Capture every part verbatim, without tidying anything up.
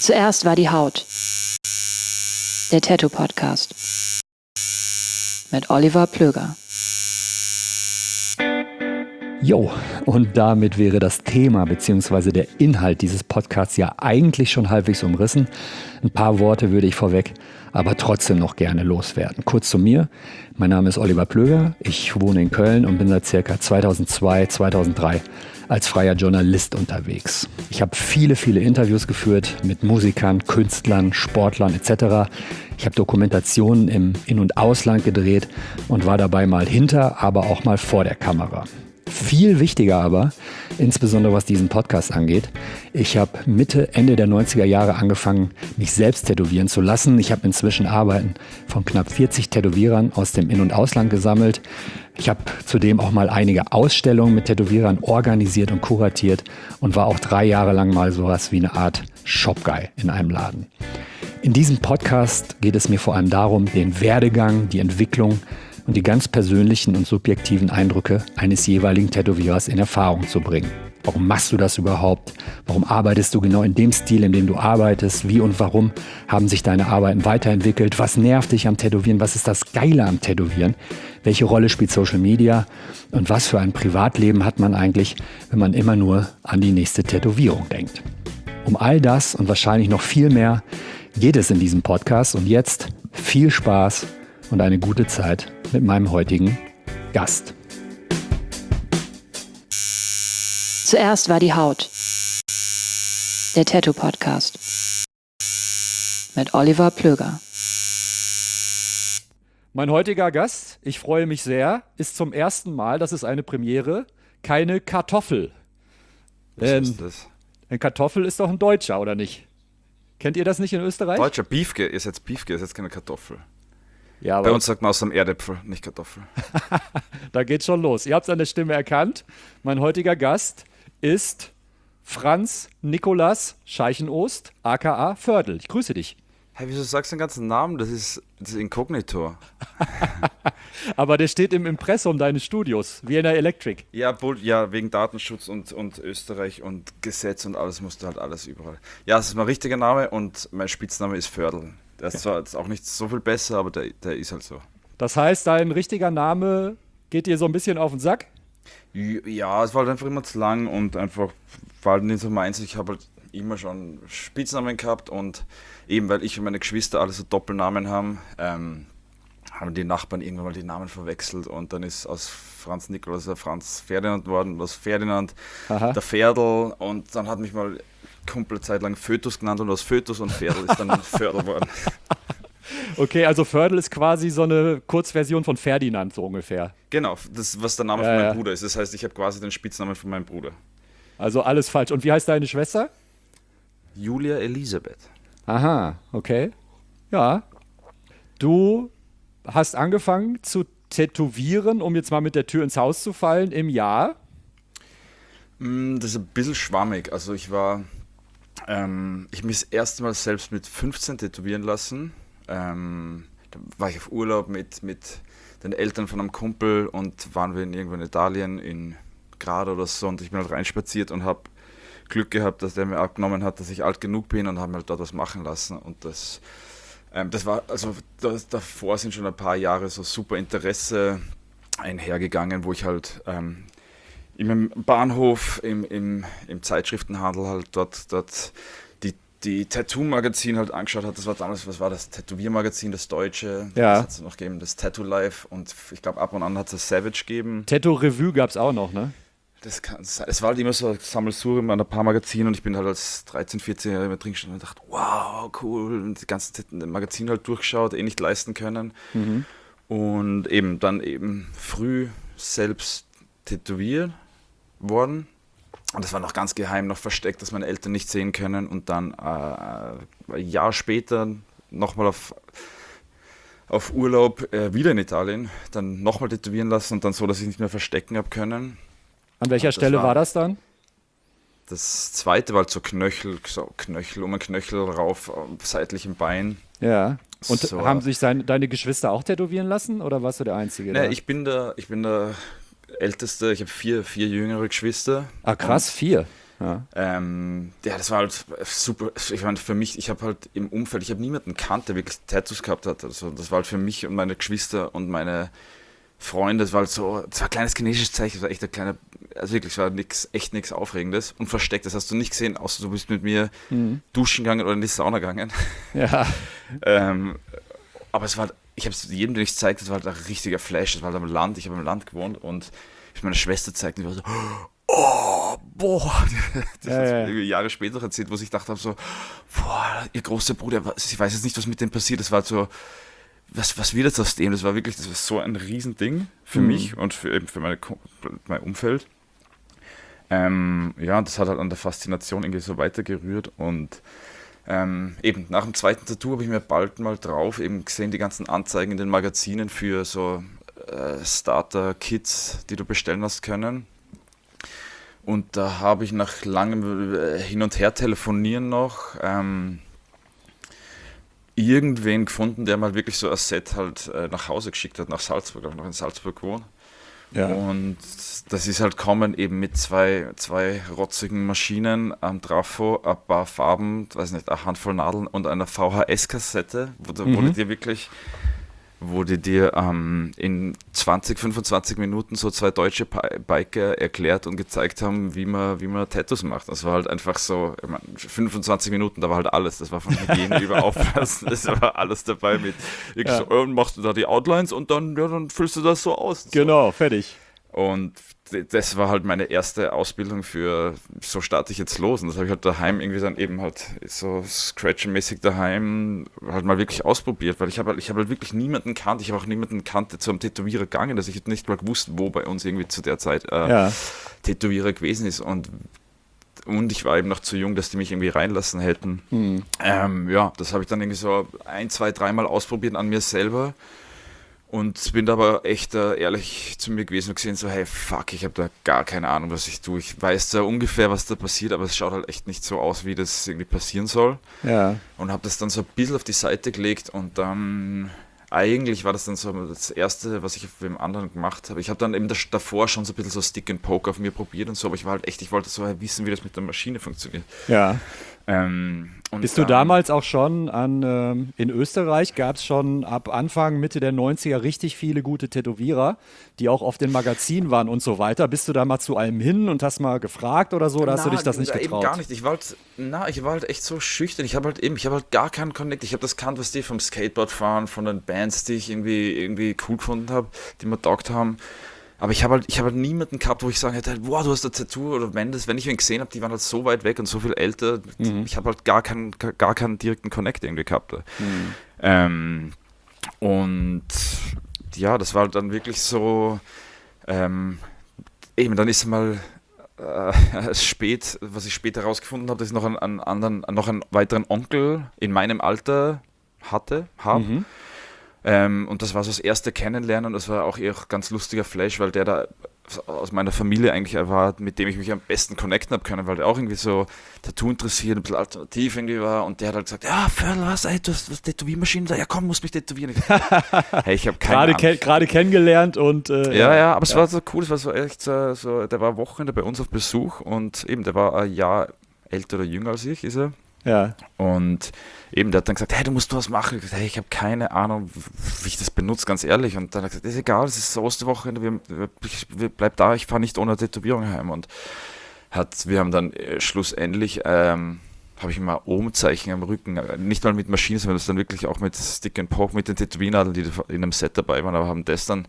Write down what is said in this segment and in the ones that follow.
Zuerst war die Haut. Der Tattoo-Podcast. Mit Oliver Plöger. Jo, und damit wäre das Thema bzw. der Inhalt dieses Podcasts ja eigentlich schon halbwegs umrissen. Ein paar Worte würde ich vorweg, aber trotzdem noch gerne loswerden. Kurz zu mir. Mein Name ist Oliver Plöger. Ich wohne in Köln und bin seit circa zweitausendzwei, zweitausenddrei als freier Journalist unterwegs. Ich habe viele, viele Interviews geführt mit Musikern, Künstlern, Sportlern et cetera. Ich habe Dokumentationen im In- und Ausland gedreht und war dabei mal hinter, aber auch mal vor der Kamera. Viel wichtiger aber, insbesondere was diesen Podcast angeht, ich habe Mitte, Ende der neunziger Jahre angefangen, mich selbst tätowieren zu lassen. Ich habe inzwischen Arbeiten von knapp vierzig Tätowierern aus dem In- und Ausland gesammelt. Ich habe zudem auch mal einige Ausstellungen mit Tätowierern organisiert und kuratiert und war auch drei Jahre lang mal sowas wie eine Art Shop-Guy in einem Laden. In diesem Podcast geht es mir vor allem darum, den Werdegang, die Entwicklung und die ganz persönlichen und subjektiven Eindrücke eines jeweiligen Tätowierers in Erfahrung zu bringen. Warum machst du das überhaupt? Warum arbeitest du genau in dem Stil, in dem du arbeitest? Wie und warum haben sich deine Arbeiten weiterentwickelt? Was nervt dich am Tätowieren? Was ist das Geile am Tätowieren? Welche Rolle spielt Social Media? Und was für ein Privatleben hat man eigentlich, wenn man immer nur an die nächste Tätowierung denkt? Um all das und wahrscheinlich noch viel mehr geht es in diesem Podcast. Und jetzt viel Spaß und eine gute Zeit mit meinem heutigen Gast. Zuerst war die Haut. Der Tattoo-Podcast. Mit Oliver Plöger. Mein heutiger Gast, ich freue mich sehr, ist zum ersten Mal, das ist eine Premiere, keine Kartoffel. Was Denn ist das? ein Kartoffel ist doch ein Deutscher, oder nicht? Kennt ihr das nicht in Österreich? Deutscher Beefke, ihr seid Beefke, ihr seid keine Kartoffel. Ja, aber Bei uns sagt man aus dem Erdäpfel, nicht Kartoffel. da geht's schon los. Ihr habt es an der Stimme erkannt. Mein heutiger Gast ist Franz Nikolaus Scheichenost, aka Fördl. Ich grüße dich. Hey, wieso sagst du den ganzen Namen? Das ist, das ist Inkognito. Aber der steht im Impressum deines Studios, Vienna Electric. Ja, Bull, ja, wegen Datenschutz und, und Österreich und Gesetz und alles musst du halt alles überall. Ja, das ist mein richtiger Name und mein Spitzname ist Fördl. Der ist zwar jetzt auch nicht so viel besser, aber der, der ist halt so. Das heißt, dein richtiger Name geht dir so ein bisschen auf den Sack? Ja, es war halt einfach immer zu lang und einfach war halt nicht so meins. Ich habe halt immer schon Spitznamen gehabt und eben weil ich und meine Geschwister alle so Doppelnamen haben, ähm, haben die Nachbarn irgendwann mal die Namen verwechselt und dann ist aus Franz Nikolaus der Franz Ferdinand worden, aus Ferdinand Aha. der Ferdl und dann hat mich mal Kumpel Zeit lang Fötus genannt und aus Fötus und Ferdl ist dann Fördl worden. Okay, also Fördl ist quasi so eine Kurzversion von Ferdinand, so ungefähr. Genau, das was der Name Ja, von meinem ja. Bruder ist. Das heißt, ich habe quasi den Spitznamen von meinem Bruder. Also alles falsch. Und wie heißt deine Schwester? Julia Elisabeth. Aha, okay. Ja. Du hast angefangen zu tätowieren, um jetzt mal mit der Tür ins Haus zu fallen, im Jahr. Mm, Das ist ein bisschen schwammig. Also ich war, ähm, ich habe mich das erste Mal selbst mit fünfzehn tätowieren lassen. Ähm, da war ich auf Urlaub mit, mit den Eltern von einem Kumpel und waren wir in irgendwo in Italien, in Grad oder so und ich bin halt reinspaziert und habe Glück gehabt, dass der mir abgenommen hat, dass ich alt genug bin und habe mir halt dort was machen lassen und das, ähm, das war, also das, davor sind schon ein paar Jahre so super Interesse einhergegangen, wo ich halt ähm, im Bahnhof, im, im, im Zeitschriftenhandel halt dort, dort die, die Tattoo-Magazin halt angeschaut hat. Das war damals, was war das? Tätowiermagazin, das Deutsche. Ja. Das hat es noch gegeben, das Tattoo Life und ich glaube ab und an hat es das Savage gegeben. Tattoo-Revue gab es auch noch, ne? Das kann sein. Es war halt immer so ein Sammelsurium an ein paar Magazinen und ich bin halt als dreizehn-, vierzehn-Jähriger immer drin gestanden und dachte, wow, cool. Und die ganzen Magazine halt durchgeschaut, eh nicht leisten können. Mhm. Und eben dann eben früh selbst tätowiert worden. Und das war noch ganz geheim, noch versteckt, dass meine Eltern nicht sehen können. Und dann äh, ein Jahr später nochmal auf, auf Urlaub äh, wieder in Italien, dann nochmal tätowieren lassen und dann so, dass ich nicht mehr verstecken habe können. An welcher Das Stelle war- war das dann? Das zweite war halt so Knöchel, so Knöchel um ein Knöchel rauf, am seitlichen Bein. Ja. Und So. haben sich seine, deine Geschwister auch tätowieren lassen oder warst du der Einzige? Nee, da? ich bin der, ich bin der Älteste, ich habe vier, vier jüngere Geschwister. ah, krass, vier. Ja. Ähm, ja, das war halt super. Ich meine, für mich, ich habe halt im Umfeld, ich habe niemanden kannt, der wirklich Tattoos gehabt hat. Also das war halt für mich und meine Geschwister und meine Freunde, das war halt so, das war ein kleines chinesisches Zeichen, das war echt ein kleiner, also wirklich, es war nix, echt nichts Aufregendes und versteckt, das hast du nicht gesehen, außer du bist mit mir mhm. duschen gegangen oder in die Sauna gegangen. Ja. ähm, aber es war, ich habe es jedem, den ich es zeigte, das war halt ein richtiger Flash, das war halt am Land, ich habe im Land gewohnt und ich meine Schwester zeigte, die war so, oh, boah, das ja, hat ja. mir Jahre später erzählt, wo ich dachte habe, so, boah, ihr großer Bruder, ich weiß jetzt nicht, was mit dem passiert, das war so, was, was wird jetzt aus dem? Das war wirklich, das war so ein Riesending für mhm. mich und für, eben für meine, mein Umfeld. Ähm, ja, das hat halt an der Faszination irgendwie so weitergerührt und ähm, eben nach dem zweiten Tattoo habe ich mir bald mal drauf eben gesehen, die ganzen Anzeigen in den Magazinen für so äh, Starter-Kits, die du bestellen hast können. Und da habe ich nach langem Hin- und Her telefonieren noch ähm, irgendwen gefunden, der mal wirklich so ein Set halt äh, nach Hause geschickt hat, nach Salzburg, auch noch in Salzburg wohnt. Ja. Und das ist halt kommen eben mit zwei, zwei rotzigen Maschinen am Trafo, ein paar Farben, weiß nicht, eine Handvoll Nadeln und einer V H S-Kassette, wo, mhm. wo die dir wirklich, wo die dir ähm, in zwanzig, fünfundzwanzig Minuten so zwei deutsche Biker erklärt und gezeigt haben, wie man, wie man Tattoos macht. Das war halt einfach so, ich meine, fünfundzwanzig Minuten, da war halt alles. Das war von Hygiene über Aufpassen, das war alles dabei mit, ja. so, äh, machst du da die Outlines und dann, ja, dann füllst du das so aus. Genau, so. Fertig. Und das war halt meine erste Ausbildung für, so starte ich jetzt los. Und das habe ich halt daheim irgendwie dann eben halt so Scratch-mäßig daheim halt mal wirklich ausprobiert, weil ich habe halt, ich habe halt wirklich niemanden kannt. Ich habe auch niemanden kannte zu einem Tätowierer gegangen, dass ich nicht mal gewusst, wo bei uns irgendwie zu der Zeit äh, ja. Tätowierer gewesen ist. Und, und ich war eben noch zu jung, dass die mich irgendwie reinlassen hätten. Mhm. Ähm, ja, das habe ich dann irgendwie so ein, zwei, dreimal ausprobiert an mir selber. Und bin da aber echt äh, ehrlich zu mir gewesen und gesehen, so, hey, fuck, ich habe da gar keine Ahnung, was ich tue. Ich weiß da ungefähr, was da passiert, aber es schaut halt echt nicht so aus, wie das irgendwie passieren soll. Ja. Und habe das dann so ein bisschen auf die Seite gelegt und dann, eigentlich war das dann so das Erste, was ich auf dem anderen gemacht habe. Ich habe dann eben das, davor schon so ein bisschen so Stick and Poke auf mir probiert und so, aber ich war halt echt, ich wollte so wissen, wie das mit der Maschine funktioniert. Ja. Ähm, und Bist dann, du damals auch schon an, ähm, in Österreich gab es schon ab Anfang, Mitte der neunziger richtig viele gute Tätowierer, die auch auf den Magazinen waren und so weiter. Bist du da mal zu allem hin und hast mal gefragt oder so, oder hast na, du dich das nicht getraut? Eben gar nicht. Ich war halt, na, ich war halt echt so schüchtern. Ich habe halt eben, ich habe halt gar keinen Connect. Ich habe das kannt, was die vom Skateboardfahren, von den Bands, die ich irgendwie, irgendwie cool gefunden habe, die mir taugt haben. Aber ich habe halt, ich hab halt niemanden gehabt, wo ich sagen hätte, boah, du hast ein Tattoo oder wenn das, wenn ich ihn gesehen habe, die waren halt so weit weg und so viel älter. Mhm. Ich habe halt gar keinen, gar keinen direkten Connect irgendwie gehabt. Mhm. Ähm, und ja, das war halt dann wirklich so, ähm, eben, dann ist mal äh, spät, was ich später rausgefunden habe, dass ich noch einen, einen anderen, noch einen weiteren Onkel in meinem Alter hatte, habe. Mhm. Ähm, und das war so das erste Kennenlernen und das war auch eher ganz lustiger Flash, weil der da aus meiner Familie eigentlich war, mit dem ich mich am besten connecten habe können, weil der auch irgendwie so Tattoo interessiert, ein bisschen alternativ irgendwie war und der hat halt gesagt, ja, Förl, was, ey, du hast, du hast Tätowiermaschinen da, ja komm, musst mich tätowieren. Ich, hey, ich habe keine Ahnung. Gerade kennengelernt und äh, ja, ja, aber ja. es war so cool, es war so echt so, so, der war Wochenende bei uns auf Besuch und eben, der war ein Jahr älter oder jünger als ich, ist er. Ja. Und eben, der hat dann gesagt, hey, du musst was machen. Ich gesagt, hey, ich habe keine Ahnung, wie ich das benutze, ganz ehrlich. Und dann hat er gesagt, ist egal, es ist das Osterwochenende, wir, wir, bleib da, ich fahre nicht ohne Tätowierung heim. Und hat, wir haben dann äh, schlussendlich, ähm, habe ich mal Ohmzeichen am Rücken, nicht mal mit Maschinen, sondern das dann wirklich auch mit Stick and Poke, mit den Tätowiernadeln, die in einem Set dabei waren, aber haben das dann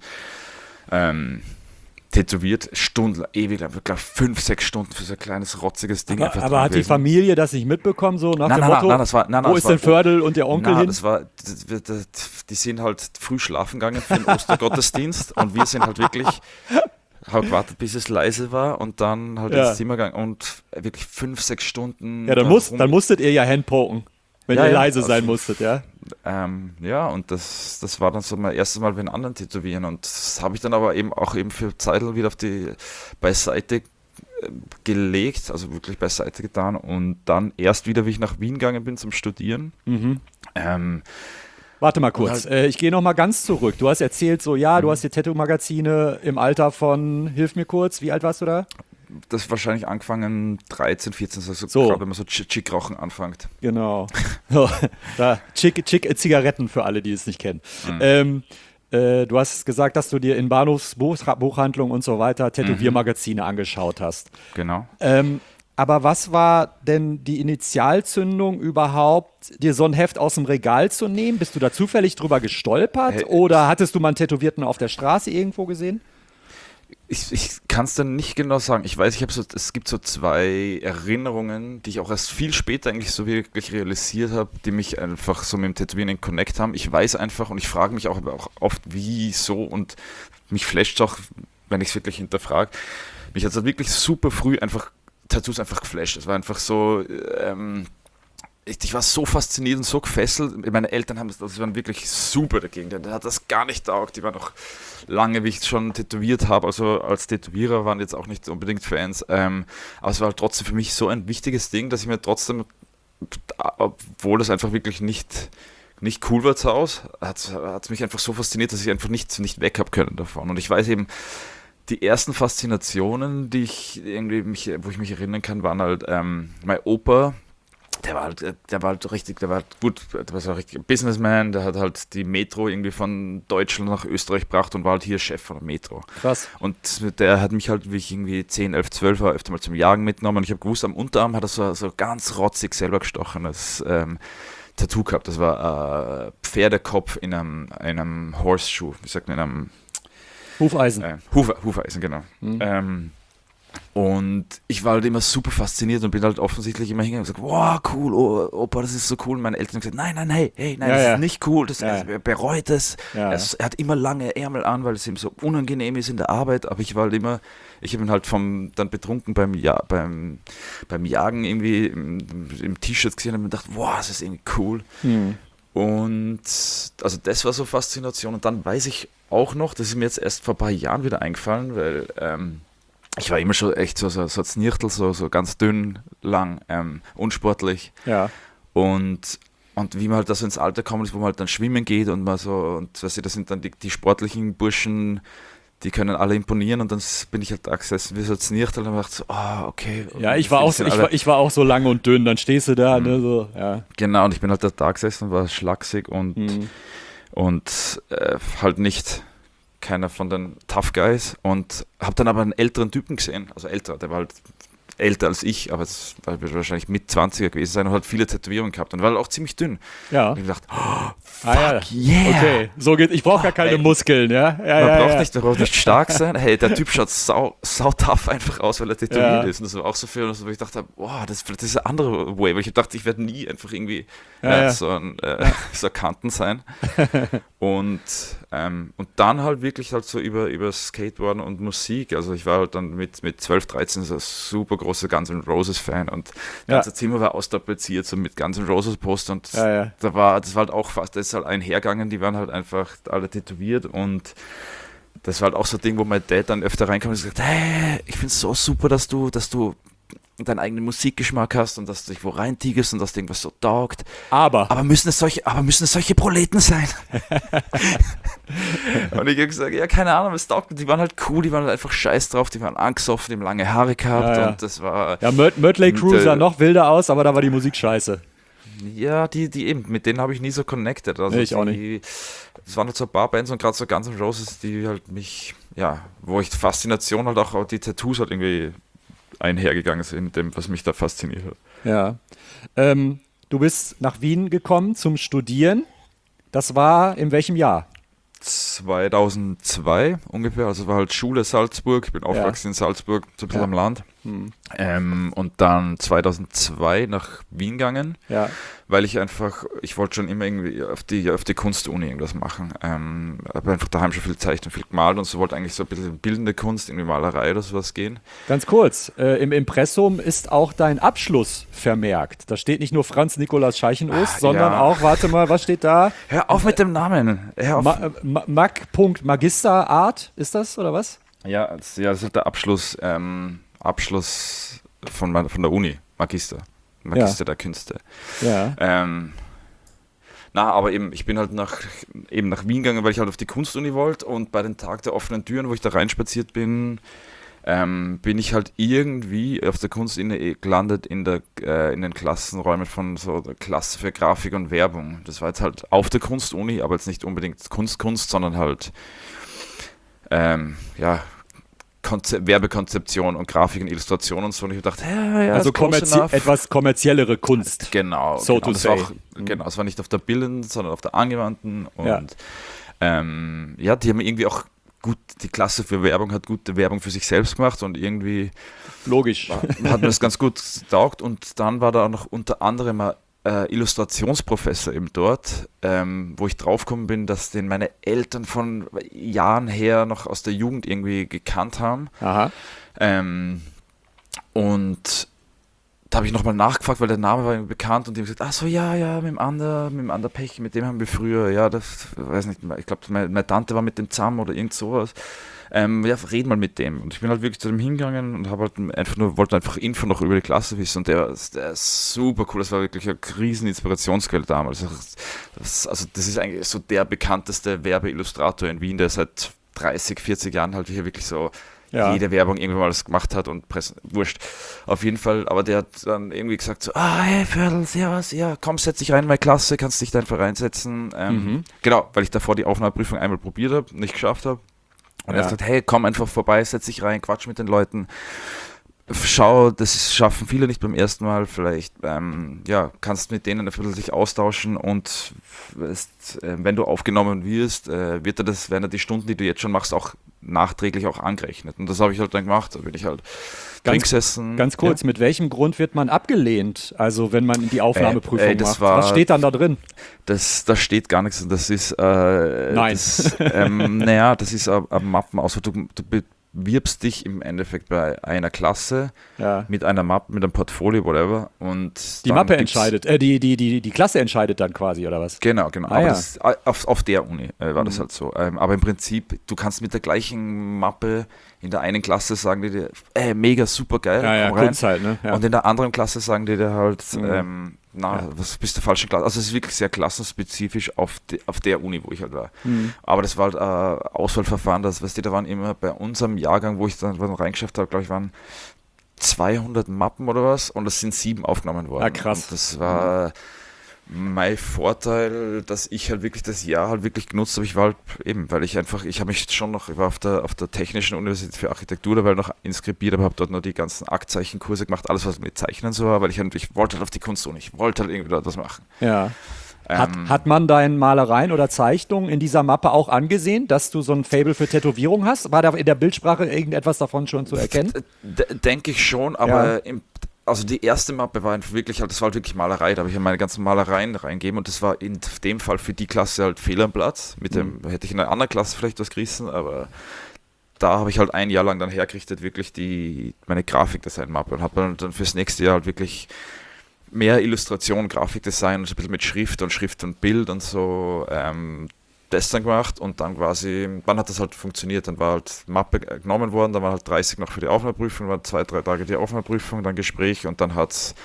ähm, tätowiert, stundenlang, ewig lang, ich glaube fünf, sechs Stunden für so ein kleines, rotziges Ding. Aber, aber hat die Familie das nicht mitbekommen, so nach nein, dem nein, Motto, nein, das war, nein, nein, wo das ist denn Fördel und der Onkel nein, hin? Das war, das, das, die sind halt früh schlafen gegangen für den Ostergottesdienst und wir sind halt wirklich, haben gewartet, bis es leise war und dann halt ja. ins Zimmer gegangen und wirklich fünf, sechs Stunden. Ja, dann, muss, dann musstet ihr ja handpoken, wenn ja, ihr ja, leise sein also, musstet, ja? Ähm, ja, und das, das war dann so mein erstes Mal mit anderen Tätowieren und das habe ich dann aber eben auch eben für Zeitl wieder auf die beiseite gelegt, also wirklich beiseite getan und dann erst wieder, wie ich nach Wien gegangen bin zum Studieren. Mhm. Ähm, Warte mal kurz, halt, äh, ich gehe noch mal ganz zurück. Du hast erzählt so, ja, du hast die Tattoo-Magazine im Alter von, hilf mir kurz, wie alt warst du da? das wahrscheinlich angefangen dreizehn, vierzehn, also So. gerade wenn man so Chick-Rauchen anfängt. Genau. So, da, Chick, Chick Zigaretten für alle, die es nicht kennen. Mhm. Ähm, äh, du hast gesagt, dass du dir in Bahnhofsbuchhandlungen und so weiter Tätowiermagazine mhm. angeschaut hast. Genau. Ähm, aber was war denn die Initialzündung überhaupt, dir so ein Heft aus dem Regal zu nehmen? Bist du da zufällig drüber gestolpert Hey, oder hattest du mal einen Tätowierten auf der Straße irgendwo gesehen? Ich, ich kann es dann nicht genau sagen. Ich weiß, ich habe so, es gibt so zwei Erinnerungen, die ich auch erst viel später eigentlich so wirklich realisiert habe, die mich einfach so mit dem Tätowieren in Connect haben. Ich weiß einfach und ich frage mich auch, aber auch oft, wieso, und mich flasht auch, wenn ich es wirklich hinterfrage. Mich hat es halt wirklich super früh einfach Tattoos einfach geflasht. Es war einfach so, ähm, ich, ich war so fasziniert und so gefesselt. Meine Eltern haben das, das waren wirklich super dagegen. Der hat das gar nicht taugt. Die waren noch lange, wie ich schon tätowiert habe, also als Tätowierer waren jetzt auch nicht unbedingt Fans. Ähm, aber es war halt trotzdem für mich so ein wichtiges Ding, dass ich mir trotzdem, obwohl das einfach wirklich nicht, nicht cool war zu Hause, hat es mich einfach so fasziniert, dass ich einfach nicht, nicht weg habe können davon. Und ich weiß eben, die ersten Faszinationen, die ich irgendwie mich, wo ich mich erinnern kann, waren halt ähm, mein Opa. Der war halt, der war halt richtig, der war halt gut, der war so ein richtiger Businessman, der hat halt die Metro irgendwie von Deutschland nach Österreich gebracht und war halt hier Chef von der Metro. Krass. Und der hat mich halt, wie ich irgendwie zehn, elf, zwölf war, öfter mal zum Jagen mitgenommen und ich habe gewusst, am Unterarm hat er so, so ganz rotzig selber gestochenes ähm, Tattoo gehabt. Das war äh, Pferdekopf in einem, in einem Horseshoe, wie sagt man, in einem Hufeisen. Äh, Hufe, Hufeisen, genau. Mhm. Ähm, und ich war halt immer super fasziniert und bin halt offensichtlich immer hingegangen und gesagt, wow, cool, oh, Opa, das ist so cool. Und meine Eltern haben gesagt, nein, nein, hey, hey, nein, ja, das ja. ist nicht cool, das, ja. er bereut es. Ja. Er, er hat immer lange Ärmel an, weil es ihm so unangenehm ist in der Arbeit, aber ich war halt immer, ich habe ihn halt vom, dann betrunken beim, ja, beim, beim Jagen irgendwie im, im T-Shirt gesehen und mir gedacht, wow, das ist irgendwie cool. Mhm. Und also das war so Faszination. Und dann weiß ich auch noch, das ist mir jetzt erst vor ein paar Jahren wieder eingefallen, weil ähm, ich war immer schon echt so, so, so ein Znirtel, so, so ganz dünn, lang, ähm, unsportlich. Ja. Und, und wie man halt da so ins Alter kommt, ist, wo man halt dann schwimmen geht und man so, und weißt du, das sind dann die, die sportlichen Burschen, die können alle imponieren und dann bin ich halt da gesessen wie so ein Znirtel und dachte so, ah, oh, okay. Und ja, ich war, auch so, ich, war, ich war auch so lang und dünn, dann stehst du da, mhm. ne, so, ja. Genau, und ich bin halt da gesessen und war schlaksig und, mhm. und äh, halt nicht keiner von den Tough Guys und habe dann aber einen älteren Typen gesehen, also älter, der war halt älter als ich, aber es war wahrscheinlich mit zwanziger gewesen sein und hat viele Tätowierungen gehabt und war halt auch ziemlich dünn. Ja. Und ich dachte, oh, fuck ah, ja. yeah. Okay, so geht, ich brauche gar keine Ey, Muskeln, ja. ja man ja, braucht ja. nicht, man braucht nicht stark sein. Hey, der Typ schaut sau, sau tough einfach aus, weil er tätowiert ja. ist. Und das war auch so viel, wo ich dachte, wow, das, das ist eine andere Way, weil ich dachte, ich werde nie einfach irgendwie ja, äh, ja. so ein äh, so ein Kanten sein. und, ähm, und dann halt wirklich halt so über, über Skateboarden und Musik. Also ich war halt dann mit, mit zwölf, dreizehn so ein super großer Guns N' Roses Fan und das ganze ja. Zimmer war austapeziert so mit Guns N' Roses Poster und ja, ja. da war, das war halt auch fast, das ist halt einhergegangen, die waren halt einfach alle tätowiert und das war halt auch so ein Ding, wo mein Dad dann öfter reinkam und gesagt, hey, ich finde es so super, dass du, dass du deinen eigenen Musikgeschmack hast und dass du dich wo reintigest und dass dir irgendwas so taugt. Aber. Aber müssen es solche, aber müssen es solche Proleten sein? Und ich habe gesagt, ja, keine Ahnung, es taugt. Die waren halt cool, die waren halt einfach scheiß drauf, die waren angesoffen, die haben lange Haare gehabt ja, ja. und das war. Ja, Mötley Crüe sah äh, noch wilder aus, aber da war die Musik scheiße. Ja, die, die eben, mit denen habe ich nie so connected. Also nee, ich die, auch nicht. Es waren halt so ein paar Bands und gerade so Guns N' Roses, die halt mich, ja, wo ich die Faszination halt auch, auch die Tattoos halt irgendwie einhergegangen sind mit dem, was mich da fasziniert hat. Ja. Ähm, du bist nach Wien gekommen zum Studieren. Das war in welchem Jahr? zweitausendzwei ungefähr, also war halt Schule Salzburg, ich bin aufgewachsen ja. in Salzburg, so ein bisschen ja. am Land. Hm. Ähm, und dann zweitauszwei nach Wien gegangen, ja. weil ich einfach, ich wollte schon immer irgendwie auf die, auf die Kunstuni irgendwas machen. Ähm, habe einfach daheim schon viel gezeichnet, viel gemalt und so, wollte eigentlich so ein bisschen bildende Kunst, irgendwie Malerei oder sowas gehen. Ganz kurz, äh, im Impressum ist auch dein Abschluss vermerkt. Da steht nicht nur Franz Nikolaus Scheichenost, ah, sondern ja. auch, warte mal, was steht da? Hör auf mit dem Namen. Hör auf. Ma, äh, Ma, Mag. Magisterart, ist das, oder was? Ja, das, ja, das ist der Abschluss, ähm, Abschluss von, von der Uni, Magister. Magister ja. der Künste. Ja. Ähm, na, aber eben, ich bin halt nach, eben nach Wien gegangen, weil ich halt auf die Kunstuni wollte und bei den Tag der offenen Türen, wo ich da reinspaziert bin, ähm, bin ich halt irgendwie auf der Kunstuni gelandet in, der, äh, in den Klassenräumen von so der Klasse für Grafik und Werbung. Das war jetzt halt auf der Kunstuni, aber jetzt nicht unbedingt Kunst, Kunst, sondern halt ähm, ja, Konze- Werbekonzeption und Grafik und Illustration und so. Und ich dachte, ja, ja, Also ist close kommerzie- enough. etwas kommerziellere Kunst. Genau. So genau. to Das say. war auch, genau, es war nicht auf der bildenden, sondern auf der angewandten. Und Ja. ähm, ja, die haben irgendwie auch gut, die Klasse für Werbung hat gute Werbung für sich selbst gemacht und irgendwie Logisch. hat mir das ganz gut getaugt. Und dann war da auch noch unter anderem ein äh, Illustrationsprofessor eben dort, ähm, wo ich draufgekommen bin, dass den meine Eltern von Jahren her noch aus der Jugend irgendwie gekannt haben. Aha. Ähm, und da habe ich nochmal nachgefragt, weil der Name war irgendwie bekannt und die haben gesagt, ach so, ja, ja, mit dem Ander, mit dem Ander Pech, mit dem haben wir früher, ja, das, weiß nicht, ich glaube, meine, meine Tante war mit dem zusammen oder irgend sowas. Ähm, ja, red mal mit dem. Und ich bin halt wirklich zu dem hingegangen und habe halt einfach nur, wollte einfach Info noch über die Klasse wissen und der, der ist super cool, das war wirklich eine riesen Inspirationsquelle damals. Das, also das ist eigentlich so der bekannteste Werbeillustrator in Wien, der seit dreißig, vierzig Jahren halt hier wirklich so ja. jede Werbung irgendwann mal das gemacht hat und Presse, wurscht. Auf jeden Fall, aber der hat dann irgendwie gesagt so, ah, hey, Viertel, servus, ja, komm, setz dich rein in meine Klasse, kannst dich da einfach reinsetzen. Ähm, Mhm. Genau, weil ich davor die Aufnahmeprüfung einmal probiert habe, nicht geschafft habe. Und Ja. er hat gesagt, hey, komm einfach vorbei, setz dich rein, quatsch mit den Leuten. Schau, das schaffen viele nicht beim ersten Mal, vielleicht ähm, ja, kannst mit denen ein bisschen sich austauschen und ist, äh, wenn du aufgenommen wirst, äh, wird er das, werden die Stunden, die du jetzt schon machst, auch nachträglich auch angerechnet. Und das habe ich halt dann gemacht, da bin ich halt drin gesessen. Ganz kurz, ja. Mit welchem Grund wird man abgelehnt? Also wenn man die Aufnahmeprüfung Äh, ey, das macht. war- Was steht dann da drin? Das, da steht gar nichts, das ist äh, Nein. Das, ähm, naja, das ist ein Mappen aus. Du, du bewirbst dich im Endeffekt bei einer Klasse Ja. mit einer Mappe, mit einem Portfolio, whatever. Und Die dann Mappe gibt's- entscheidet, äh, die, die, die, die Klasse entscheidet dann quasi, oder was? Genau, genau. Ah, aber ja. das, auf, auf der Uni äh, war Mhm. das halt so. Ähm, aber im Prinzip, du kannst mit der gleichen Mappe in der einen Klasse sagen die dir, ey, mega super geil, Ja, ja, komm rein. Kunst halt, ne? Ja. Und in der anderen Klasse sagen die dir halt, Mhm. ähm, na, Ja. was bist du falsche Klasse? Also es ist wirklich sehr klassenspezifisch auf, de, auf der Uni, wo ich halt war. Mhm. Aber das war halt ein Auswahlverfahren, das, weißt du, da waren immer bei unserem Jahrgang, wo ich dann reingeschafft habe, glaube ich, waren zweihundert Mappen oder was und es sind sieben aufgenommen worden. Ah, krass. Und das war mein Vorteil, dass ich halt wirklich das Jahr halt wirklich genutzt habe. Ich war halt eben, weil ich einfach, ich habe mich schon noch, ich war auf der, auf der Technischen Universität für Architektur, da war ich noch inskribiert, aber habe dort noch die ganzen Aktzeichenkurse gemacht, alles was mit Zeichnen so war, weil ich halt, ich wollte halt auf die Kunstuni, ich wollte halt irgendwie dort was machen. Ja. Hat, Ähm, hat man deinen Malereien oder Zeichnungen in dieser Mappe auch angesehen, dass du so ein Faible für Tätowierung hast? War da in der Bildsprache irgendetwas davon schon zu erkennen? D- Denke ich schon, aber Ja. im, also die erste Mappe war einfach wirklich halt, das war halt wirklich Malerei, da habe ich ja meine ganzen Malereien reingegeben und das war in dem Fall für die Klasse halt fehl am Platz. Mit dem hätte ich in einer anderen Klasse vielleicht was gerissen, aber da habe ich halt ein Jahr lang dann hergerichtet, wirklich die, meine Grafikdesign-Mappe und habe dann, dann fürs nächste Jahr halt wirklich mehr Illustration, Grafikdesign und so ein bisschen mit Schrift und Schrift und Bild und so ähm, das dann gemacht und dann quasi, dann hat das halt funktioniert, dann war halt Mappe genommen worden, dann waren halt dreißig noch für die Aufnahmeprüfung, waren zwei, drei Tage die Aufnahmeprüfung, dann Gespräch und dann hat es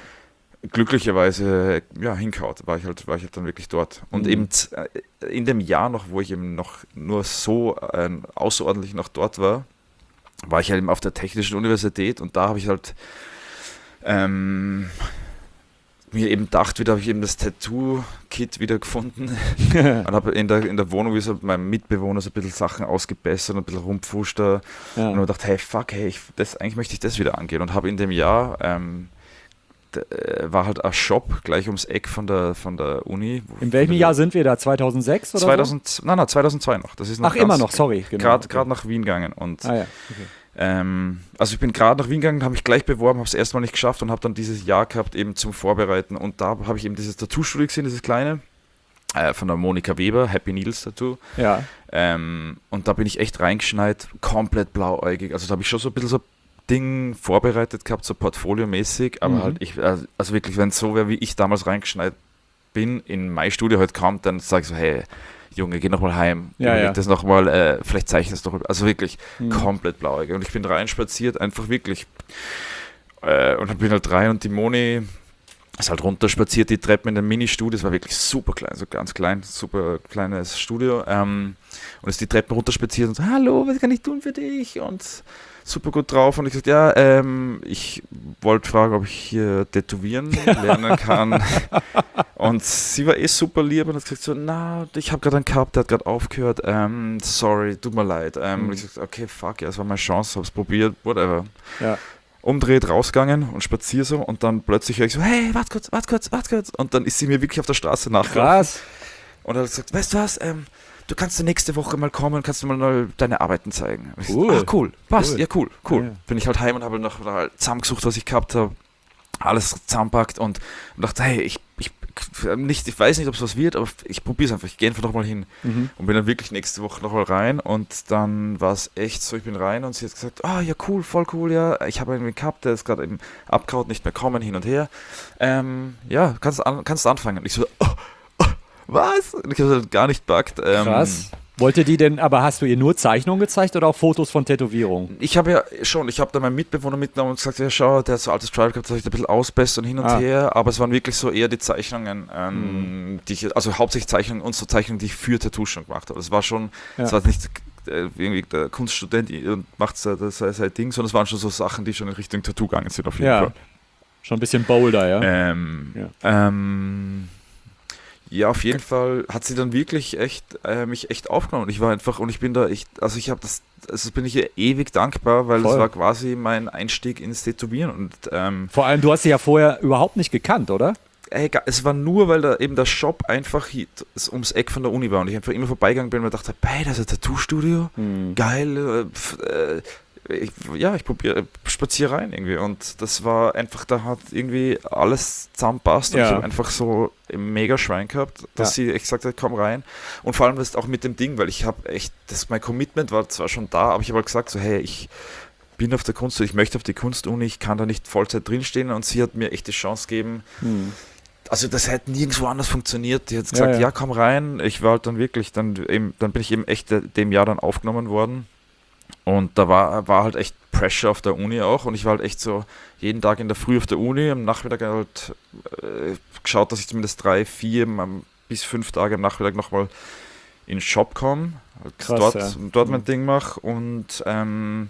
glücklicherweise ja, hingehauen, war ich halt, war ich halt dann wirklich dort. Und Mhm. eben z- äh, in dem Jahr noch, wo ich eben noch nur so äh, außerordentlich noch dort war, war ich halt eben auf der Technischen Universität und da habe ich halt ähm, mir eben gedacht, wieder habe ich eben das Tattoo-Kit wieder gefunden und habe in der, in der Wohnung wie so meinem Mitbewohner so ein bisschen Sachen ausgebessert und ein bisschen rumpfuscht da Ja. und habe gedacht, hey, fuck, hey, ich, das, eigentlich möchte ich das wieder angehen und habe in dem Jahr, ähm, d- äh, war halt ein Shop gleich ums Eck von der, von der Uni. In welchem Jahr sind wir da? zweitausendsechs oder zweitausend, nein, nein, zweitauszwei noch. Das ist so? noch Ach, ganz- immer noch, sorry. Genau. Gerade Okay. gerade nach Wien gegangen und Ah ja, okay. ähm, also ich bin gerade nach Wien gegangen, habe mich gleich beworben, habe es erstmal nicht geschafft und habe dann dieses Jahr gehabt eben zum Vorbereiten und da habe ich eben dieses Tattoo-Studio gesehen, dieses kleine, äh, von der Monika Weber, Happy Needles Tattoo. Ja. Ähm, und da bin ich echt reingeschneit, komplett blauäugig. Also da habe ich schon so ein bisschen so Ding vorbereitet gehabt, so portfoliomäßig, aber Mhm. halt ich, äh, also wirklich, wenn es so wäre, wie ich damals reingeschneit bin, in mein Studio heute kommt, dann sage ich so, hey, Junge, geh nochmal heim, Ja, überleg ja. das nochmal, äh, vielleicht zeige ich das doch, also wirklich Mhm. komplett blauäugig. Und ich bin reinspaziert, einfach wirklich. Äh, und dann bin halt rein und die Moni ist halt runterspaziert, die Treppen in dem Mini-Studio, das war wirklich super klein, so ganz klein, super kleines Studio. Ähm, und ist die Treppen runterspaziert und so, hallo, was kann ich tun für dich? Und super gut drauf und ich gesagt, ja, ähm, ich wollte fragen, ob ich hier tätowieren lernen kann. Und sie war eh super lieb und hat gesagt so, na, ich habe gerade einen gehabt, der hat gerade aufgehört, ähm, sorry, tut mir leid. Ähm, Mhm. Und ich gesagt, okay, fuck, ja, es war meine Chance, hab's probiert, whatever. Ja. Umdreht, rausgegangen und spazier so und dann plötzlich höre ich so, hey, warte kurz, warte kurz, warte kurz. Und dann ist sie mir wirklich auf der Straße nachgelaufen. Krass. Und er hat gesagt, weißt du was, ähm, du kannst nächste Woche mal kommen und kannst du mal deine Arbeiten zeigen. Und ich Cool. so, ach cool, passt, Cool. ja cool, cool. Ja. Bin ich halt heim und habe noch halt zusammengesucht, was ich gehabt habe, alles zusammenpackt und, und dachte, hey, ich, ich, nicht, ich weiß nicht, ob es was wird, aber ich probiere es einfach, ich gehe einfach nochmal hin. Mhm. Und bin dann wirklich nächste Woche nochmal rein und dann war es echt so, ich bin rein und sie hat gesagt, ah ja cool, voll cool, ja, ich habe einen gehabt, der ist gerade eben abgehauen, nicht mehr kommen, hin und her. Ähm, ja, kannst, an, kannst anfangen. Und ich so, oh, oh, was? Und ich habe das gar nicht packt. Ähm, Krass. Wollte die denn, aber hast du ihr nur Zeichnungen gezeigt oder auch Fotos von Tätowierungen? Ich habe ja schon, ich habe da meinen Mitbewohner mitgenommen und gesagt, ja schau, der hat so altes Trial gehabt, soll ich da ein bisschen ausbessern hin und Ah. her, aber es waren wirklich so eher die Zeichnungen, ähm, Mhm. die ich, also hauptsächlich Zeichnungen und so Zeichnungen, die ich für Tattoos schon gemacht habe. Es war schon, es Ja. war nicht äh, irgendwie der Kunststudent und macht sein, sein, sein Ding, sondern es waren schon so Sachen, die schon in Richtung Tattoo gegangen sind auf jeden Ja. Fall. Schon ein bisschen bolder, ja? Ähm, Ja. ähm, ja, auf jeden Fall hat sie dann wirklich echt äh, mich echt aufgenommen. Ich war einfach und ich bin da echt, also ich habe das, also bin ich ihr ewig dankbar, weil Voll. es war quasi mein Einstieg ins Tätowieren und ähm, Vor allem, du hast sie ja vorher überhaupt nicht gekannt, oder? ey, ga- es war nur, weil da eben der Shop einfach hier, es ums Eck von der Uni war und ich einfach immer vorbeigegangen bin und mir dachte, hey, das ist ein Tattoo-Studio, Mhm. geil, äh, pf, äh, ich, ja, ich probiere, spaziere rein irgendwie und das war einfach, da hat irgendwie alles zusammenpasst und Ja. ich habe einfach so ein mega Schwein gehabt, dass sie echt gesagt hat, komm rein und vor allem das auch mit dem Ding, weil ich habe echt, das, mein Commitment war zwar schon da, aber ich habe halt gesagt so, hey, ich bin auf der Kunst, ich möchte auf die Kunstuni, ich kann da nicht Vollzeit drinstehen und sie hat mir echt die Chance gegeben, Mhm. also das hätte nirgendwo anders funktioniert. Die hat Ja, gesagt, ja, ja. komm rein. Ich war halt dann wirklich, dann, eben, dann bin ich eben echt de- dem Jahr dann aufgenommen worden. Und da war, war halt echt Pressure auf der Uni auch. Und ich war halt echt so jeden Tag in der Früh auf der Uni, am Nachmittag halt äh, geschaut, dass ich zumindest drei, vier am- bis fünf Tage am Nachmittag nochmal in den Shop komme. Halt Krass, dort, ja. dort mein Mhm. Ding mache und ähm,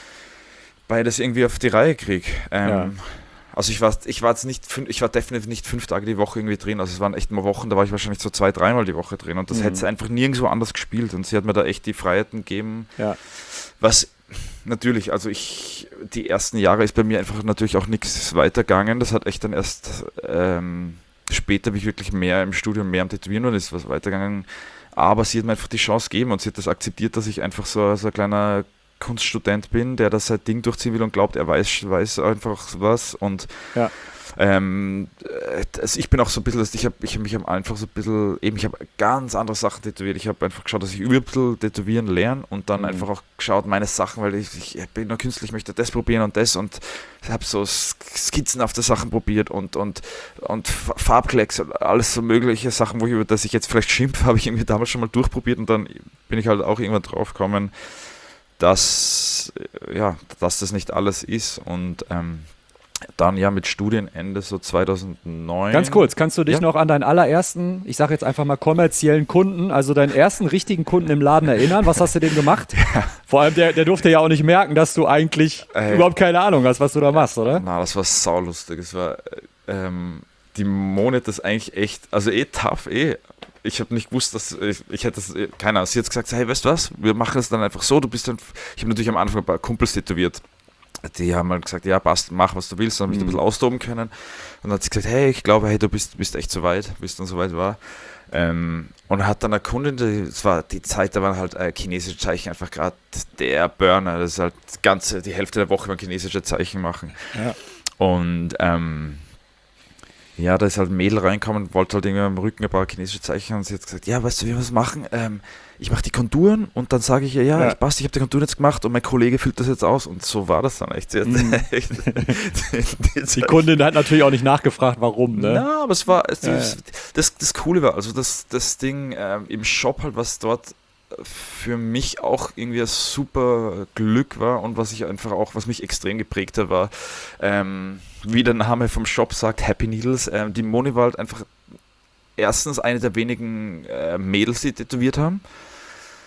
beides irgendwie auf die Reihe kriege. Ähm, Ja. Also ich war, ich war jetzt nicht, fün- ich war definitiv nicht fünf Tage die Woche irgendwie drin. Also es waren echt mal Wochen, da war ich wahrscheinlich so zwei, dreimal die Woche drin und das Mhm. hätte sie einfach nirgendwo anders gespielt und sie hat mir da echt die Freiheiten gegeben. Ja. Was natürlich, also ich, die ersten Jahre ist bei mir einfach natürlich auch nichts weitergegangen. Das hat echt dann erst ähm, später, wie ich wirklich mehr im Studium, mehr am Tätowieren und ist was weitergegangen. Aber sie hat mir einfach die Chance gegeben und sie hat das akzeptiert, dass ich einfach so, so ein kleiner Kunststudent bin, der das sein Ding durchziehen will und glaubt, er weiß, weiß einfach was und Ja. ähm, äh, also ich bin auch so ein bisschen, ich habe ich hab mich einfach so ein bisschen, eben ich habe ganz andere Sachen tätowiert, ich habe einfach geschaut, dass ich über ein bisschen tätowieren lerne und dann Mhm. einfach auch geschaut, meine Sachen, weil ich, ich bin nur Künstler, ich möchte das probieren und das und ich habe so skizzenhafte Sachen probiert und, und, und Farbklecks und alles so mögliche Sachen, wo ich über das ich jetzt vielleicht schimpfe, habe ich irgendwie damals schon mal durchprobiert und dann bin ich halt auch irgendwann drauf gekommen, dass, ja, dass das nicht alles ist und ähm, dann ja mit Studienende so zweitausendneun. Ganz kurz, kannst du dich Ja. noch an deinen allerersten, ich sage jetzt einfach mal kommerziellen Kunden, also deinen ersten richtigen Kunden im Laden erinnern? Was hast du dem gemacht? Vor allem, der, der durfte ja auch nicht merken, dass du eigentlich Ey. überhaupt keine Ahnung hast, was du da machst, oder? Na, das war saulustig. Es war ähm, die Monate ist eigentlich echt, also eh tough, eh. Ich habe nicht gewusst, dass ich, ich hätte das, eh- keine Ahnung, sie hat gesagt, hey, weißt du was, wir machen es dann einfach so, du bist dann, ich habe natürlich am Anfang ein paar Kumpels tätowiert. Die haben halt gesagt, ja, passt, mach, was du willst, dann habe ich Mhm. ein bisschen austoben können. Und dann hat sie gesagt, hey, ich glaube, hey, du bist, bist echt so weit, bis dann so weit war. Ähm, und hat dann eine Kundin, es war die Zeit, da waren halt äh, chinesische Zeichen einfach gerade der Burner. Das ist halt die ganze, die Hälfte der Woche waren chinesische Zeichen machen. Ja. Und ähm, ja, da ist halt ein Mädel reinkommen, wollte halt irgendwie am Rücken ein paar chinesische Zeichen und sie hat gesagt, ja, weißt du, wie wir das machen? Ähm, ich mache die Konturen und dann sage ich ihr, ja, Ja. ich passt, ich habe die Konturen jetzt gemacht und mein Kollege füllt das jetzt aus und so war das dann echt. Sie hat Mhm. echt die, Die Kundin hat natürlich auch nicht nachgefragt, warum, ne? Na, aber es war, es, Ja, das, das, das Coole war, also das, das Ding ähm, im Shop halt, was dort für mich auch irgendwie ein super Glück war und was ich einfach auch, was mich extrem geprägt hat, war, ähm, wie der Name vom Shop sagt, Happy Needles. Ähm, die Moni war halt einfach erstens eine der wenigen äh, Mädels, die tätowiert haben.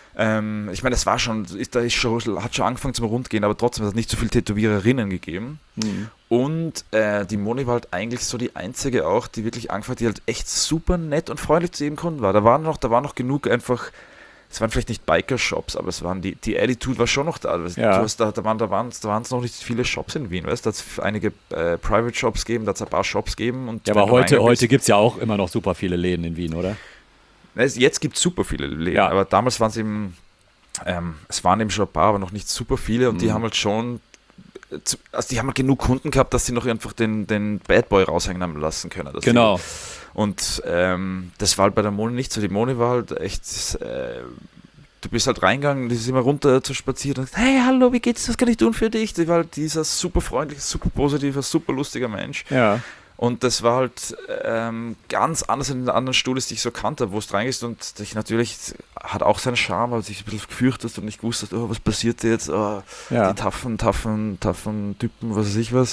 Ähm, ich meine, das war schon, ist, da ist schon, hat schon angefangen zum Rundgehen, aber trotzdem hat es nicht so viele Tätowiererinnen gegeben. Mhm. Und äh, die Moni war halt eigentlich so die einzige auch, die wirklich angefangen hat, die halt echt super nett und freundlich zu jedem Kunden war. Da waren noch, da war noch genug einfach, es waren vielleicht nicht Biker-Shops, aber es waren die, die Attitude war schon noch da. Ja. Du hast da, da waren da waren da waren es noch nicht viele Shops in Wien, weißt du? Da hat es einige äh, Private-Shops gegeben, da hat es ein paar Shops gegeben. Und ja, aber heute, heute gibt es ja auch immer noch super viele Läden in Wien, oder? Jetzt gibt es super viele Läden, ja. Aber damals waren es eben, ähm, es waren eben schon ein paar, aber noch nicht super viele und mhm. die haben halt schon, also die haben halt genug Kunden gehabt, dass sie noch einfach den, den Bad Boy raushängen haben lassen können. Genau. Die, und ähm, das war halt bei der Moni nicht so. Die Moni war halt echt, äh, du bist halt reingegangen, die ist immer runter zu spazieren und hey, hallo, wie geht's, was kann ich tun für dich? Die war halt dieser super freundliche, super positiver, super lustiger Mensch. Ja. Und das war halt ähm, ganz anders in den anderen Studios, die ich so kannte, wo es reingehst und dich natürlich hat auch seinen Charme, weil du dich ein bisschen gefürchtet und nicht gewusst hast, oh, was passiert jetzt, oh, ja. die taffen, taffen, taffen Typen, was weiß ich was.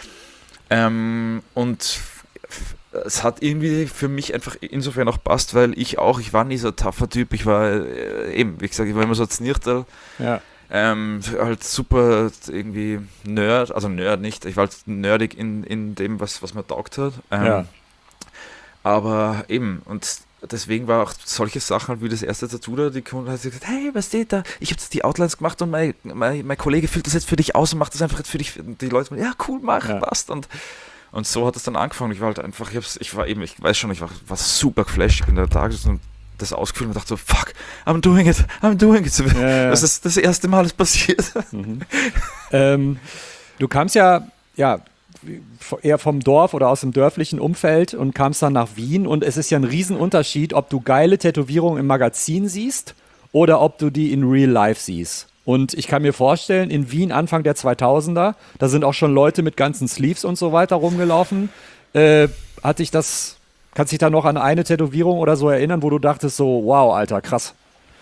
Ähm, und es hat irgendwie für mich einfach insofern auch passt, weil ich auch, ich war nie so ein taffer Typ, ich war äh, eben, wie gesagt, ich war immer so ein Znirtel. Ja. Ähm, halt super irgendwie Nerd, also Nerd nicht, ich war halt nerdig in, in dem, was, was mir taugt hat. Ähm, ja. Aber eben, und deswegen war auch solche Sachen halt wie das erste Tattoo da, die Kunden hat gesagt, hey, was steht da? Ich habe jetzt die Outlines gemacht und mein, mein, mein Kollege füllt das jetzt für dich aus und macht das einfach jetzt für dich. Und die Leute, ja cool, mach, ja. passt. Und, und so hat es dann angefangen. Ich war halt einfach, ich, hab's, ich war eben, ich weiß schon, ich war, war super geflasht, ich bin da da und das ausgefüllt und dachte so, fuck, I'm doing it, I'm doing it. Ja, ja. Das ist das erste Mal, das passiert. Mhm. ähm, du kamst ja, ja eher vom Dorf oder aus dem dörflichen Umfeld und kamst dann nach Wien und es ist ja ein Riesenunterschied, ob du geile Tätowierungen im Magazin siehst oder ob du die in Real Life siehst. Und ich kann mir vorstellen, in Wien Anfang der zweitausender, da sind auch schon Leute mit ganzen Sleeves und so weiter rumgelaufen. Äh, hat dich das... Kannst du dich da noch an eine Tätowierung oder so erinnern, wo du dachtest so, wow, Alter, krass?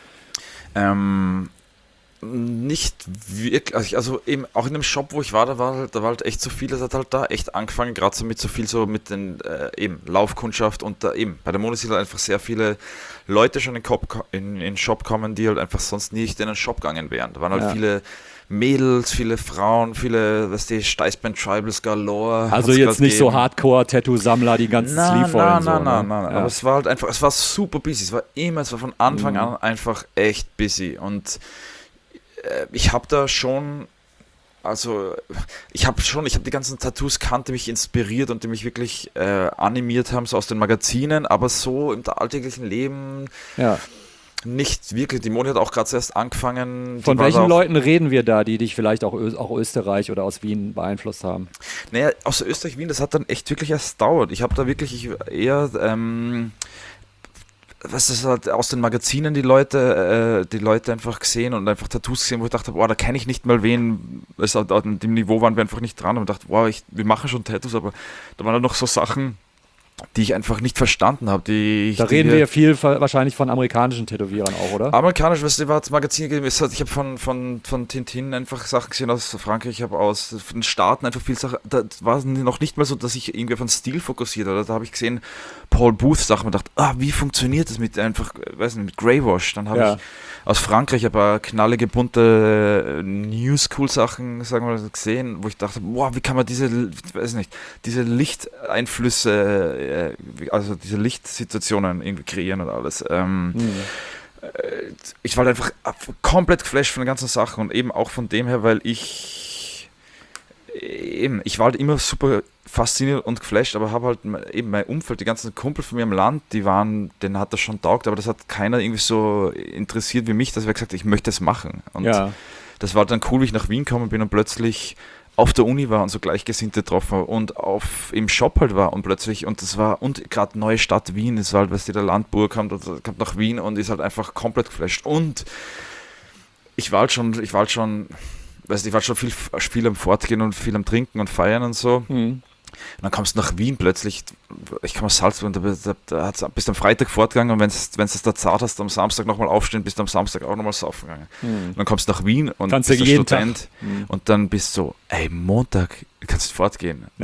Ähm, nicht wirklich, also eben auch in dem Shop, wo ich war, da war halt, da war halt echt so viel, das hat halt da echt angefangen, gerade so mit so viel so mit den äh, eben Laufkundschaft und da eben, bei der Moni sind halt einfach sehr viele Leute schon in den in, in Shop kommen, die halt einfach sonst nicht in den Shop gegangen wären. Da waren halt ja. viele Mädels, viele Frauen, viele, weißt du, Steißband Tribals galore. Also jetzt nicht gegeben. So Hardcore-Tattoo-Sammler, die ganzen na, Sleeve wollen. Nein, so, nein, ne? nein, nein. Ja. Aber es war halt einfach, es war super busy. Es war immer, es war von Anfang mhm. an einfach echt busy. Und äh, ich habe da schon, also ich habe schon, ich habe die ganzen Tattoos kannt, die mich inspiriert und die mich wirklich äh, animiert haben, so aus den Magazinen, aber so im alltäglichen Leben. Ja. Nicht wirklich. Die Moni hat auch gerade erst angefangen. Von welchen Leuten reden wir da, die dich vielleicht auch, Ö- auch Österreich oder aus Wien beeinflusst haben? Naja, aus Österreich, Wien, das hat dann echt wirklich erst dauert. Ich habe da wirklich ich eher, ähm, was ist halt aus den Magazinen die Leute, äh, die Leute einfach gesehen und einfach Tattoos gesehen, wo ich dachte, boah, da kenne ich nicht mal wen. Also, an dem Niveau waren wir einfach nicht dran und dachte, boah, ich, wir machen schon Tattoos, aber da waren dann noch so Sachen, die ich einfach nicht verstanden habe. Die ich, da reden die, wir viel wahrscheinlich von amerikanischen Tätowierern auch, oder? Amerikanisch, was war das Magazin gegeben ist, ich habe von, von, von Tintin einfach Sachen gesehen aus Frankreich, ich habe aus den Staaten einfach viel Sachen, da war es noch nicht mal so, dass ich irgendwie auf den Stil fokussiert oder da habe ich gesehen, Paul Booth Sachen und dachte, ah, wie funktioniert das mit einfach, weiß nicht, mit Greywash, dann habe ja. ich aus Frankreich ein paar knallige, bunte New School Sachen, sagen wir mal, gesehen, wo ich dachte, wow, wie kann man diese, weiß nicht, diese Lichteinflüsse, also diese Lichtsituationen irgendwie kreieren und alles. Ähm, mhm. Ich war halt einfach komplett geflasht von den ganzen Sachen und eben auch von dem her, weil ich eben, ich war halt immer super fasziniert und geflasht, aber habe halt eben mein Umfeld, die ganzen Kumpel von mir im Land, die waren, denen hat das schon taugt, aber das hat keiner irgendwie so interessiert wie mich, dass wir gesagt haben, ich möchte es machen. Und ja. das war dann cool, wie ich nach Wien gekommen bin und plötzlich auf der Uni war und so Gleichgesinnte getroffen und auf, im Shop halt war und plötzlich, und das war, und gerade neue Stadt Wien, ist halt, weißt du, der Landburg kommt, kommt nach Wien und ist halt einfach komplett geflasht. Und ich war halt schon, ich war halt schon, weißt du, ich war schon viel, viel am Fortgehen und viel am Trinken und Feiern und so. Mhm. Und dann kommst du nach Wien plötzlich, ich komme aus Salzburg, da, da, da, da bist du am Freitag fortgegangen und wenn du es da zart hast, am Samstag nochmal aufstehen, bist du am Samstag auch nochmal saufen gegangen. Mhm. Und dann kommst du nach Wien und kannst bist jeden Student mhm. und dann bist du so, ey, Montag kannst du fortgehen. Ja.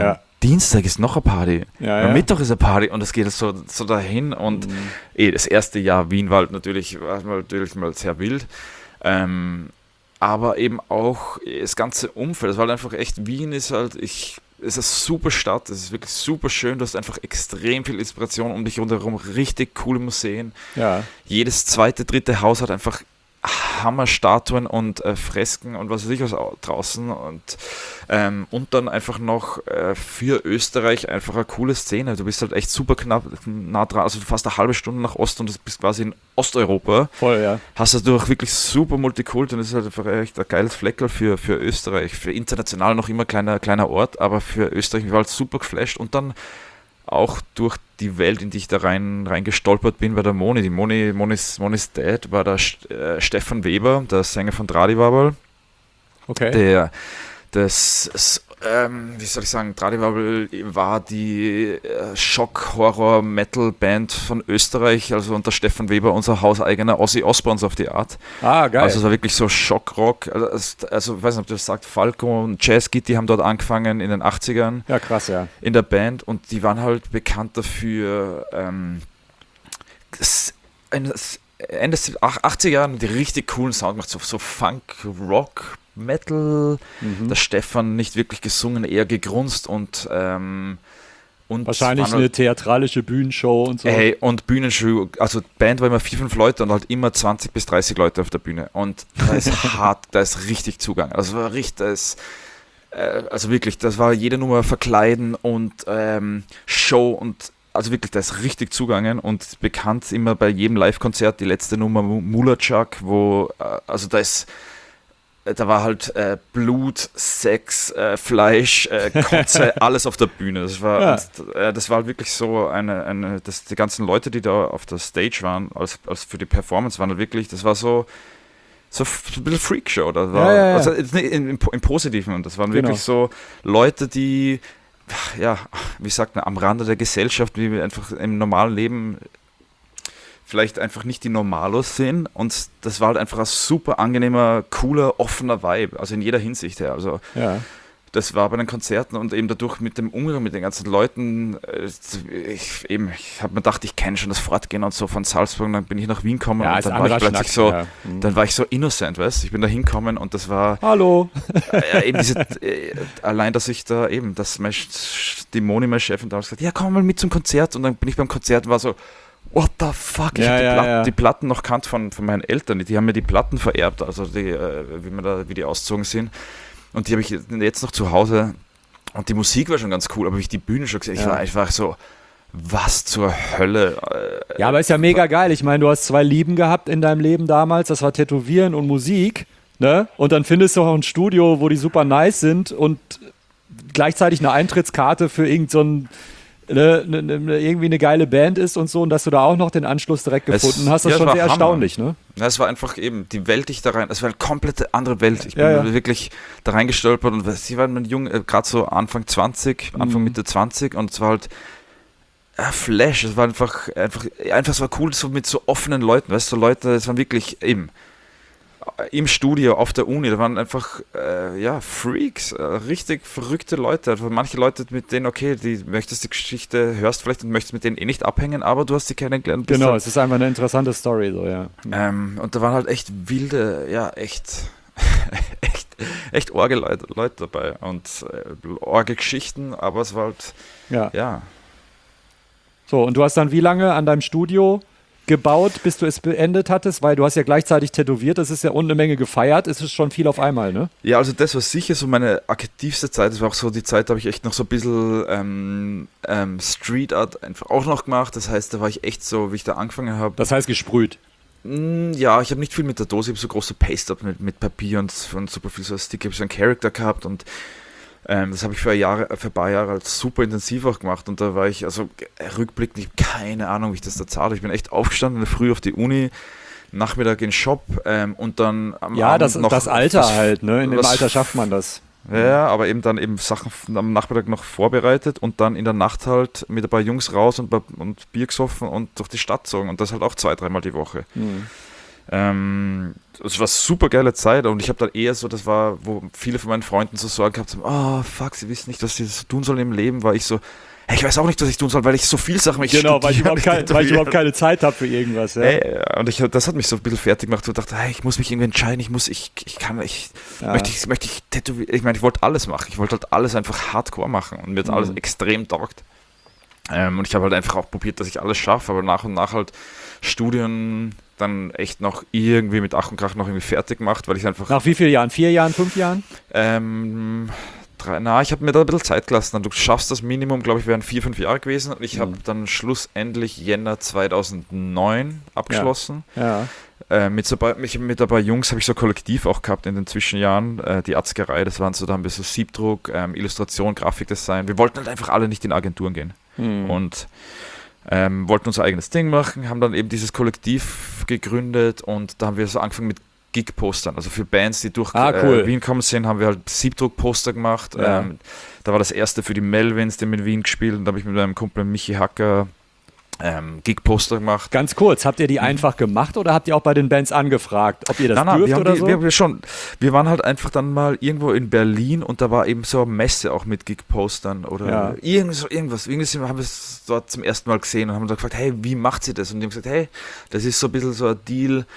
Dienstag ist noch eine Party, Ja, am ja. Mittwoch ist eine Party und es geht so, so dahin und Mhm. eh, das erste Jahr Wien war halt natürlich, war natürlich mal sehr wild, ähm, aber eben auch das ganze Umfeld, das war halt einfach echt, Wien ist halt, ich, es ist eine super Stadt, es ist wirklich super schön, du hast einfach extrem viel Inspiration um dich rundherum, richtig coole Museen, Ja. jedes zweite, dritte Haus hat einfach Hammerstatuen und äh, Fresken und was weiß ich was au- draußen und, ähm, und dann einfach noch äh, für Österreich einfach eine coole Szene. Du bist halt echt super knapp nah dran, also fast eine halbe Stunde nach Osten und du bist quasi in Osteuropa. Voll, ja. Hast du durch wirklich super Multikult und das ist halt einfach echt ein geiles Fleckerl für, für Österreich. Für international noch immer kleiner, kleiner Ort, aber für Österreich war halt super geflasht und dann auch durch die Welt, in die ich da rein, rein gestolpert bin bei der Moni. Die Moni, Moni's, Moni's Dad war der St- äh, Stefan Weber, der Sänger von Tradiwabel, Okay. der das, s- ähm, wie soll ich sagen, Tradiwabel war die äh, Schock-Horror-Metal-Band von Österreich, also unter Stefan Weber unser hauseigener Ozzy Osbourne auf die Art. Ah, geil. Also es war wirklich so Schockrock, also, es- also ich weiß nicht, ob du das sagst, Falco und Jazz Gitti haben dort angefangen in den achtzigern ja, krass, ja. in der Band und die waren halt bekannt dafür, ähm, das- ein- das Ende der achtziger Jahren die richtig coolen Sound gemacht, so, so Funk, Rock, Metal. Mhm. Der Stefan nicht wirklich gesungen, eher gegrunzt und ähm, und Wahrscheinlich waren eine halt, theatralische Bühnenshow und so. ey, und Bühnenshow, also Band war immer vier, fünf Leute und halt immer zwanzig bis dreißig Leute auf der Bühne und da ist hart, da ist richtig Zugang, also war richtig, da ist äh, also wirklich, das war jede Nummer verkleiden und ähm, Show und also wirklich, da ist richtig zugangen und bekannt immer bei jedem Live-Konzert die letzte Nummer Mulachak, wo, äh, also da ist, äh, da war halt äh, Blut, Sex, äh, Fleisch, äh, Kotze, alles auf der Bühne. Das war, Ja. und, äh, das war halt wirklich so eine, eine das, die ganzen Leute, die da auf der Stage waren, als, als für die Performance waren halt wirklich, das war so, so f- ein bisschen Freakshow. Das war, Ja, ja, ja. Also jetzt nicht im, im, im Positiven. Und das waren Genau. wirklich so Leute, die, ja, wie sagt man, am Rande der Gesellschaft, wie wir einfach im normalen Leben vielleicht einfach nicht die Normalos sind. Und das war halt einfach ein super angenehmer, cooler, offener Vibe. Also in jeder Hinsicht her. Also Ja. das war bei den Konzerten und eben dadurch mit dem Umgang mit den ganzen Leuten, äh, ich, eben, ich habe mir gedacht, ich kenne schon das Fortgehen und so von Salzburg, und dann bin ich nach Wien gekommen Ja, und ist dann ein war ich anderer plötzlich Schnack, so, ja. Mhm. dann war ich so innocent, weißt du, ich bin da hingekommen und das war Hallo. äh, eben diese, äh, allein, dass ich da eben, dass mein, Sch- die Moni, meine Chefin, damals gesagt, ja, komm mal mit zum Konzert und dann bin ich beim Konzert und war so, what the fuck, ich Ja, habe die, ja, Platten, ja. die Platten noch kannt von, von meinen Eltern, die haben mir die Platten vererbt, also die, äh, wie, man da, wie die ausgezogen sind und die habe ich jetzt noch zu Hause. Und die Musik war schon ganz cool, aber wie ich die Bühne schon gesehen, ich Ja. war einfach so, was zur Hölle. Äh, Ja, aber ist ja mega geil. Ich meine, du hast zwei Lieben gehabt in deinem Leben damals. Das war Tätowieren und Musik. Ne? Und dann findest du auch ein Studio, wo die super nice sind und gleichzeitig eine Eintrittskarte für irgend so ein, ne, ne, ne, irgendwie eine geile Band ist und so. Und dass du da auch noch den Anschluss direkt Es- gefunden hast, das ja, ist schon es war sehr Hammer. erstaunlich. Ne? Ja, es war einfach eben die Welt, die ich da rein, es war eine komplette andere Welt. Ich bin Ja, ja. wirklich da reingestolpert und sie waren mit jung, äh, gerade so Anfang zwanzig, Anfang Mhm. Mitte zwanzig und es war halt ja, Flash, es war einfach, einfach, einfach, es war cool, so mit so offenen Leuten, weißt du, so Leute, es waren wirklich eben im Studio, auf der Uni, da waren einfach, äh, ja, Freaks, äh, richtig verrückte Leute. Also manche Leute, mit denen, okay, die möchtest die Geschichte, hörst vielleicht und möchtest mit denen eh nicht abhängen, aber du hast sie kennengelernt. bist Genau, halt- es ist einfach eine interessante Story. So, ja. Ähm, und da waren halt echt wilde, ja, echt, echt, echt orge Leute, Leute dabei und äh, orge Geschichten, aber es war halt, Ja. ja, So, und du hast dann wie lange an deinem Studio gebaut, bis du es beendet hattest? Weil du hast ja gleichzeitig tätowiert, das ist ja und eine Menge gefeiert, es ist schon viel auf einmal, ne? Ja, also das war sicher so meine aktivste Zeit. Das war auch so die Zeit, da habe ich echt noch so ein bisschen ähm, ähm, Street Art einfach auch noch gemacht. Das heißt, da war ich echt so, wie ich da angefangen habe. Das heißt gesprüht. Mm, Ja, ich habe nicht viel mit der Dose, ich habe so große Paste-Up mit, mit Papier und, und super viel so Sticker, ich habe so einen Charakter gehabt und ähm, das habe ich für, Jahre, für ein paar Jahre als super intensiv auch gemacht und da war ich, also äh, rückblickend, ich habe keine Ahnung, wie ich das da zahle. Ich bin echt aufgestanden, früh auf die Uni, Nachmittag in den Shop ähm, und dann am Ja, Abend das, noch das Alter was- halt, ne? In dem was- Alter schafft man das. Ja, aber eben dann eben Sachen am Nachmittag noch vorbereitet und dann in der Nacht halt mit ein paar Jungs raus und, und Bier gesoffen und durch die Stadt gezogen und das halt auch zwei, dreimal die Woche. Hm. Ähm, es war eine super geile Zeit und ich habe dann eher so, das war, wo viele von meinen Freunden so Sorgen gehabt haben, oh fuck, sie wissen nicht, was sie das tun sollen im Leben, war ich so, hey, ich weiß auch nicht, was ich tun soll, weil ich so viel Sachen ich Genau, weil ich, studiere, überhaupt kein, weil ich überhaupt keine Zeit habe für irgendwas. Ja. Hey, und ich, das hat mich so ein bisschen fertig gemacht. Ich dachte, hey, ich muss mich irgendwie entscheiden. Ich muss, ich, ich kann, ich Ja. möchte, ich möchte ich tätowieren. Ich meine, ich wollte alles machen. Ich wollte halt alles einfach hardcore machen und mir hat Mhm. alles extrem taugt. Ähm, und ich habe halt einfach auch probiert, dass ich alles schaffe, aber nach und nach halt Studien dann echt noch irgendwie mit Ach und Krach noch irgendwie fertig gemacht, weil ich einfach Nach wie vielen Jahren? Vier Jahren, fünf Jahren? ähm, drei, na, ich habe mir da ein bisschen Zeit gelassen. Du schaffst das Minimum, glaube ich, wären vier, fünf Jahre gewesen. Und ich habe Mhm. dann schlussendlich Jänner zweitausendneun abgeschlossen. Ja. Äh, mit, so bei, mich, mit ein paar Jungs habe ich so kollektiv auch gehabt in den Zwischenjahren. Äh, die Atzgerei, das waren so, da haben wir so Siebdruck, ähm, Illustration, Grafikdesign. Wir wollten halt einfach alle nicht in Agenturen gehen. Mhm. Und ähm, wollten unser eigenes Ding machen, haben dann eben dieses Kollektiv gegründet und da haben wir so angefangen mit Gig-Postern, also für Bands, die durch Ah, cool. äh, Wien gekommen sind, haben wir halt Siebdruck-Poster gemacht. Ja. Ähm, da war das erste für die Melvins, die haben in Wien gespielt und da habe ich mit meinem Kumpel Michi Hacker ähm, Gig-Poster gemacht. Ganz kurz, habt ihr die einfach gemacht oder habt ihr auch bei den Bands angefragt, ob ihr das Nein, nein, dürft wir haben, oder die, so? wir haben wir schon, wir waren halt einfach dann mal irgendwo in Berlin und da war eben so eine Messe auch mit Gig-Postern oder Ja. irgend so, irgendwas. Irgendwie haben wir es dort zum ersten Mal gesehen und haben dann gefragt, hey, wie macht sie das? Und die haben gesagt, hey, das ist so ein bisschen so ein Deal.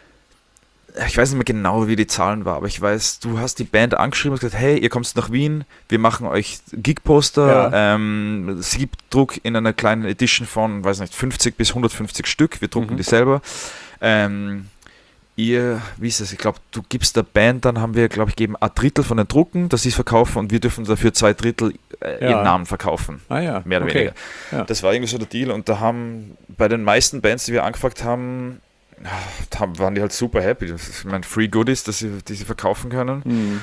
Ich weiß nicht mehr genau, wie die Zahlen waren, aber ich weiß, du hast die Band angeschrieben und gesagt, hey, ihr kommt nach Wien, wir machen euch Gig-Poster, Ja. ähm, Siebdruck in einer kleinen Edition von, weiß nicht, fünfzig bis hundertfünfzig Stück, wir drucken Mhm. die selber. Ähm, ihr, wie ist es, ich glaube, du gibst der Band, dann haben wir, glaube ich, geben ein Drittel von den Drucken, dass sie es verkaufen und wir dürfen dafür zwei Drittel äh, Ja. ihren Namen verkaufen. Ah ja, Mehr oder okay. weniger. Ja. Das war irgendwie so der Deal und da haben bei den meisten Bands, die wir angefragt haben, haben waren die halt super happy. Das ist, ich meine, Free Goodies, dass sie, die sie verkaufen können. Mhm.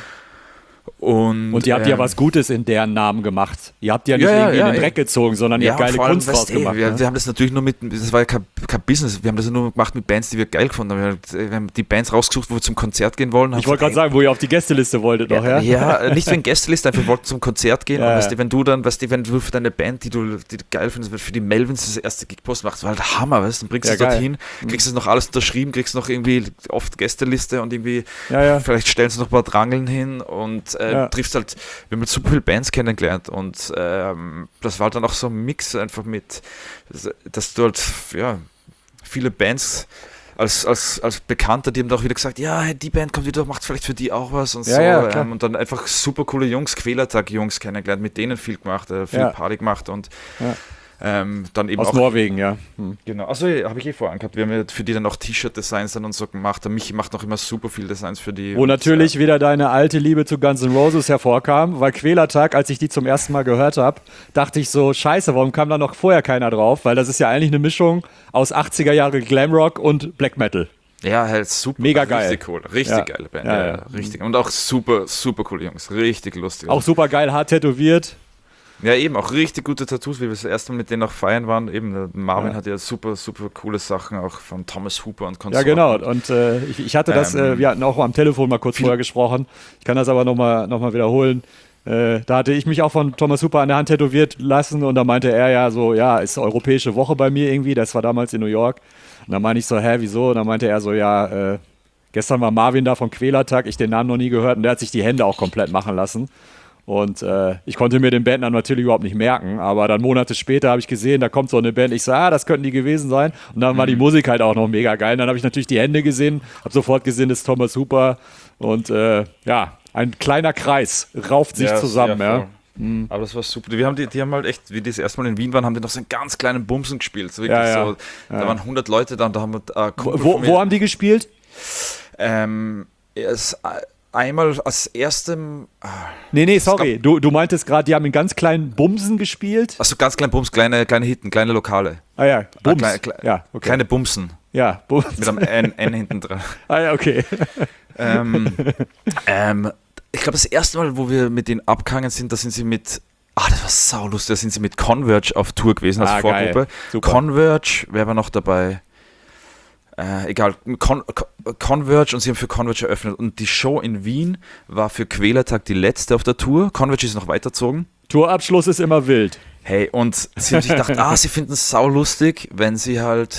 Und, Und ihr habt ja ähm, was Gutes in deren Namen gemacht. Ihr habt ja nicht Ja, ja, irgendwie ja, in den ja. Dreck gezogen, sondern ihr ja, habt geile vor allem, Kunst weißt draus du, gemacht. wir, ne? wir haben das natürlich nur mit, das war ja kein, kein Business, wir haben das ja nur gemacht mit Bands, die wir geil gefunden haben. Wir haben die Bands rausgesucht, wo wir zum Konzert gehen wollen. Ich wollte gerade sagen, wo ihr auf die Gästeliste wolltet noch, ja? Ja, ja, nicht wegen Gästeliste, einfach wir wollten zum Konzert gehen. Ja, und ja. weißt du, wenn du dann, weißt du, wenn du für deine Band, die du, die du geil findest, für die Melvins das erste Gigpost machst, war halt Hammer, weißt du, dann bringst du Ja, es geil. dorthin, kriegst es noch alles unterschrieben, kriegst noch irgendwie oft Gästeliste und irgendwie, Ja, ja. vielleicht stellen sie noch ein paar Drangeln hin und äh, Ja. triffst halt, wir haben super viele Bands kennengelernt und ähm, das war halt dann auch so ein Mix einfach mit, dass du halt, ja, viele Bands als, als, als Bekannter, die haben da auch wieder gesagt, ja, hey, die Band kommt wieder, macht vielleicht für die auch was und Ja, so. ja, klar. ähm, und dann einfach super coole Jungs, Quälertag-Jungs kennengelernt, mit denen viel gemacht, äh, viel Ja. Party gemacht und Ja. ähm, dann eben Aus auch. Norwegen, ja. Hm. Genau, also habe ich eh vorhin gehabt. Wir haben ja für die dann auch T-Shirt-Designs dann und so gemacht. Der Michi macht noch immer super viel Designs für die. Wo und, natürlich äh, wieder deine alte Liebe zu Guns N' Roses hervorkam, weil Quälertag, als ich die zum ersten Mal gehört habe, dachte ich so, scheiße, warum kam da noch vorher keiner drauf? Weil das ist ja eigentlich eine Mischung aus achtziger Jahre Glamrock und Black Metal. Ja, halt super. Mega geil. Richtig cool. Richtig Ja. geile Band. Ja, Ja, ja. ja, richtig. Und auch super, super coole Jungs. Richtig lustig. Auch super geil, hart tätowiert. Ja, eben, auch richtig gute Tattoos, wie wir das erste Mal mit denen auch feiern waren. Eben, der Marvin Ja. hat ja super, super coole Sachen, auch von Thomas Hooper und Ja, Konsorten. genau. Und äh, ich, ich hatte das, Ähm, äh, wir hatten auch am Telefon mal kurz vorher gesprochen. Ich kann das aber nochmal noch mal wiederholen. Äh, da hatte ich mich auch von Thomas Hooper an der Hand tätowiert lassen und da meinte er ja so, ja, ist europäische Woche bei mir irgendwie. Das war damals in New York. Und dann meinte ich so, hä, wieso? Und dann meinte er so, ja, äh, gestern war Marvin da von Quälertag, ich den Namen noch nie gehört und der hat sich die Hände auch komplett machen lassen. Und äh, ich konnte mir den Bandnamen natürlich überhaupt nicht merken, aber dann Monate später habe ich gesehen, da kommt so eine Band, ich so, ah, das könnten die gewesen sein. Und dann war die Musik halt auch noch mega geil. Und dann habe ich natürlich die Hände gesehen, habe sofort gesehen, das ist Thomas Hooper. Und äh, ja, ein kleiner Kreis rauft sich zusammen. Ja, voll. Mhm. Aber das war super. Wir haben die, die haben halt echt, wie die das erste Mal in Wien waren, haben die noch so einen ganz kleinen Bumsen gespielt. So wirklich Ja, ja. so, da waren hundert Leute da und da haben wir äh, Wo, wo, wo haben die gespielt? ähm, es, äh, einmal als erstem, äh, Nee, nee, sorry. Du, du meintest gerade, die haben in ganz kleinen Bumsen gespielt. also ganz kleine Bums, kleine, kleine Hitten, kleine Lokale. Ah ja, Bums. kleine- kleine- ja, okay. Kleine Bumsen ja, Bums. mit einem N, N hinten dran. Ah ja, okay. ähm, ähm, ich glaube, das erste Mal, wo wir mit denen abgehangen sind, da sind sie mit, ah, das war saulustig, da sind sie mit Converge auf Tour gewesen als Ah, Vorgruppe. geil. Super. Converge, wer war noch dabei? Äh, egal, Con, Con, Converge und sie haben für Converge eröffnet und die Show in Wien war für Quälertag die letzte auf der Tour. Converge ist noch weitergezogen. Tourabschluss ist immer wild. Hey, und sie haben sich gedacht, ah, sie finden es saulustig, wenn sie halt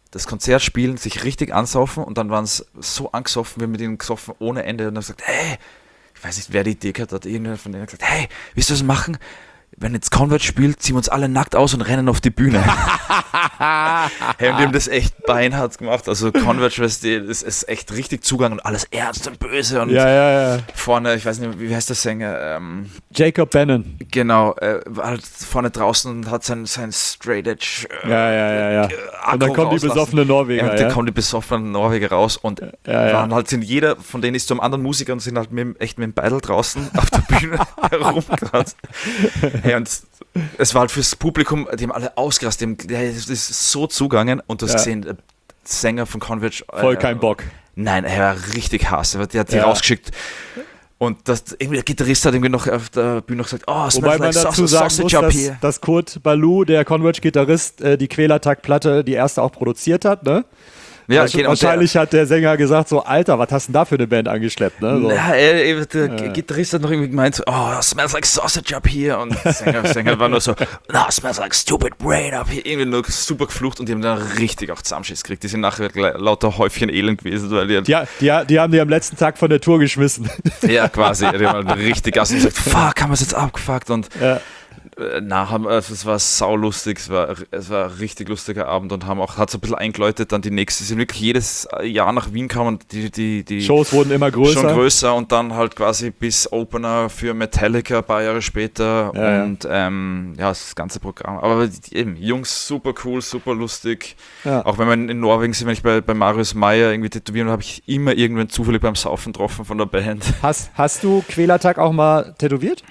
das Konzert spielen, sich richtig ansaufen und dann waren es so angesoffen, wir haben mit ihnen gesoffen ohne Ende und haben gesagt, hey, ich weiß nicht, wer die Idee gehabt hat, irgendwer von denen hat gesagt, hey, willst du das machen? Wenn jetzt Converge spielt, ziehen wir uns alle nackt aus und rennen auf die Bühne. Hey, und die haben das echt beinhart gemacht. Also Converge, weißt du, das ist echt richtig Zugang und alles ernst und böse. Und Ja, ja, ja. vorne, ich weiß nicht, wie heißt der Sänger? Ähm, Jacob Bannon. genau, äh, war halt vorne draußen und hat sein, sein Straight Edge. Äh, Ja, ja, ja, ja. Akku Und dann kommen die rauslassen. besoffenen Norweger. Ja, und Ja, dann kommen die besoffenen Norweger raus und ja, ja. waren halt, sind jeder von denen ist zum anderen Musiker und sind halt mit, dem- echt mit dem Beidel draußen auf der Bühne herumgerannt. Hey, und es war halt fürs Publikum, die haben alle ausgerastet, die haben- das ist so zugangen und du hast Ja. gesehen, der Sänger von Converge. Voll äh, kein Bock. Nein, er war richtig Hass, der hat die Ja. rausgeschickt. Und das, irgendwie der Gitarrist hat irgendwie noch auf der Bühne noch gesagt, oh, Wobei smells man like dazu sausage, sagen muss, sausage up dass, here. dass Kurt Ballou, der Converge-Gitarrist, äh, die Quälertag-Platte, die erste auch produziert hat, ne? Ja, Wahrsch- genau, und Wahrscheinlich hat der Sänger gesagt so, Alter, was hast du denn da für eine Band angeschleppt, ne? So. Der, ja, er, der Gitarrist hat noch irgendwie gemeint, so, oh, smells like sausage up here. Und der Sänger, Sänger war nur so, no, smells like stupid brain up here. Irgendwie nur super geflucht und die haben dann richtig auch Zusammenschiss gekriegt. Die sind nachher gleich lauter Häufchen Elend gewesen, weil die, Die, die, die haben die am letzten Tag von der Tour geschmissen. ja, quasi, die haben halt richtig Gas und gesagt, fuck, haben wir es jetzt abgefuckt und Ja. äh, na, haben, also es war saulustig, es war, es war ein richtig lustiger Abend und haben auch, hat so ein bisschen eingeläutet, dann die nächste, sind wirklich jedes Jahr nach Wien kamen und die, die, die Shows wurden immer größer. schon größer und dann halt quasi bis Opener für Metallica ein paar Jahre später Ja, ja. und ähm, ja, das ganze Programm. Aber die, eben, Jungs, super cool, super lustig. Ja. Auch wenn man in Norwegen sind, wenn ich bei, bei Marius Meyer irgendwie tätowieren, habe ich immer irgendwann zufällig beim Saufen getroffen von der Band. Hast, hast du Quälertag auch mal tätowiert?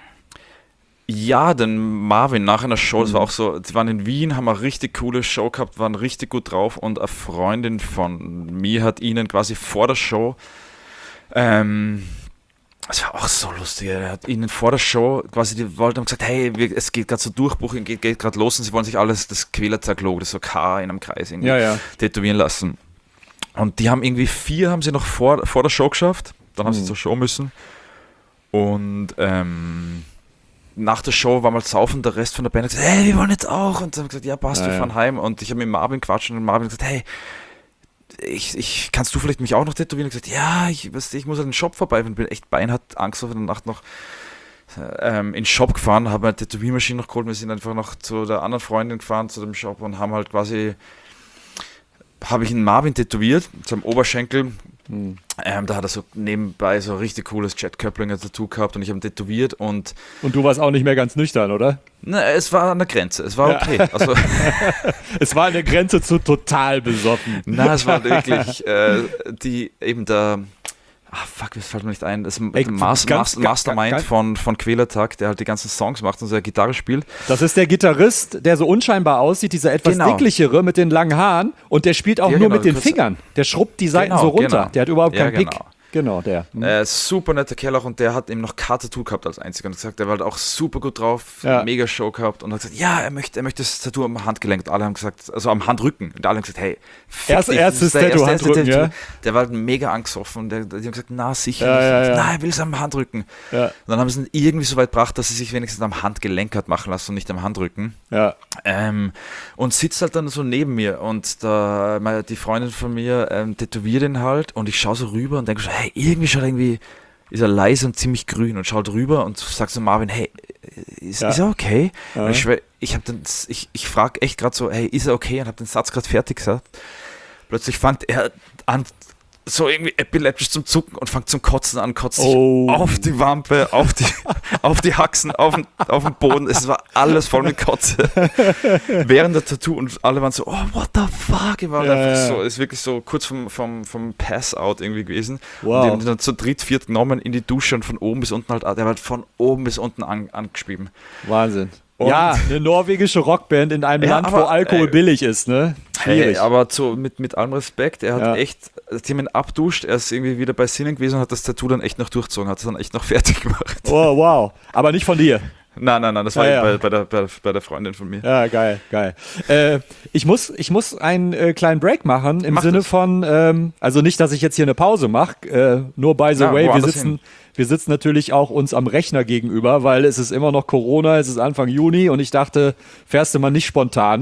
Ja, den Marvin nach einer Show, das war auch so, die waren in Wien, haben eine richtig coole Show gehabt, waren richtig gut drauf und eine Freundin von mir hat ihnen quasi vor der Show, ähm, das war auch so lustig, er hat ihnen vor der Show quasi, die wollten haben gesagt, hey, wir, es geht gerade so Durchbruch, geht, geht gerade los und sie wollen sich alles, das Quälertag-Logo, das so K in einem Kreis irgendwie Ja, ja. tätowieren lassen. Und die haben irgendwie vier, haben sie noch vor, vor der Show geschafft, dann haben sie Mhm. zur Show müssen und ähm, nach der Show war mal saufen, der Rest von der Band hat gesagt, hey, wir wollen jetzt auch. Und dann haben wir gesagt, ja, passt, Ja, wir ja. fahren heim. Und ich habe mit Marvin quatscht und Marvin hat gesagt, hey, ich, ich, kannst du vielleicht mich auch noch tätowieren? Und ich gesagt, ja, ich, weißt du, ich muss halt in den Shop vorbei. Ich bin echt beinhart Angst auf in der Nacht noch ähm, in den Shop gefahren, habe eine Tätowiermaschine noch geholt. Wir sind einfach noch zu der anderen Freundin gefahren, zu dem Shop und haben halt quasi, habe ich einen Marvin tätowiert, zu einem Oberschenkel. Hm. Ähm, da hat er so nebenbei so ein richtig cooles Chad Köplinger Tattoo gehabt und ich habe ihn tätowiert und Und du warst auch nicht mehr ganz nüchtern, oder? na, es war an der Grenze, es war Ja. okay. Also, Es war eine Grenze zu total besoffen. na, es war wirklich äh, die eben der, ah fuck, das fällt mir nicht ein, das Ey, Mas ganz- Mas Mastermind ganz- von, von Quälertag, der halt die ganzen Songs macht und so Gitarre spielt. Das ist der Gitarrist, der so unscheinbar aussieht, dieser etwas Genau. dicklichere mit den langen Haaren und der spielt auch Ja, nur genau, mit den kurz- Fingern. Der schrubbt die Seiten Genau, so runter. genau. Der hat überhaupt Ja, keinen Pick. genau. Genau, der. Hm. Äh, super netter Kerl auch und der hat eben noch kein Tattoo gehabt als einziger und gesagt, der war halt auch super gut drauf, Ja. mega Show gehabt und hat gesagt, ja, er möchte, er möchte das Tattoo am Handgelenk und alle haben gesagt, also am Handrücken und alle haben gesagt, hey, fick Erst- dich, erstes das ist der Tattoo, erste Handrücken, Tattoo. ja. Der war halt mega angesoffen und der, die haben gesagt, na sicher Ja, nicht. ja, ja. Nein, er will es am Handrücken. Ja, Und dann haben sie ihn irgendwie so weit gebracht, dass sie sich wenigstens am Handgelenk hat machen lassen und nicht am Handrücken. ja. Ähm, und sitzt halt dann so neben mir und da, meine, die Freundin von mir ähm, tätowiert ihn halt und ich schaue so rüber und denke so, hey, irgendwie schaut er irgendwie, ist er leise und ziemlich grün und schaut rüber und sagt so Marvin, hey, ist, Ja. ist er okay? Ja. Und ich schwör, ich, hab dann, ich, ich frage echt gerade so, hey, ist er okay? Und habe den Satz gerade fertig gesagt. Plötzlich fängt er an, so irgendwie epileptisch zum Zucken und fängt zum Kotzen an, kotzt sich Oh. auf die Wampe, auf die, auf die Haxen, auf den, auf den Boden. Es war alles voll mit Kotze. Während der Tattoo und alle waren so, oh, what the fuck? Ich war Ja, einfach ja. so, ist wirklich so kurz vom, vom, vom Pass-Out irgendwie gewesen. Wow. Und die haben ihn dann zu dritt, viert genommen in die Dusche und von oben bis unten halt, der war halt von oben bis unten an, angeschrieben. Wahnsinn. Und- Ja, eine norwegische Rockband in einem Ja, Land, wo aber, Alkohol ey, billig ist, ne? Hey, Schwierig. aber zu, mit, mit allem Respekt, er hat Ja. echt, die haben ihn abduscht, er ist irgendwie wieder bei Sinnen gewesen und hat das Tattoo dann echt noch durchgezogen, hat es dann echt noch fertig gemacht. Oh, wow. Aber nicht von dir. Nein, nein, nein, das war Ja, ja. Bei, bei, der, bei, der, bei der Freundin von mir. Ja, geil, geil. Äh, ich, muss, ich muss einen äh, kleinen Break machen, im Mach Sinne das. von, ähm, also nicht, dass ich jetzt hier eine Pause mache, äh, nur by the Ja, way, wir woanders sitzen, hin. wir sitzen natürlich auch uns am Rechner gegenüber, weil es ist immer noch Corona, es ist Anfang Juni und ich dachte, fährst du mal nicht spontan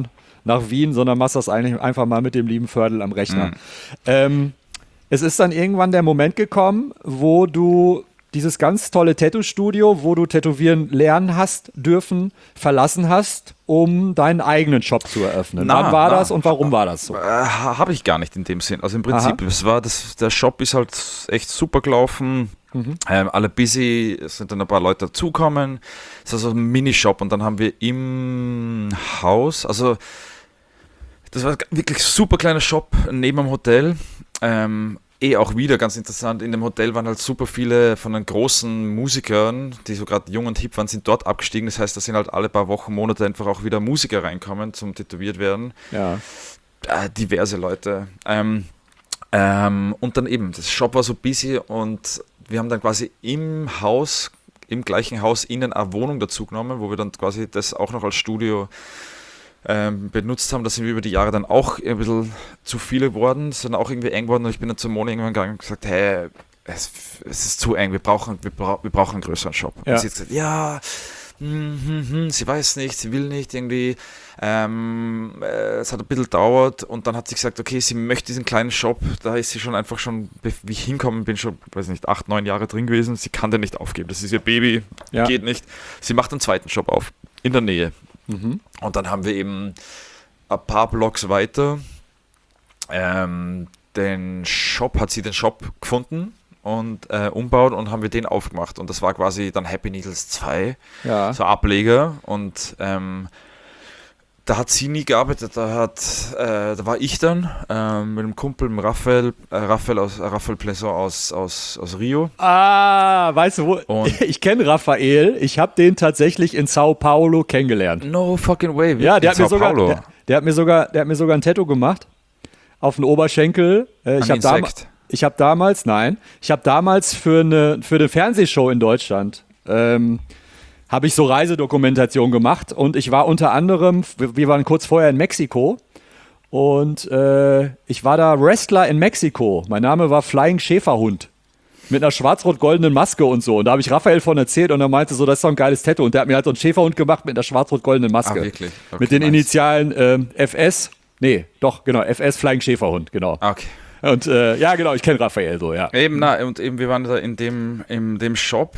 nach Wien, sondern machst das eigentlich einfach mal mit dem lieben Fördel am Rechner. Mhm. Ähm, es ist dann irgendwann der Moment gekommen, wo du dieses ganz tolle Tattoo-Studio, wo du tätowieren lernen hast dürfen, verlassen hast, um deinen eigenen Shop zu eröffnen. Na, Wann war na, das und warum war das so? Äh, Habe ich gar nicht in dem Sinn. Also im Prinzip, es war das, der Shop ist halt echt super gelaufen. Mhm. Ähm, alle busy, es sind dann ein paar Leute dazugekommen. Es ist also ein Minishop und dann haben wir im Haus, also das war wirklich super kleiner Shop neben dem Hotel. Ähm, Eh auch wieder ganz interessant, in dem Hotel waren halt super viele von den großen Musikern, die so gerade jung und hip waren, sind dort abgestiegen. Das heißt, da sind halt alle paar Wochen, Monate einfach auch wieder Musiker reinkommen zum tätowiert werden. Ja. Äh, diverse Leute. Ähm, ähm, und dann eben, das Shop war so busy und wir haben dann quasi im Haus, im gleichen Haus innen eine Wohnung dazu genommen, wo wir dann quasi das auch noch als Studio Ähm, benutzt haben. Da sind wir über die Jahre dann auch ein bisschen zu viele geworden, sind auch irgendwie eng geworden und ich bin dann zur Moni irgendwann gegangen und gesagt, hey, es, es ist zu eng, wir brauchen, wir, bra- wir brauchen einen größeren Shop. Ja. Und sie hat gesagt, ja, hm, hm, hm, sie weiß nicht, sie will nicht irgendwie, ähm, äh, es hat ein bisschen gedauert und dann hat sie gesagt, okay, sie möchte diesen kleinen Shop, da ist sie schon einfach schon, wie ich hinkommen bin, schon, weiß nicht, acht, neun Jahre drin gewesen, sie kann den nicht aufgeben, das ist ihr Baby, Ja. geht nicht. Sie macht einen zweiten Shop auf, in der Nähe. Mhm. Und dann haben wir eben ein paar Blocks weiter ähm, den Shop, hat sie den Shop gefunden und äh, umbaut und haben wir den aufgemacht. Und das war quasi dann Happy Needles zwei, Ja. so Ableger. Und ähm, da hat sie nie gearbeitet, da, hat, äh, da war ich dann äh, mit einem Kumpel, mit Raphael, äh, Raphael, aus, äh, Raphael Plesson aus, aus, aus Rio. Ah, weißt du wo? Und- Ich kenne Raphael. Ich habe den tatsächlich in Sao Paulo kennengelernt. No fucking way. Ja, der in hat, mir Sao sogar, Paulo. der, der, hat mir sogar, der hat mir sogar ein Tattoo gemacht. Auf den Oberschenkel. Äh, ich Ein habe dam- Insekt. ich hab damals, nein, ich habe damals für eine, für eine Fernsehshow in Deutschland, ähm, habe ich so Reisedokumentation gemacht und ich war unter anderem, wir wir waren kurz vorher in Mexiko und äh, ich war da Wrestler in Mexiko. Mein Name war Flying Schäferhund. Mit einer schwarz-rot-goldenen Maske und so. Und da habe ich Raphael von erzählt und er meinte so, das ist doch ein geiles Tattoo. Und der hat mir halt so einen Schäferhund gemacht mit einer schwarz-rot-goldenen Maske. Ah, wirklich? Okay, mit den nice. Initialen ähm, F S. Nee, doch, genau, F S Flying Schäferhund, genau. Okay. Und äh, ja, genau, ich kenne Raphael so, ja. Eben, na, und eben, wir waren da in dem, in dem Shop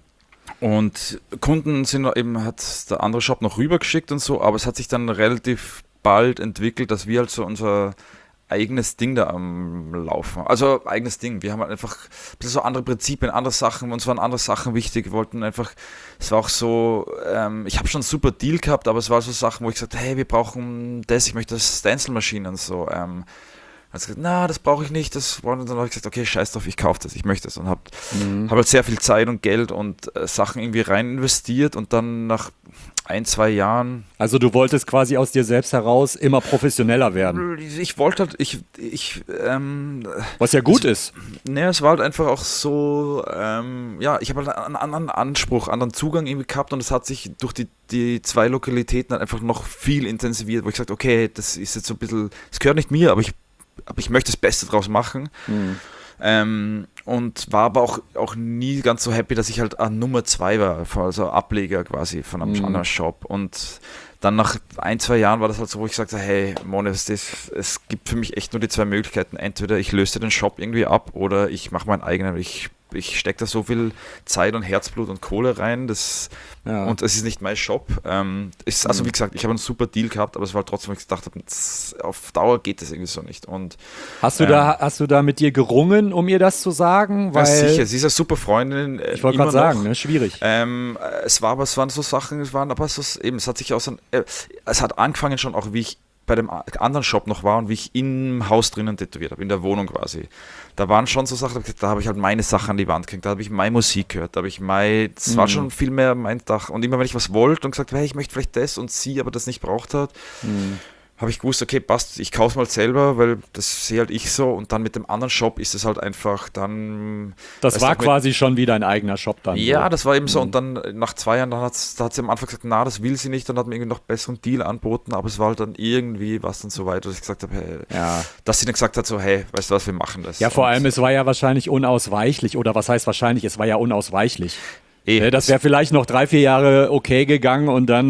und Kunden sind noch eben, hat der andere Shop noch rübergeschickt und so, aber es hat sich dann relativ bald entwickelt, dass wir halt so unser eigenes Ding da am Laufen. Also eigenes Ding. Wir haben halt einfach ein bisschen so andere Prinzipien, andere Sachen, uns waren andere Sachen wichtig. Wir wollten einfach, es war auch so, ähm, ich habe schon einen super Deal gehabt, aber es war so Sachen, wo ich gesagt habe, hey, wir brauchen das, ich möchte das Stencil-Maschinen und so. Ähm, hat gesagt, na, das brauche ich nicht, das wollen. Und dann habe ich gesagt, okay, scheiß drauf, ich kaufe das, ich möchte das. Und habe Mhm. hab halt sehr viel Zeit und Geld und äh, Sachen irgendwie rein investiert und dann nach ein, zwei Jahren, Also du wolltest quasi aus dir selbst heraus immer professioneller werden. ich wollte halt, ich, ich, ähm, Was ja gut ist. ne, es war halt einfach auch so, ähm, ja, ich habe halt einen anderen Anspruch, anderen Zugang irgendwie gehabt und es hat sich durch die, die zwei Lokalitäten dann einfach noch viel intensiviert, wo ich gesagt, okay, das ist jetzt so ein bisschen, es gehört nicht mir, aber ich aber ich möchte das Beste draus machen. Mhm. Ähm, und war aber auch, auch nie ganz so happy, dass ich halt an Nummer zwei war, also Ableger quasi von einem Mhm. anderen Shop. Und dann nach ein, zwei Jahren war das halt so, wo ich sagte, hey, Mone, das, das, es gibt für mich echt nur die zwei Möglichkeiten. Entweder ich löse den Shop irgendwie ab oder ich mache meinen eigenen. Ich, ich stecke da so viel Zeit und Herzblut und Kohle rein, das, Ja. und es ist nicht mein Shop. Ähm, ist, also wie gesagt, ich habe einen super Deal gehabt, aber es war halt trotzdem, wo ich gedacht habe, das- auf Dauer geht das irgendwie so nicht. Und Hast du, da, hast du da mit dir gerungen, um ihr das zu sagen? Weil, ja, sicher, sie ist eine super Freundin. äh, Ich wollte immer gerade sagen, noch. ne? Schwierig. Ähm, äh, es war aber, es waren so Sachen, es waren aber so, eben, es hat sich aus, äh, es hat angefangen schon auch, wie ich bei dem a- anderen Shop noch war und wie ich im Haus drinnen tätowiert habe, in der Wohnung quasi. Da waren schon so Sachen, da habe ich halt meine Sachen an die Wand gekriegt, da habe ich meine Musik gehört, da habe ich mein, das war Mhm. schon viel mehr mein Dach. Und immer wenn ich was wollte und gesagt habe, hey, ich möchte vielleicht das und sie aber das nicht braucht hat, Mhm. habe ich gewusst, okay, passt, ich kaufe es mal selber, weil das sehe halt ich so. Und dann mit dem anderen Shop ist es halt einfach dann... Das weißt war du, mit- quasi schon wie dein eigener Shop dann. Ja, so. das war eben so. Und dann äh, nach zwei Jahren, dann hat's, da hat sie am Anfang gesagt, na, das will sie nicht. Dann hat mir irgendwie noch einen besseren Deal angeboten. Aber es war halt dann irgendwie, was dann so weit, dass ich gesagt habe, hey, Ja. dass sie dann gesagt hat, so, hey, weißt du was, wir machen das. Ja, vor Und allem, es war ja wahrscheinlich unausweichlich. Oder was heißt wahrscheinlich? Es war ja unausweichlich. eh, Ne, das wäre vielleicht noch drei, vier Jahre okay gegangen und dann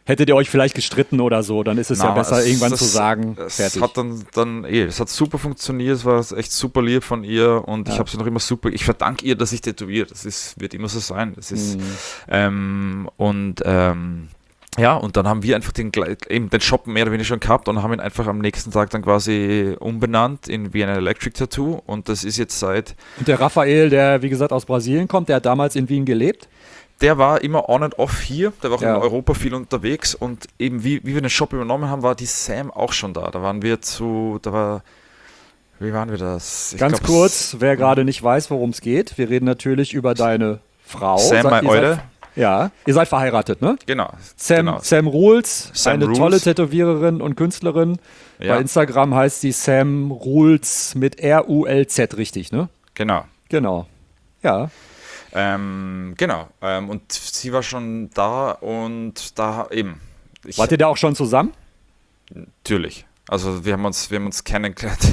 hättet ihr euch vielleicht gestritten oder so, dann ist es Na, ja besser, es- irgendwann das- zu sagen, Es fertig. hat dann, dann eh, es hat super funktioniert, es war echt super lieb von ihr und Ja. ich habe sie noch immer super, ich verdanke ihr, dass ich tätowiere, das ist, wird immer so sein, das ist, Mhm. ähm, und ähm, ja, und dann haben wir einfach den, gle- eben den Shop mehr oder weniger schon gehabt und haben ihn einfach am nächsten Tag dann quasi umbenannt in Vienna Electric Tattoo und das ist jetzt seit, Und der Raphael, der wie gesagt aus Brasilien kommt, der hat damals in Wien gelebt. der war immer on and off hier, der war auch Ja. in Europa viel unterwegs und eben wie, wie wir den Shop übernommen haben, war die Sam auch schon da, da waren wir zu, da war, wie waren wir das? Ich Ganz glaub, kurz, wer gerade nicht weiß, worum es geht, wir reden natürlich über deine Frau. Sam, Seid- my ihr seid- Eude. Ja, ihr seid verheiratet, ne? Genau. Sam, genau. Sam Rules, Sam eine Rules. tolle Tätowiererin und Künstlerin. Ja. Bei Instagram heißt sie Sam Rules mit R U L Z, richtig, ne? Genau. Genau. Ja. Ähm, genau. Ähm, und sie war schon da und da eben. Ich, Wart ihr da auch schon zusammen? Natürlich. Also wir haben uns, wir haben uns kennengelernt.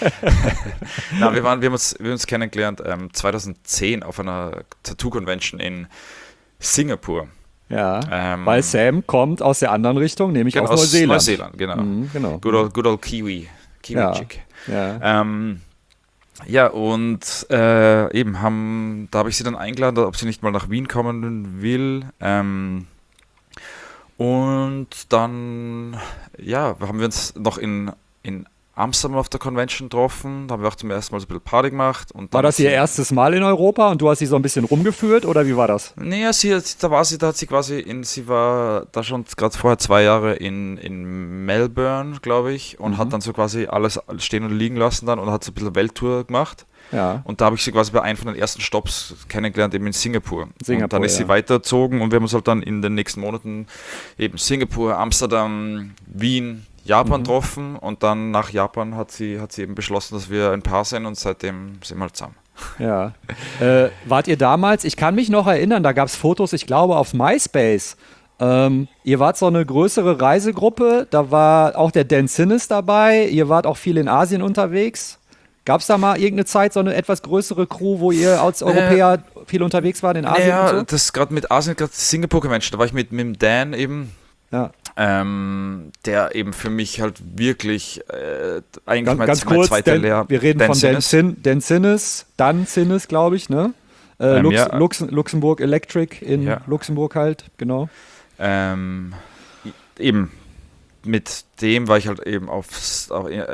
Na, wir, waren, wir, haben uns, wir haben uns kennengelernt ähm, zweitausendzehn auf einer Tattoo-Convention in Singapur. Ja. Ähm, Weil Sam kommt aus der anderen Richtung, nämlich genau, aus aus Neuseeland. Neuseeland, genau. Mhm, genau. Good old, good old Kiwi. Kiwi Ja. Chick. Ja. Ähm, ja, und äh, eben haben, da habe ich sie dann eingeladen, ob sie nicht mal nach Wien kommen will. Ähm, und dann, ja, haben wir uns noch in, in Amsterdam auf der Convention getroffen. Da haben wir auch zum ersten Mal so ein bisschen Party gemacht. Und War dann das ihr sie- erstes Mal in Europa und du hast sie so ein bisschen rumgeführt oder wie war das? Naja, sie, hat- da war sie, da hat sie quasi in, sie war da schon gerade vorher zwei Jahre in, in Melbourne, glaube ich, und Mhm. hat dann so quasi alles stehen und liegen lassen dann und hat so ein bisschen Welttour gemacht. Ja. Und da habe ich sie quasi bei einem von den ersten Stops kennengelernt, eben in Singapur. Singapur, und dann ist ja. sie weitergezogen und wir haben uns halt dann in den nächsten Monaten eben Singapur, Amsterdam, Wien, Japan Mhm. getroffen und dann nach Japan hat sie, hat sie eben beschlossen, dass wir ein Paar sind und seitdem sind wir halt zusammen. Ja. Äh, wart ihr damals, ich kann mich noch erinnern, da gab es Fotos, ich glaube, auf MySpace. Ähm, ihr wart so eine größere Reisegruppe, da war auch der Dan Sinnes dabei, ihr wart auch viel in Asien unterwegs. Gab es da mal irgendeine Zeit so eine etwas größere Crew, wo ihr als Europäer viel unterwegs wart in Asien Ja, und das gerade mit Asien, gerade Singapur Convention, da war ich mit, mit dem Dan eben, so? Ja. ähm, der eben für mich halt wirklich äh, eigentlich Ganz, mein, ganz mein kurz, zweiter Dan, Lehrer. wir reden Dan von Dan, Sinnes. Sin, Dan Sinnes, Dan Sinnes, glaube ich, ne? Äh, Ähm, Lux, ja. Lux, Luxemburg Electric in Ja. Luxemburg halt, genau. Ähm, eben mit dem war ich halt eben auf, auf in,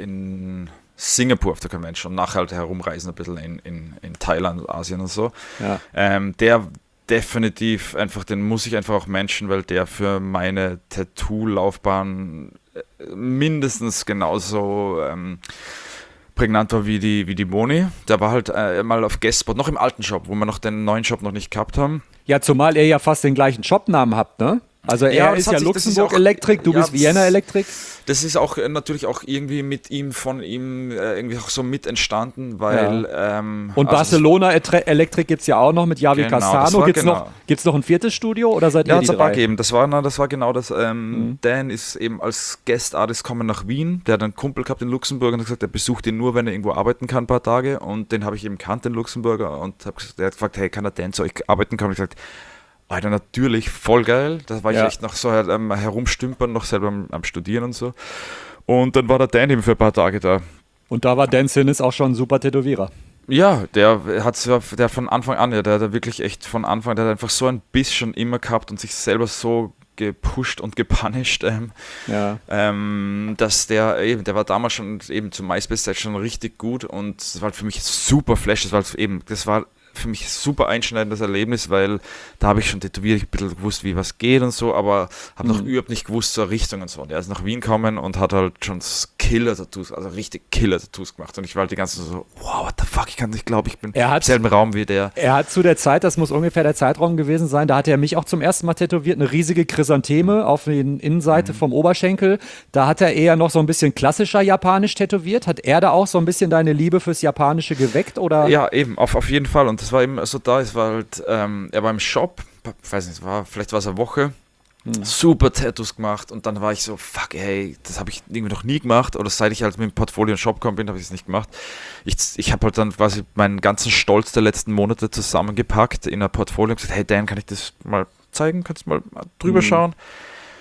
in Singapur auf der Convention und nachher halt herumreisen ein bisschen in, in, in Thailand, Asien und so. Ja. Ähm, der definitiv einfach, den muss ich einfach auch mentionen, weil der für meine Tattoo-Laufbahn äh, mindestens genauso ähm, prägnant war wie die, wie die Moni. Der war halt äh, mal auf Guestspot, noch im alten Shop, wo wir noch den neuen Shop noch nicht gehabt haben. Ja, zumal ihr ja fast den gleichen Shopnamen habt, ne? Also er Ja, das ist hat ja sich- das ist Luxemburg auch- Electric, du ja, bist Vienna das- Electric. Das ist auch äh, natürlich auch irgendwie mit ihm, von ihm äh, irgendwie auch so mit entstanden, weil ähm, Und also Barcelona Etre- Electric gibt es ja auch noch mit Javi Genau, das Castano. war Gibt es genau. noch, gibt's noch ein viertes Studio oder seid Ja, ihr hat die es ein paar drei? gegeben. Das war, na, das war genau das. Ähm, Mhm. Dan ist eben als Guest Artist kommen nach Wien. Der hat einen Kumpel gehabt in Luxemburg und hat gesagt, er besucht ihn nur, wenn er irgendwo arbeiten kann, ein paar Tage. Und den habe ich eben kannt, den Luxemburger. Und hab, gesagt- der hat gefragt, hey, kann der Dan zu euch arbeiten kommen? Und ich habe gesagt, Alter, natürlich, voll geil. Da war ich Ja. echt noch so ähm, herumstümpern, noch selber am, am Studieren und so. Und dann war der Dan eben für ein paar Tage da. Und da war Dan Sinnes auch schon ein super Tätowierer. Ja, der hat der von Anfang an, ja, der hat wirklich echt von Anfang, der hat einfach so ein Biss schon immer gehabt und sich selber so gepusht und gepunished, ähm, Ja. ähm, dass der eben, der war damals schon eben zu MySpace schon richtig gut und das war halt für mich super Flash, das war halt eben, das war für mich ein super einschneidendes Erlebnis, weil da habe ich schon tätowiert, ich habe ein bisschen gewusst, wie was geht und so, aber habe noch Mhm. überhaupt nicht gewusst zur Richtung und so. Und er ist nach Wien gekommen und hat halt schon Killer-Tattoos, also richtig Killer-Tattoos gemacht. Und ich war halt die ganze Zeit so, wow, what the fuck, ich kann nicht glauben, ich bin Er hat- im selben Raum wie der. Er hat zu der Zeit, das muss ungefähr der Zeitraum gewesen sein, da hat er mich auch zum ersten Mal tätowiert, eine riesige Chrysantheme auf der Innenseite vom Oberschenkel. Da hat er eher noch so ein bisschen klassischer Japanisch tätowiert. Hat er da auch so ein bisschen deine Liebe fürs Japanische geweckt? Oder? Ja, eben, auf, auf jeden Fall. Und das war eben so da, es war halt, ähm, er war im Shop, ich weiß nicht, war, vielleicht war es eine Woche, super Tattoos gemacht und dann war ich so, fuck, hey, das habe ich irgendwie noch nie gemacht oder seit ich halt mit dem Portfolio in den Shop gekommen bin, habe ich es nicht gemacht. Ich, ich habe halt dann quasi meinen ganzen Stolz der letzten Monate zusammengepackt in ein Portfolio und gesagt, hey Dan, kann ich das mal zeigen, kannst du mal drüber Mhm. schauen?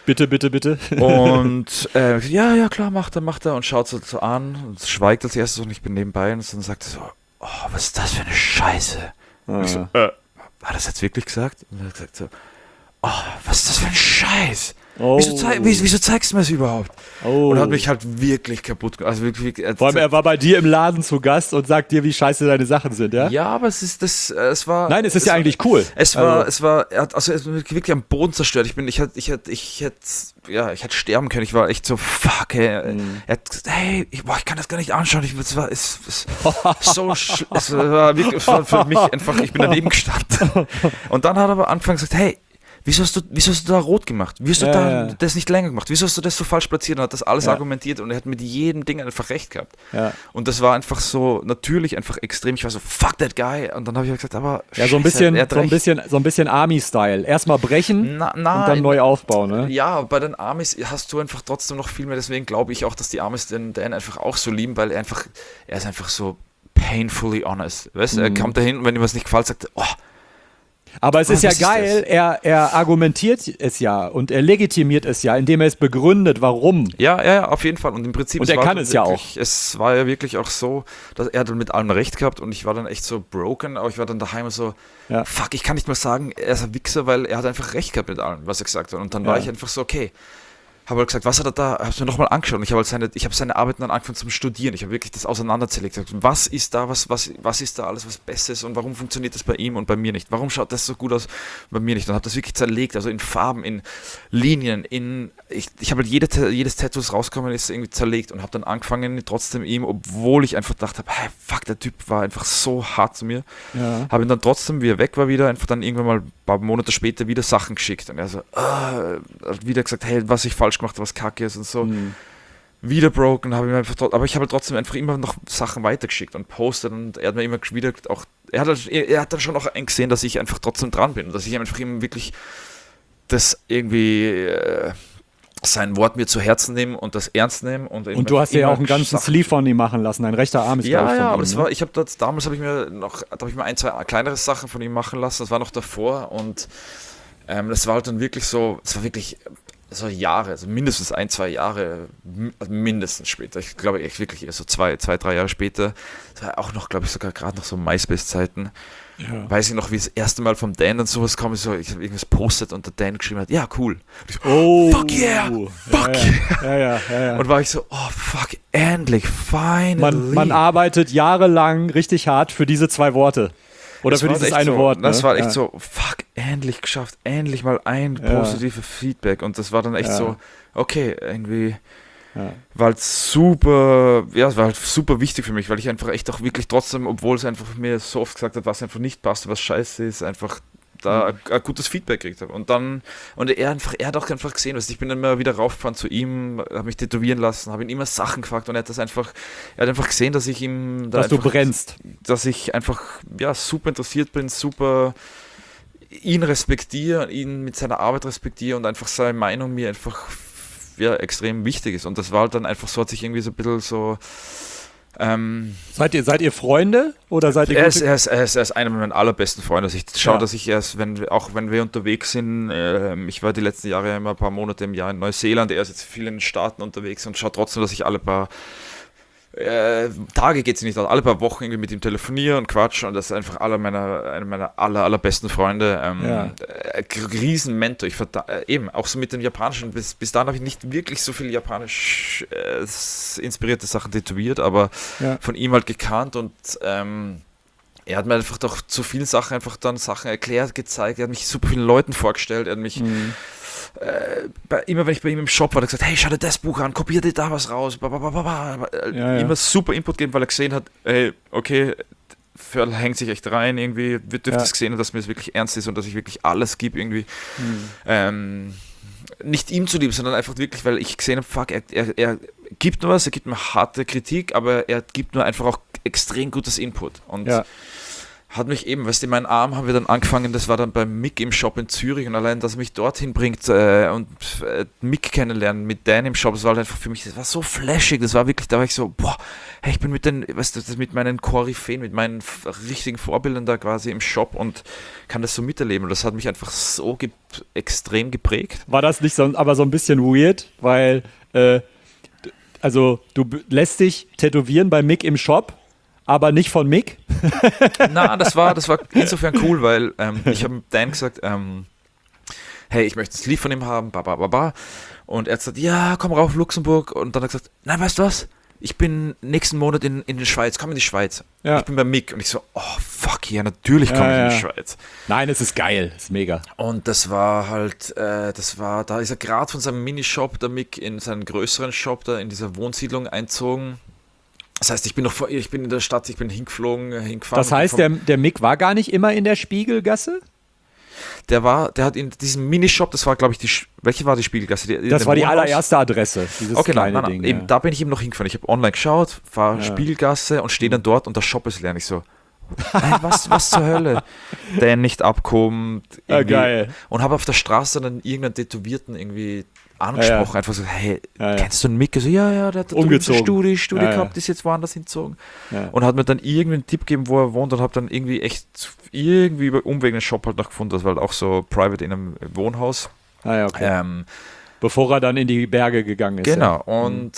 Bitte, bitte, bitte. Und äh, ja, ja, klar, macht er, macht er und schaut so, so an und schweigt als erstes und ich bin nebenbei und dann sagt er so, oh, was ist das für eine Scheiße? Ah. Ich so, äh, hat er das jetzt wirklich gesagt? Und er hat gesagt so, oh, was ist das für ein Scheiß? Oh. Wieso, zeig, wieso, wieso zeigst du mir das überhaupt? Oh. Und hat mich halt wirklich kaputt gemacht. Also wirklich, wirklich, Vor allem, er war bei dir im Laden zu Gast und sagt dir, wie scheiße deine Sachen sind, ja? ja, aber es ist das, äh, es war. Nein, es ist es ja war, eigentlich cool. Es war, Also- es war, er hat, also er hat mich wirklich am Boden zerstört. Ich bin, ich hätte, ich hätte, ich hätte, ja, ich hätte sterben können. Ich war echt so, fuck, ey. Mhm. Er hat gesagt, hey, ich, boah, ich kann das gar nicht anschauen. Ich, es war, es, es so, sch- es war wirklich, es war für mich einfach, ich bin daneben gestanden. Und dann hat er aber angefangen gesagt, hey, Wieso hast, du, wieso hast du da rot gemacht? Wieso hast du Ja, da ja. das nicht länger gemacht? Wieso hast du das so falsch platziert? Und hat das alles Ja. argumentiert und er hat mit jedem Ding einfach recht gehabt. Ja. Und das war einfach so, natürlich einfach extrem. Ich war so, fuck that guy. Und dann habe ich gesagt, aber Ja, so ein Scheiße, bisschen, er hat so ein recht. bisschen, so ein bisschen Army-Style. Erstmal brechen Na, na, und dann neu aufbauen, ne? Ja, bei den Amis hast du einfach trotzdem noch viel mehr. Deswegen glaube ich auch, dass die Amis den Dan einfach auch so lieben, weil er einfach, er ist einfach so painfully honest. Weißt du, Mhm. er kommt dahin und wenn ihm was nicht gefällt, sagt er, oh, Aber es ist Was ja ist geil, er, er argumentiert es ja und er legitimiert es ja, indem er es begründet, warum. ja, ja, ja, auf jeden Fall. Und im Prinzip, Und es er war kann dann es ja wirklich, es war ja wirklich auch so, dass er dann mit allem recht gehabt und ich war dann echt so broken, aber ich war dann daheim so, Ja. fuck, ich kann nicht mal sagen, er ist ein Wichser, weil er hat einfach recht gehabt mit allem, was er gesagt hat. Und dann war Ja. ich einfach so, okay, habe halt gesagt, was hat er da, habe es mir nochmal angeschaut und ich habe halt seine, ich habe seine Arbeiten dann angefangen zum Studieren, ich habe wirklich das auseinanderzerlegt, gesagt, was ist da, was, was, was ist da alles, was Besseres und warum funktioniert das bei ihm und bei mir nicht, warum schaut das so gut aus bei mir nicht und habe das wirklich zerlegt, also in Farben, in Linien, in, ich, ich habe halt jede, jedes Tattoo, das rausgekommen ist, irgendwie zerlegt und habe dann angefangen, trotzdem ihm, obwohl ich einfach dachte, hey, fuck, der Typ war einfach so hart zu mir, Ja. habe ihn dann trotzdem, wie er weg war wieder, einfach dann irgendwann mal ein paar Monate später wieder Sachen geschickt und er so, ah, hat wieder gesagt, hey, was ich falsch gemacht habe, was kacke ist und so. Mhm. Wieder broken, habe ich mir einfach, tro- aber ich habe halt trotzdem einfach immer noch Sachen weitergeschickt und postet und er hat mir immer wieder auch, er hat, halt- er, er hat dann schon auch eingesehen, dass ich einfach trotzdem dran bin und dass ich einfach immer wirklich das irgendwie äh, sein Wort mir zu Herzen nehme und das ernst nehme. Und, Und du hast dir ja auch einen ganzen Sachen- Sleeve von ihm machen lassen, ein rechter Arm ist glaub ja, ich, ja, von aber ihm, das ne? war, ich habe das, damals habe ich mir noch, da habe ich mir ein, zwei kleinere Sachen von ihm machen lassen, das war noch davor und ähm, das war halt dann wirklich so, es war wirklich so Jahre, also mindestens ein, zwei Jahre, mi- also mindestens später, ich glaube echt wirklich eher so zwei, zwei, drei Jahre später, das war auch noch, glaube ich, sogar gerade noch so MySpace-Zeiten, Ja. weiß ich noch, wie das erste Mal vom Dan dann sowas kam, so, ich habe irgendwas postet und der Dan geschrieben hat, ja, cool. Und ich so, Oh, Fuck yeah! Fuck ja, ja, ja, ja, ja. Und war ich so, oh fuck, endlich, finally. Man, man arbeitet jahrelang richtig hart für diese zwei Worte. Oder Das für war dieses echt eine so, Wort. Das ne? war echt ja. so, fuck, endlich geschafft, endlich mal ein Ja. positives Feedback. Und das war dann echt Ja. so, okay, irgendwie Ja. war halt super, ja, es war halt super wichtig für mich, weil ich einfach echt auch wirklich trotzdem, obwohl es einfach mir so oft gesagt hat, was einfach nicht passt, was scheiße ist, einfach da ein, ein gutes Feedback gekriegt habe. Und dann, und er einfach, er hat auch einfach gesehen, weißt du, ich bin dann immer wieder raufgefahren zu ihm, habe mich tätowieren lassen, habe ihn immer Sachen gefragt und er hat das einfach, er hat einfach gesehen, dass ich ihm da Dass du einfach, brennst. dass ich einfach, ja, super interessiert bin, super ihn respektiere, ihn mit seiner Arbeit respektiere und einfach seine Meinung mir einfach, ja, extrem wichtig ist. Und das war halt dann einfach so, hat sich irgendwie so ein bisschen so, ähm, Seid ihr, seid ihr Freunde oder seid ihr er, gute- ist, er, ist, er, ist, er ist einer meiner allerbesten Freunde. Also ich schaue, Ja. dass ich erst, wenn wir, auch wenn wir unterwegs sind, ähm, ich war die letzten Jahre immer ein paar Monate im Jahr in Neuseeland, er ist jetzt viel in den Staaten unterwegs und schaue trotzdem, dass ich alle paar äh, Tage geht es nicht, also alle paar Wochen irgendwie mit ihm telefoniere und quatsche und das ist einfach einer meiner, einer meiner aller, allerbesten Freunde. Ähm, Ja. äh, riesen Mentor. Ich verda- äh, eben, auch so mit dem Japanischen, bis, bis dahin habe ich nicht wirklich so viel japanisch äh, inspirierte Sachen tätowiert, aber Ja. von ihm halt gekannt und ähm, er hat mir einfach doch zu vielen Sachen einfach dann Sachen erklärt, gezeigt, er hat mich super vielen Leuten vorgestellt, er hat mich Mhm. äh, bei, immer wenn ich bei ihm im Shop war, hat er gesagt, hey, schau dir das Buch an, kopier dir da was raus, ba, ba, ba, ba, ba. Äh, Ja, ja. immer super Input geben, weil er gesehen hat, hey, okay, Förl hängt sich echt rein, irgendwie, wir dürfen Ja. das gesehen haben, dass mir das wirklich ernst ist und dass ich wirklich alles gebe, irgendwie. Mhm. Ähm, nicht ihm zuliebe, sondern einfach wirklich, weil ich gesehen habe, fuck, er, er, er gibt nur was, er gibt mir harte Kritik, aber er gibt nur einfach auch extrem gutes Input. Und Ja. hat mich eben, weißt du, meinen Arm haben wir dann angefangen, das war dann beim Mick im Shop in Zürich und allein, dass er mich dorthin bringt äh, und äh, Mick kennenlernen mit Dan im Shop, das war halt einfach für mich, das war so flashig, das war wirklich, da war ich so, boah, hey, ich bin mit den, weißt du, das mit meinen Koryphäen, mit meinen f- richtigen Vorbildern da quasi im Shop und kann das so miterleben und das hat mich einfach so ge- extrem geprägt. War das nicht so, aber so ein bisschen weird, weil, äh, d- also du b- lässt dich tätowieren bei Mick im Shop, aber nicht von Mick? Na, das war, das war insofern cool, weil ähm, ich habe Dan gesagt, ähm, hey, ich möchte das Lied von ihm haben, ba, ba, ba, ba. Und er hat gesagt, ja, komm rauf, Luxemburg. Und dann hat er gesagt, nein, weißt du was? Ich bin nächsten Monat in, in die Schweiz, komm in die Schweiz. Ja. Ich bin bei Mick. Und ich so, oh, fuck, ja, natürlich komme Ja, ich in die ja. Schweiz. Nein, es ist geil, es ist mega. Und das war halt, äh, das war, da ist er gerade von seinem Minishop, der Mick, in seinen größeren Shop da in dieser Wohnsiedlung einzogen. Das heißt, ich bin noch vor, ich bin in der Stadt, ich bin hingeflogen, hingefahren. Das heißt, vom- der, der Mick war gar nicht immer in der Spiegelgasse? Der war, der hat in diesem Minishop, das war, glaube ich, die, Sch- welche war die Spiegelgasse? Die, in Das dem war die Wohnhaus? allererste Adresse, dieses Okay, nein, kleine nein, nein, Ding. eben, ja. da bin ich eben noch hingefahren. Ich habe online geschaut, war Ja. Spiegelgasse und stehe dann dort und der Shop ist leer. Und ich so, hey, was, was zur Hölle? Der nicht abkommt. Ah, irgendwie. geil. Und habe auf der Straße dann irgendeinen Tätowierten irgendwie angesprochen. Ja, ja. Einfach so, hey, Ja, ja. kennst du einen Mick? So, ja, ja, der hat da drüben Umgezogen. Studie, Studie Ja, ja. gehabt, ist jetzt woanders hinzogen. Ja. Und hat mir dann irgendwie einen Tipp gegeben, wo er wohnt und habe dann irgendwie echt irgendwie über Umweg einen Shop halt noch gefunden. Das war halt auch so private in einem Wohnhaus. Ah, ja, okay. Ähm, Bevor er dann in die Berge gegangen ist. Genau, Ja. Mhm. und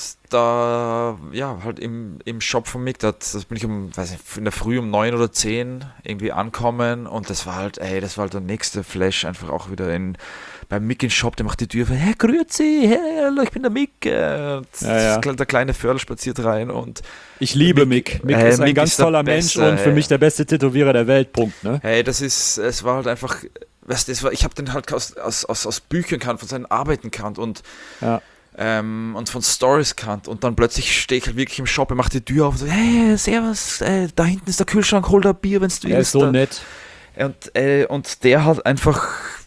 da, ja, halt im, im Shop von Mick, da das bin ich um, weiß nicht, in der Früh um neun oder zehn irgendwie ankommen und das war halt, ey, das war halt der nächste Flash, einfach auch wieder in, beim Mick im Shop, der macht die Tür, hey, grüezi, hey, hallo, ich bin der Mick, äh, und Ja, ja. das- der kleine Förl spaziert rein und, Ich liebe Mick. Mick Äh, ist ein Mick ganz ist der toller Mensch Beste, und für ey. mich der beste Tätowierer der Welt, Punkt. Ne? hey, das ist, es war halt einfach, weißt du, das war, ich habe den halt aus, aus, aus, aus Büchern kannt, von seinen Arbeiten kannt und Ja. Ähm, und von Stories kannt und dann plötzlich stehe ich halt wirklich im Shop, er macht die Tür auf und so, hey, servus, äh, da hinten ist der Kühlschrank, hol da Bier, wenn du willst. Er ist so da. nett. Und, äh, und der hat einfach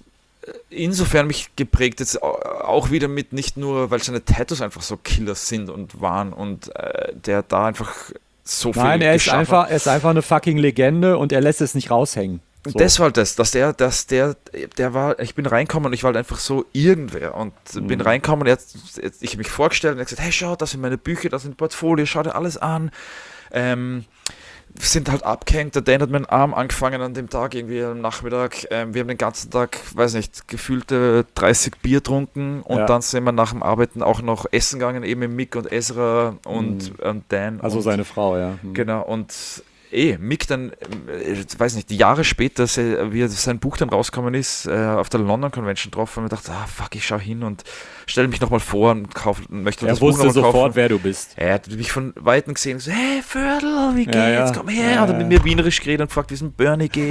insofern mich geprägt, jetzt au- auch wieder mit, nicht nur, weil seine Tattoos einfach so Killer sind und waren und äh, der da einfach so viel Nein, er ist, geschaffen einfach, hat. er ist einfach eine fucking Legende und er lässt es nicht raushängen. So. Und das war halt das, dass der, dass der, der war, ich bin reinkommen und ich war halt einfach so irgendwer und Mhm. bin reinkommen und er hat, ich habe mich vorgestellt und er hat gesagt, hey schau, das sind meine Bücher, das sind Portfolio, schau dir alles an. Ähm, sind halt abgehängt, der Dan hat meinen Arm angefangen an dem Tag, irgendwie am Nachmittag, ähm, wir haben den ganzen Tag, weiß nicht, gefühlte dreißig Bier getrunken und Ja. dann sind wir nach dem Arbeiten auch noch essen gegangen, eben mit Mick und Ezra und, und Dan. Also und, seine Frau, ja. Hm. Genau, und eh, Mick dann, äh, ich weiß nicht, Jahre später, se- wie sein Buch dann rausgekommen ist, äh, auf der London Convention drauf, und mir dachte, ah fuck, ich schau hin und stelle mich nochmal vor und kauf, möchte Er das Buch wusste nochmal sofort, kaufen. wer du bist. Er hat mich von Weitem gesehen und so, hey Vördel, wie geht's? Ja, ja. Komm her. Ja, Hat er mit ja. mir wienerisch geredet und gefragt, wie es dem Bernie geht.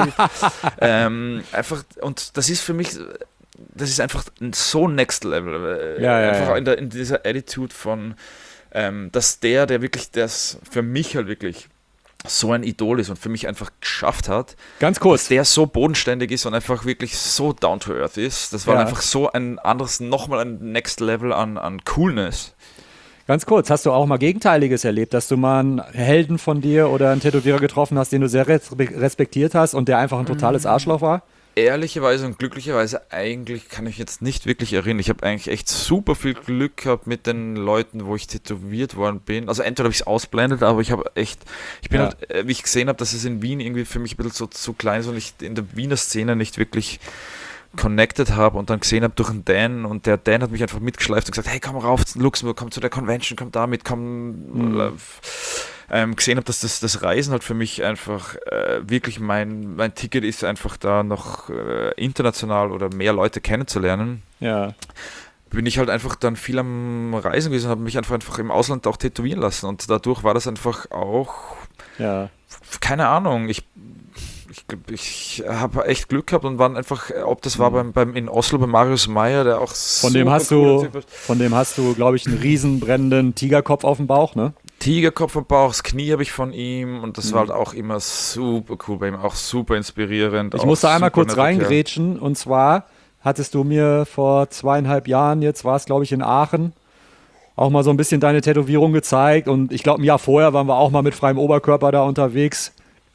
ähm, einfach, und das ist für mich, das ist einfach so next level. äh, Ja, ja, einfach ja. In, der, in dieser Attitude von, ähm, dass der, der wirklich, das für mich halt wirklich so ein Idol ist und für mich einfach geschafft hat, Ganz dass kurz. der so bodenständig ist und einfach wirklich so down to earth ist. Das war Ja. einfach so ein anderes, nochmal ein Next Level an, an Coolness. Ganz kurz, hast du auch mal Gegenteiliges erlebt, dass du mal einen Helden von dir oder einen Tätowierer getroffen hast, den du sehr respe- respektiert hast und der einfach ein totales Arschloch war? Ehrlicherweise und glücklicherweise eigentlich kann ich jetzt nicht wirklich erinnern. Ich habe eigentlich echt super viel Glück gehabt mit den Leuten, wo ich tätowiert worden bin. Also entweder habe ich es ausblendet, aber ich habe echt, ich bin Ja. halt, äh, wie ich gesehen habe, dass es in Wien irgendwie für mich ein bisschen so zu klein ist und ich in der Wiener Szene nicht wirklich connected habe und dann gesehen habe durch den Dan und der Dan hat mich einfach mitgeschleift und gesagt, hey, komm rauf zu Luxemburg, komm zu der Convention, komm damit, komm, äh, ähm, gesehen habe, dass das, das Reisen halt für mich einfach äh, wirklich mein, mein Ticket ist, einfach da noch äh, international oder mehr Leute kennenzulernen, Ja. bin ich halt einfach dann viel am Reisen gewesen und habe mich einfach, einfach im Ausland auch tätowieren lassen und dadurch war das einfach auch, Ja. keine Ahnung, ich ich, glaub, ich habe echt Glück gehabt und waren einfach, ob das war beim, beim in Oslo bei Marius Meyer, der auch Von dem super hast cooler du, Typ ist. von dem hast du, glaube ich, einen riesen brennenden Tigerkopf auf dem Bauch, ne? Tigerkopf am Bauch, das Knie habe ich von ihm und das Mhm. war halt auch immer super cool bei ihm, auch super inspirierend. Ich auch musste einmal super kurz netter Kerl. reingrätschen und zwar hattest du mir vor zweieinhalb Jahren, jetzt war es glaube ich in Aachen, auch mal so ein bisschen deine Tätowierung gezeigt und ich glaube ein Jahr vorher waren wir auch mal mit freiem Oberkörper da unterwegs.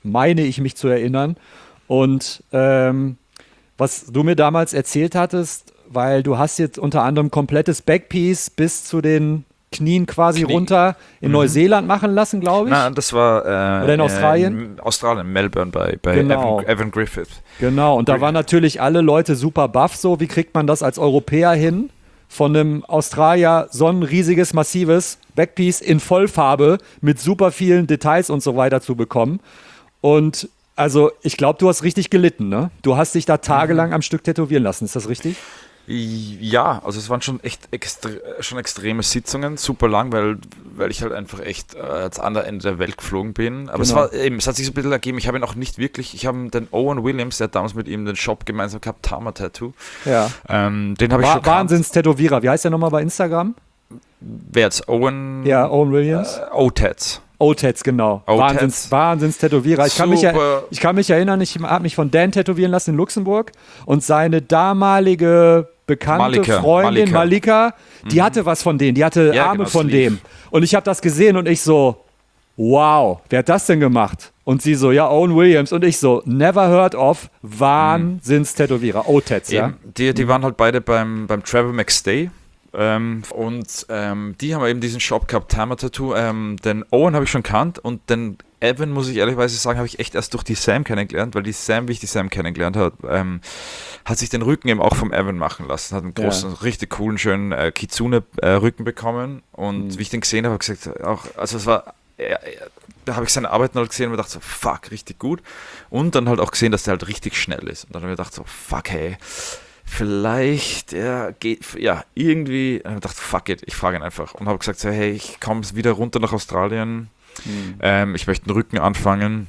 meine ich mich zu erinnern. Und ähm, was du mir damals erzählt hattest, weil du hast jetzt unter anderem komplettes Backpiece bis zu den Knien quasi Knie. runter in Mhm. Neuseeland machen lassen, glaube ich. Nein, das war äh, Oder in Australien? In Australien, Melbourne bei, bei Genau. Evan, Evan Griffith. Genau, und da waren natürlich alle Leute super baff so. Wie kriegt man das als Europäer hin, von einem Australier so ein riesiges, massives Backpiece in Vollfarbe mit super vielen Details und so weiter zu bekommen? Und also ich glaube, du hast richtig gelitten, ne? Du hast dich da tagelang am Stück tätowieren lassen, ist das richtig? Ja, also es waren schon echt extre schon extreme Sitzungen, super lang, weil, weil ich halt einfach echt äh, ans andere Ende der Welt geflogen bin. Aber Genau. es war eben, es hat sich so ein bisschen ergeben, ich habe ihn auch nicht wirklich, ich habe den Owen Williams, der hat damals mit ihm den Shop gemeinsam gehabt, Tama Tattoo. Ja. Ähm, den habe ich Wa schon gekannt. Wahnsinns-Tätowierer. Wie heißt der nochmal bei Instagram? Wer jetzt? Owen? Ja, Owen Williams. Äh, O-Tats. O-Tats, genau. O-Tats. Wahnsinns, Wahnsinns-Tätowierer. Ich kann, mich Super. er, ich kann mich erinnern, ich habe mich von Dan tätowieren lassen in Luxemburg und seine damalige bekannte Malika. Freundin Malika. Malika, die hatte was von denen, die hatte Ja, Arme genau, von Sleeve. dem. Und ich habe das gesehen und ich so, wow, wer hat das denn gemacht? Und sie so, ja, Owen Williams. Und ich so, never heard of, Wahnsinns-Tätowierer. O-Tats, ja. Eben, die, die waren halt beide beim, beim Trevor McStay. Ähm, und ähm, die haben eben diesen Shop gehabt, Tama Tattoo. Ähm, den Owen habe ich schon kannt und den Evan, muss ich ehrlicherweise sagen, habe ich echt erst durch die Sam kennengelernt, weil die Sam, wie ich die Sam kennengelernt habe, ähm, hat sich den Rücken eben auch vom Evan machen lassen. Hat einen großen, Ja. richtig coolen, schönen äh, Kitsune-Rücken bekommen. Und Mhm. wie ich den gesehen habe, habe ich gesagt, auch, also es war, äh, äh, da habe ich seine Arbeiten halt gesehen und mir gedacht so, fuck, richtig gut. Und dann halt auch gesehen, dass der halt richtig schnell ist. Und dann habe ich gedacht so, fuck, hey, vielleicht, ja, geht, ja, irgendwie, und ich dachte, fuck it, ich frage ihn einfach. Und habe gesagt so, hey, ich komme wieder runter nach Australien. Ähm, ich möchte einen Rücken anfangen.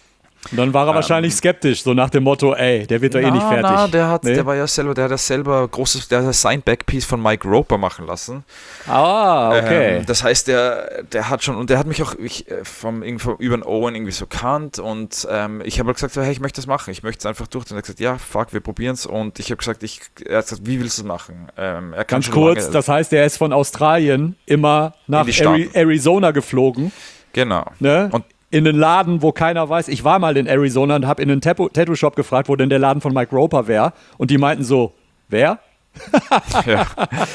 Und dann war er Ähm, wahrscheinlich skeptisch, so nach dem Motto, ey, der wird doch eh nicht fertig. Na, der, hat, Nee? der war ja selber, der hat ja selber großes, der hat sein Backpiece von Mike Roper machen lassen. Ah, okay. Ähm, das heißt, der, der hat schon, und der hat mich auch ich, äh, vom, irgendwie vom, über den Owen irgendwie so kannt und ähm, ich habe halt gesagt, so, hey, ich möchte das machen, ich möchte es einfach durch. Und er hat gesagt, ja, fuck, wir probieren es. Und ich habe gesagt, ich, er hat gesagt, wie willst du es machen? Ähm, er kann Ganz schon kurz, lange- das heißt, er ist von Australien immer nach die Staaten. Ari Arizona geflogen, Genau. ne? Und In einen Laden, wo keiner weiß. Ich war mal in Arizona und habe in einen Tattoo- Tattoo-Shop gefragt, wo denn der Laden von Mike Roper wäre. Und die meinten so, wer? ja.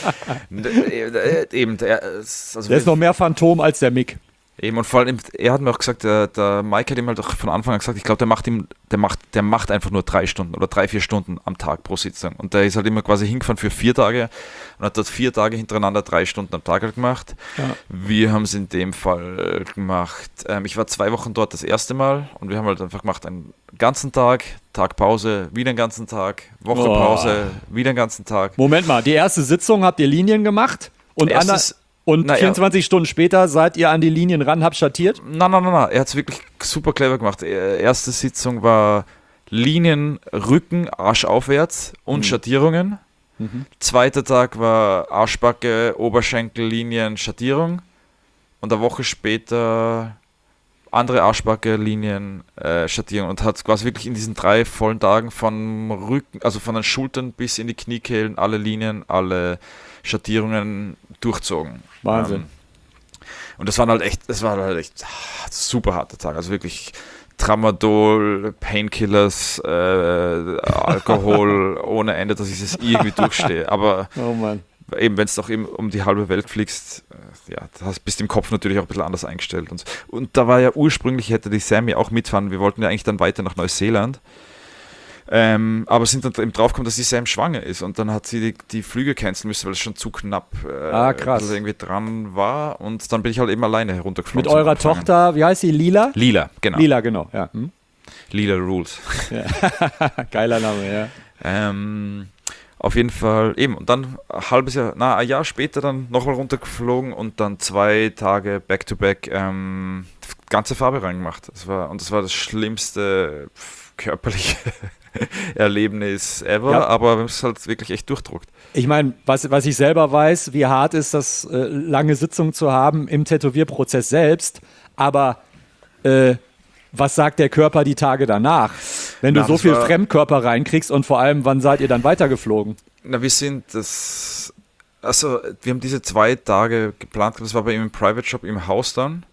Äh, Eben, der, ist- also Der ist noch mehr Phantom als der Mick. Eben, und vor allem, er hat mir auch gesagt, der, der Mike hat ihm halt auch von Anfang an gesagt, ich glaube, der macht ihm, der macht, der macht einfach nur drei Stunden oder drei, vier Stunden am Tag pro Sitzung. Und der ist halt immer quasi hingefahren für vier Tage und hat dort vier Tage hintereinander drei Stunden am Tag halt gemacht. Ja. Wir haben es in dem Fall gemacht. Ähm, ich war zwei Wochen dort das erste Mal und wir haben halt einfach gemacht einen ganzen Tag, Tag Pause, wieder einen ganzen Tag, Woche Oh. Pause, wieder einen ganzen Tag. Moment mal, die erste Sitzung habt ihr Linien gemacht und, Erstes- ander- und na ja. vierundzwanzig Stunden später seid ihr an die Linien ran, habt schattiert? Nein, nein, nein, nein. Er hat es wirklich super clever gemacht. Äh, Erste Sitzung war Linien, Rücken, Arsch aufwärts und Schattierungen. Zweiter Tag war Arschbacke, Oberschenkel, Linien, Schattierung. Und eine Woche später andere Arschbacke, Linien, äh, Schattierung. Und hat quasi wirklich in diesen drei vollen Tagen vom Rücken, also von den Schultern bis in die Kniekehlen, alle Linien, alle Schattierungen durchzogen. Wahnsinn. Ähm, und das waren halt echt, das war halt echt ah, super harte Tage. Also wirklich Tramadol, Painkillers, äh, Alkohol ohne Ende, dass ich es irgendwie durchstehe. Aber Oh Mann. eben, wenn es doch eben um die halbe Welt fliegst, äh, ja, da hast, bist du im Kopf natürlich auch ein bisschen anders eingestellt. Und, und da war ja ursprünglich, hätte die Sammy auch mitfahren, wir wollten ja eigentlich dann weiter nach Neuseeland. Ähm, aber sind dann eben draufgekommen, dass die Sam schwanger ist und dann hat sie die, die Flüge canceln müssen, weil es schon zu knapp äh, Ah, krass. ein bisschen irgendwie dran war und dann bin ich halt eben alleine heruntergeflogen. Mit zum eurer Anfangen. Tochter, wie heißt sie, Lila? Lila, genau. Lila, genau, ja. Hm? Lila Rules. Geiler Name, ja. Ähm, auf jeden Fall eben. Und dann ein halbes Jahr, na, ein Jahr später dann nochmal runtergeflogen und dann zwei Tage back-to-back ähm, ganze Farbe reingemacht. Das war, und das war das schlimmste pf, körperliche Erlebnis ever, Ja. aber wir haben es halt wirklich echt durchdruckt. Ich meine, was, was ich selber weiß, wie hart ist das, äh, lange Sitzungen zu haben im Tätowierprozess selbst, aber äh, was sagt der Körper die Tage danach? Wenn du Na, so das viel war- Fremdkörper reinkriegst und vor allem, wann seid ihr dann weitergeflogen? Na, wir sind das, also wir haben diese zwei Tage geplant, das war bei ihm im Private Shop im Haus dann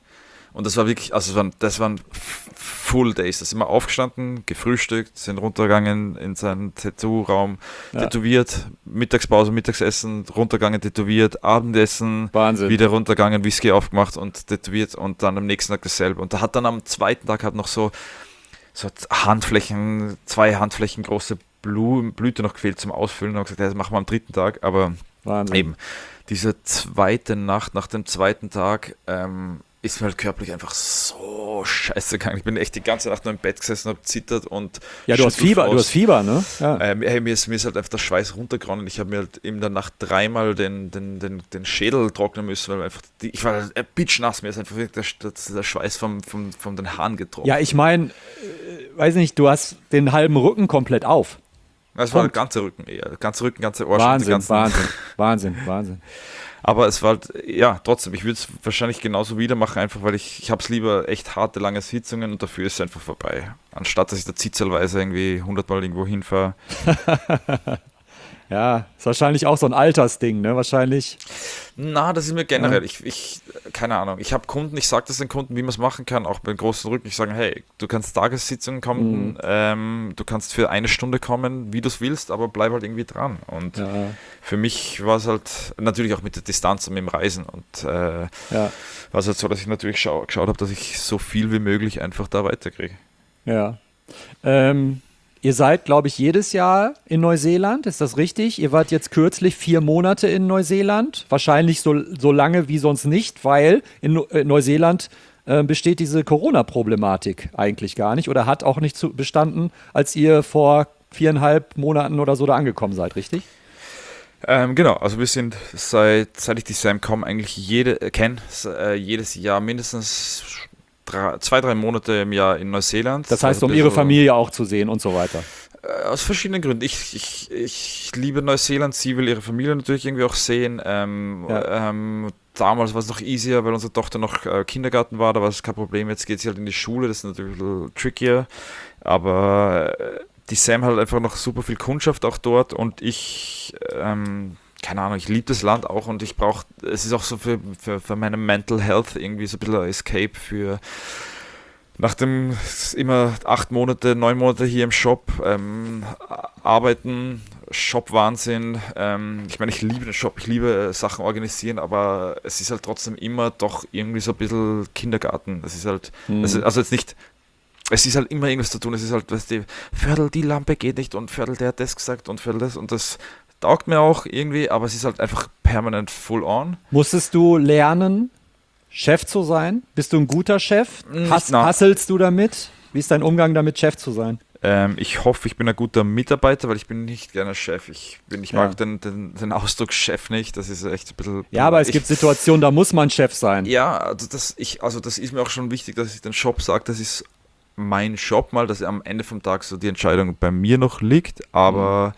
Und das war wirklich, also das waren, das waren Full Days. Da sind wir aufgestanden, gefrühstückt, sind runtergegangen in seinen Tattoo-Raum, Ja. tätowiert, Mittagspause, Mittagsessen, runtergegangen, tätowiert, Abendessen, Wahnsinn. wieder runtergegangen, Whisky aufgemacht und tätowiert und dann am nächsten Tag dasselbe. Und da hat dann am zweiten Tag hat noch so, so Handflächen, zwei Handflächen große Blu- Blüte noch gefehlt zum Ausfüllen. Und gesagt, ja, das machen wir am dritten Tag, aber Wahnsinn. eben, diese zweite Nacht, nach dem zweiten Tag, ähm, ist mir halt körperlich einfach so scheiße gegangen. Ich bin echt die ganze Nacht nur im Bett gesessen, habe zittert und Ja, du hast Fieber, du hast Fieber, ne? Ja. Ähm, hey, mir, ist, mir ist halt einfach der Schweiß runtergeronnen. Ich habe mir halt in der Nacht dreimal den, den, den, den Schädel trocknen müssen, weil einfach die, ich war halt äh, bitchnass. Mir ist einfach wirklich der, der, der Schweiß vom, vom, von den Haaren getrocknet. Ja, ich meine, äh, weiß nicht, du hast den halben Rücken komplett auf. Das war der Punkt. ganze Rücken eher. Ganze Rücken, ganze Arsch. Wahnsinn, die ganzen, Wahnsinn, Wahnsinn, Wahnsinn. Aber es war halt, ja, trotzdem, ich würde es wahrscheinlich genauso wieder machen, einfach weil ich, ich habe es lieber echt harte, lange Sitzungen und dafür ist es einfach vorbei. Anstatt, dass ich da zitzelweise irgendwie hundertmal irgendwo hinfahre. Ja, ist wahrscheinlich auch so ein Altersding, ne? Wahrscheinlich. Na, das ist mir generell, ich, ich, keine Ahnung, ich habe Kunden, ich sage das den Kunden, wie man es machen kann, auch bei den großen Rücken, ich sage, hey, du kannst Tagessitzungen kommen, Mhm. ähm, du kannst für eine Stunde kommen, wie du es willst, aber bleib halt irgendwie dran. Und Ja, für mich war es halt, natürlich auch mit der Distanz und mit dem Reisen und äh, ja, war es halt so, dass ich natürlich schau, geschaut habe, dass ich so viel wie möglich einfach da weiterkriege. ja. Ähm, ihr seid, glaube ich, jedes Jahr in Neuseeland, ist das richtig? Ihr wart jetzt kürzlich vier Monate in Neuseeland, wahrscheinlich so, so lange wie sonst nicht, weil in Neu- äh, Neuseeland äh, besteht diese Corona-Problematik eigentlich gar nicht oder hat auch nicht zu, bestanden, als ihr vor viereinhalb Monaten oder so da angekommen seid, richtig? Ähm, genau, also wir sind seit, seit ich die Sam komme, eigentlich jede, äh, kenne, äh, jedes Jahr mindestens drei, zwei, drei Monate im Jahr in Neuseeland. Das heißt, Also um ein ihre bisschen- Familie auch zu sehen und so weiter. Äh, Aus verschiedenen Gründen. Ich, ich, ich liebe Neuseeland, sie will ihre Familie natürlich irgendwie auch sehen. Ähm, Ja. ähm, damals war es noch easier, weil unsere Tochter noch äh, Kindergarten war, da war es kein Problem. Jetzt geht sie halt in die Schule, das ist natürlich ein bisschen trickier. Aber äh, die Sam hat halt einfach noch super viel Kundschaft auch dort und ich, ähm, keine Ahnung, ich liebe das Land auch und ich brauche, es ist auch so für, für, für meine Mental Health irgendwie so ein bisschen ein Escape für nach dem immer acht Monate, neun Monate hier im Shop, ähm, arbeiten, Shop-Wahnsinn. Ähm, ich meine, ich liebe den Shop, ich liebe äh, Sachen organisieren, aber es ist halt trotzdem immer doch irgendwie so ein bisschen Kindergarten. Das ist halt, also, also jetzt nicht, es ist halt immer irgendwas zu tun. Es ist halt, weißt du, Viertel, die Lampe geht nicht und Viertel, der hat das gesagt und Viertel das und das taugt mir auch irgendwie, aber es ist halt einfach permanent full on. Musstest du lernen, Chef zu sein? Bist du ein guter Chef? Nicht Hass, nach- hasselst du damit? Wie ist dein Umgang damit, Chef zu sein? Ähm, ich hoffe, ich bin ein guter Mitarbeiter, weil ich bin nicht gerne Chef. Ich, bin, ich Ja. mag den, den, den Ausdruck Chef nicht. Das ist echt ein bisschen. Ja, aber es ich, gibt Situationen, da muss man Chef sein. Ja, also das, ich, also das ist mir auch schon wichtig, dass ich den Shop sage, das ist mein Shop mal, dass am Ende vom Tag so die Entscheidung bei mir noch liegt. Aber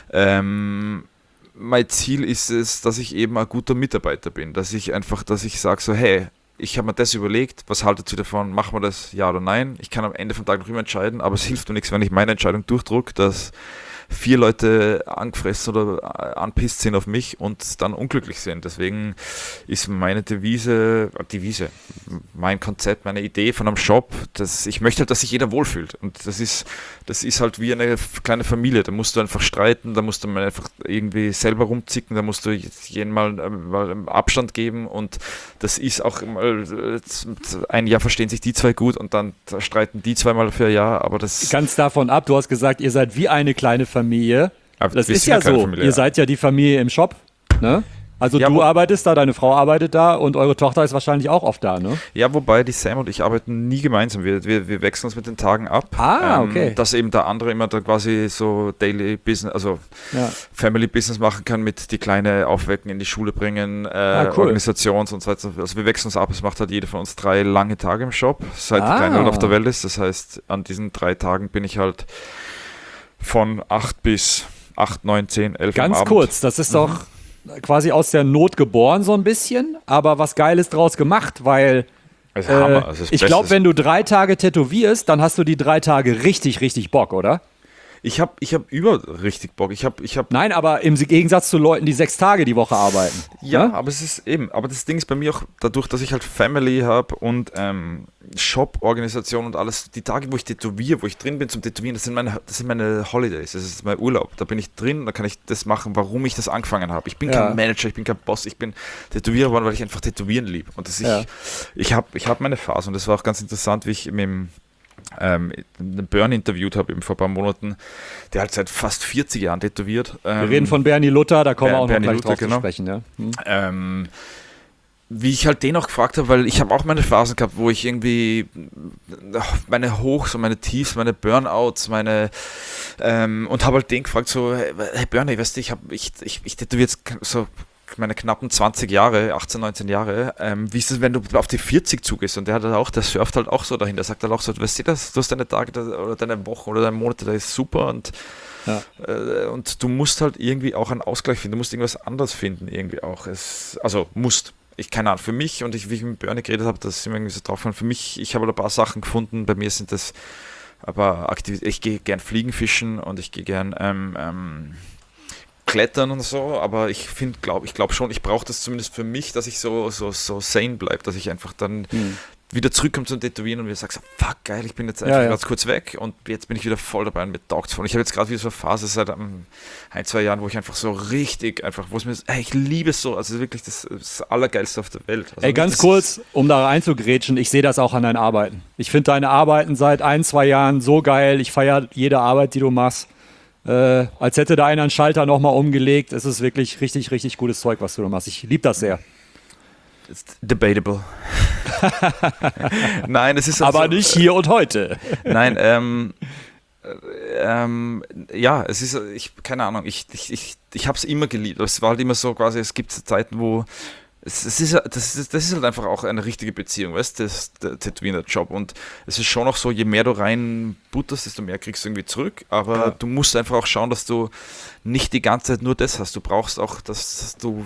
ähm, mein Ziel ist es, dass ich eben ein guter Mitarbeiter bin. Dass ich einfach, dass ich sage so, hey, ich habe mir das überlegt, was haltet ihr davon, machen wir das, ja oder nein? Ich kann am Ende vom Tag noch immer entscheiden, aber es hilft mir nichts, wenn ich meine Entscheidung durchdrücke, dass vier Leute angefressen oder anpisst sind auf mich und dann unglücklich sind. Deswegen ist meine Devise, äh, Devise, mein Konzept, meine Idee von einem Shop, dass ich möchte halt, dass sich jeder wohlfühlt. Und das ist, das ist halt wie eine kleine Familie. Da musst du einfach streiten, da musst du mal einfach irgendwie selber rumzicken, da musst du jeden mal, äh, mal Abstand geben und das ist auch mal, äh, ein Jahr verstehen sich die zwei gut und dann streiten die zweimal für ein Jahr, aber das Ganz davon ab, du hast gesagt, ihr seid wie eine kleine Familie. Aber Das wir ist sind ja keine so. Familie, Ihr ja. seid ja die Familie im Shop. Ne? Also Ja, du wo- arbeitest da, deine Frau arbeitet da und eure Tochter ist wahrscheinlich auch oft da, ne? Ja, wobei die Sam und ich arbeiten nie gemeinsam. Wir, wir, wir wechseln uns mit den Tagen ab. Ah, okay. Dass eben der andere immer da quasi so Daily Business, also Ja. Family Business machen kann, mit die Kleine aufwecken, in die Schule bringen, äh, Ah, cool. Organisations und so weiter. Also wir wechseln uns ab. Es macht halt jeder von uns drei lange Tage im Shop, seit Ah. die Kleine halt auf der Welt ist. Das heißt, an diesen drei Tagen bin ich halt von acht bis acht, neun, zehn, elf am Ganz Abend. kurz, das ist doch quasi aus der Not geboren so ein bisschen, aber was Geiles draus gemacht, weil Das ist äh, Hammer. Also das ich Beste glaube, ist- wenn du drei Tage tätowierst, dann hast du die drei Tage richtig, richtig Bock, oder? Ich habe ich hab über richtig Bock. Ich habe ich hab Nein, aber im Gegensatz zu Leuten, die sechs Tage die Woche arbeiten. Ja, Ne? aber es ist eben, aber das Ding ist bei mir auch dadurch, dass ich halt Family habe und ähm, Shop-Organisation und alles, die Tage, wo ich tätowiere, wo ich drin bin zum Tätowieren, das sind meine, das sind meine Holidays, das ist mein Urlaub. Da bin ich drin, da kann ich das machen, warum ich das angefangen habe. Ich bin Ja. kein Manager, ich bin kein Boss, ich bin Tätowierer geworden, weil ich einfach Tätowieren liebe. Und das ich, Ja. ich habe ich hab meine Phase und das war auch ganz interessant, wie ich mit dem ähm, einen Burn interviewt habe eben vor ein paar Monaten, der halt seit fast vierzig Jahren tätowiert. Wir Ähm, reden von Bernie Luther, da kommen wir Ber- auch noch Bernie gleich Luther, drauf genau. zu sprechen. Ja? Hm. Ähm, wie ich halt den auch gefragt habe, weil ich habe auch meine Phasen gehabt, wo ich irgendwie ach, meine Hochs und meine Tiefs, meine Burnouts, meine ähm, und habe halt den gefragt, so, hey, hey Bernie, weißt du, ich habe ich, ich, ich tätowiere jetzt so meine knappen zwanzig Jahre, achtzehn, neunzehn Jahre, ähm, wie ist es, wenn du auf die vierzig zugehst? Und der hat halt auch, der surft halt auch so dahin, der sagt halt auch so, weißt du das, du hast deine Tage da, oder deine Wochen oder deine Monate, das ist super und Ja. Äh, und du musst halt irgendwie auch einen Ausgleich finden, du musst irgendwas anderes finden, irgendwie auch. Es, also musst. Ich keine Ahnung, für mich und ich, wie ich mit Bernie geredet habe, das sind wir irgendwie so drauf gekommen. Für mich, ich habe halt ein paar Sachen gefunden, bei mir sind das aber Aktivitäten, ich gehe gern Fliegen fischen und ich gehe gern ähm, ähm, klettern und so, aber ich finde, glaube ich glaube schon, ich brauche das zumindest für mich, dass ich so, so, so sane bleibe, dass ich einfach dann Hm. wieder zurückkomme zum Tätowieren und wieder sage, so, fuck geil, ich bin jetzt Ja, einfach ja. ganz kurz weg und jetzt bin ich wieder voll dabei und mir taugt es voll. Ich habe jetzt gerade wieder so eine Phase seit um, ein, zwei Jahren, wo ich einfach so richtig, einfach, wo es mir, ey, ich liebe es so, also wirklich das, das Allergeilste auf der Welt. Also Ey, ganz das kurz, um da reinzugrätschen, ich sehe das auch an deinen Arbeiten. Ich finde deine Arbeiten seit ein, zwei Jahren so geil. Ich feiere jede Arbeit, die du machst. Äh, als hätte da einer einen Schalter nochmal umgelegt. Es ist wirklich richtig, richtig gutes Zeug, was du da machst. Ich liebe das sehr. ist debatable. Nein, es ist Aber also, nicht hier und heute. Nein, ähm, äh, ähm, ja, es ist, ich, keine Ahnung, ich, ich, ich, ich habe es immer geliebt. Es war halt immer so quasi, es gibt Zeiten, wo es, es ist, das, ist, das ist halt einfach auch eine richtige Beziehung, weißt du, das, der Tätowieren, der Job. Und es ist schon auch so, je mehr du rein butterst, desto mehr kriegst du irgendwie zurück. Aber Ja. du musst einfach auch schauen, dass du nicht die ganze Zeit nur das hast. Du brauchst auch, dass, dass du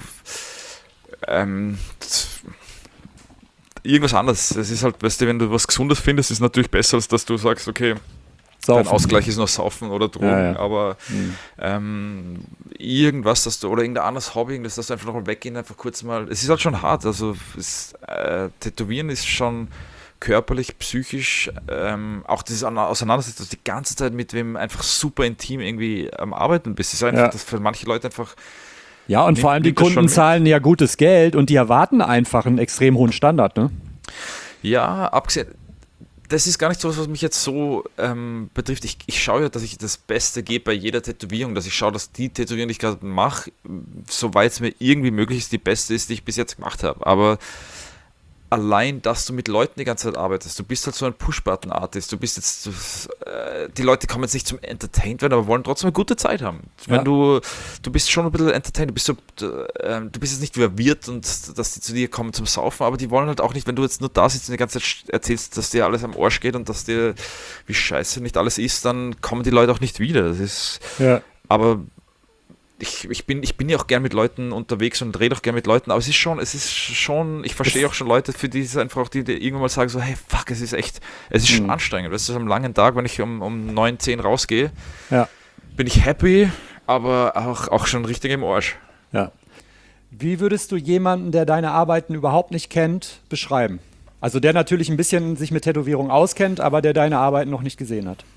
ähm, das, irgendwas anderes. Es ist halt, weißt du, wenn du was Gesundes findest, ist es natürlich besser, als dass du sagst, okay, dein Saufen. Ausgleich ist nur Saufen oder Drogen, Ja, ja. aber Mhm. ähm, irgendwas, dass du, oder irgendein anderes Hobby, irgendwas, dass du einfach nochmal weggehen, einfach kurz mal, es ist halt schon hart, also es, äh, Tätowieren ist schon körperlich, psychisch, ähm, auch dieses Auseinandersetzen, dass du die ganze Zeit mit wem einfach super intim irgendwie am Arbeiten bist, ist einfach, Ja. das für manche Leute einfach, Ja, und Nimmt- vor allem die nimmt das schon Kunden mit? zahlen ja gutes Geld und die erwarten einfach einen extrem hohen Standard, ne? ja, abgesehen, das ist gar nicht so was, was mich jetzt so ähm, betrifft. Ich, ich schaue ja, dass ich das Beste gebe bei jeder Tätowierung, dass ich schaue, dass die Tätowierung, die ich gerade mache, soweit es mir irgendwie möglich ist, die beste ist, die ich bis jetzt gemacht habe. Aber allein, dass du mit Leuten die ganze Zeit arbeitest, du bist halt so ein Push-Button-Artist, du bist jetzt, du, äh, die Leute kommen jetzt nicht zum Entertained werden, aber wollen trotzdem eine gute Zeit haben. Wenn Ja. du, du bist schon ein bisschen entertained, du bist so, äh, du bist jetzt nicht verwirrt und dass die zu dir kommen zum Saufen, aber die wollen halt auch nicht, wenn du jetzt nur da sitzt und die ganze Zeit erzählst, dass dir alles am Arsch geht und dass dir, wie scheiße nicht alles ist, dann kommen die Leute auch nicht wieder. Das ist, Ja. aber ich, ich, bin, ich bin ja auch gern mit Leuten unterwegs und rede auch gern mit Leuten, aber es ist schon, es ist schon, ich verstehe auch schon Leute, für die es einfach auch, die, die irgendwann mal sagen so, hey, fuck, es ist echt, es ist schon Mhm. anstrengend. Das ist am langen Tag, wenn ich um, um neun, zehn rausgehe, Ja. bin ich happy, aber auch, auch schon richtig im Arsch. Ja. Wie würdest du jemanden, der deine Arbeiten überhaupt nicht kennt, beschreiben? Also der natürlich ein bisschen sich mit Tätowierung auskennt, aber der deine Arbeiten noch nicht gesehen hat.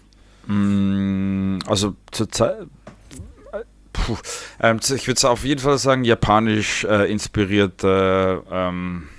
Mm, Also zur Zeit. Puh, ähm, ich würde auf jeden Fall sagen, japanisch äh, inspirierte, ähm,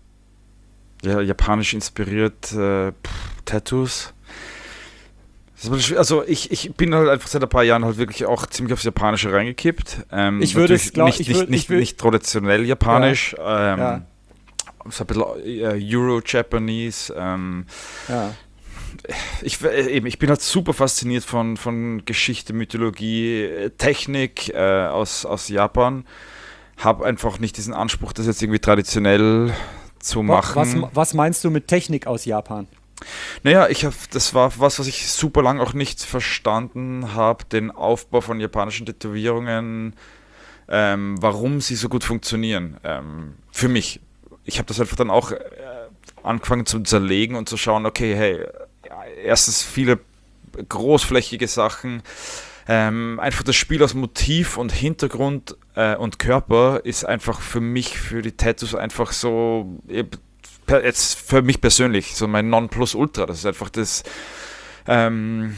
ja, japanisch inspirierte äh, pff, Tattoos. Das ist ein bisschen schwer. Also ich, ich bin halt einfach seit ein paar Jahren halt wirklich auch ziemlich aufs Japanische reingekippt. Ähm, Ich würde es natürlich glaub- nicht, ich nicht, würd- nicht, ich würd- nicht traditionell japanisch, ähm, Ja. so ein bisschen äh, Euro-Japanese. Ähm, Ja. ich, äh, eben, ich bin halt super fasziniert von, von Geschichte, Mythologie, äh, Technik äh, aus, aus Japan. Habe einfach nicht diesen Anspruch, das jetzt irgendwie traditionell zu machen. Was, was meinst du mit Technik aus Japan? Naja, ich hab, das war was, was ich super lang auch nicht verstanden habe, den Aufbau von japanischen Tätowierungen, ähm, warum sie so gut funktionieren. Ähm, für mich. Ich habe das einfach dann auch äh, angefangen zu zerlegen und zu schauen, okay, hey, ja, erstens viele großflächige Sachen. Ähm, einfach das Spiel aus Motiv und Hintergrund äh, und Körper ist einfach für mich, für die Tattoos einfach so, jetzt für mich persönlich, so mein Nonplusultra. Das ist einfach das ähm,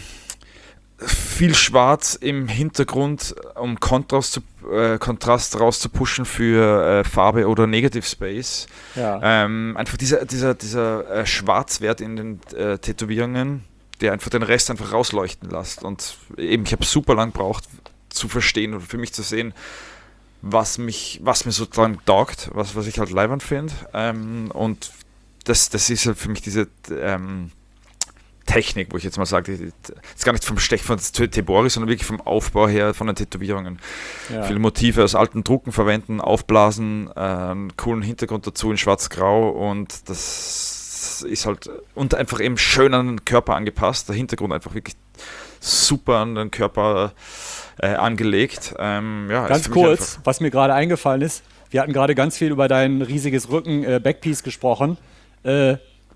viel Schwarz im Hintergrund, um Kontrast, zu, äh, Kontrast rauszupushen für äh, Farbe oder Negative Space. Ja. Ähm, einfach dieser, dieser, dieser äh, Schwarzwert in den äh, Tätowierungen, der einfach den Rest einfach rausleuchten lässt. Und eben, ich habe super lang gebraucht zu verstehen oder für mich zu sehen, was mich, was mir sozusagen taugt, was, was ich halt leibend finde. Ähm, und das, das ist halt für mich diese ähm, Technik, wo ich jetzt mal sage, jetzt gar nicht vom Stech von Tebori, sondern wirklich vom Aufbau her von den Tätowierungen. Ja. Viele Motive aus alten Drucken verwenden, aufblasen, äh, einen coolen Hintergrund dazu in schwarz-grau und das ist halt und einfach eben schön an den Körper angepasst, der Hintergrund einfach wirklich super an den Körper äh, angelegt. Ähm, ja, Ganz kurz, was mir gerade eingefallen ist, wir hatten gerade ganz viel über dein riesiges Rücken-Backpiece gesprochen. Äh,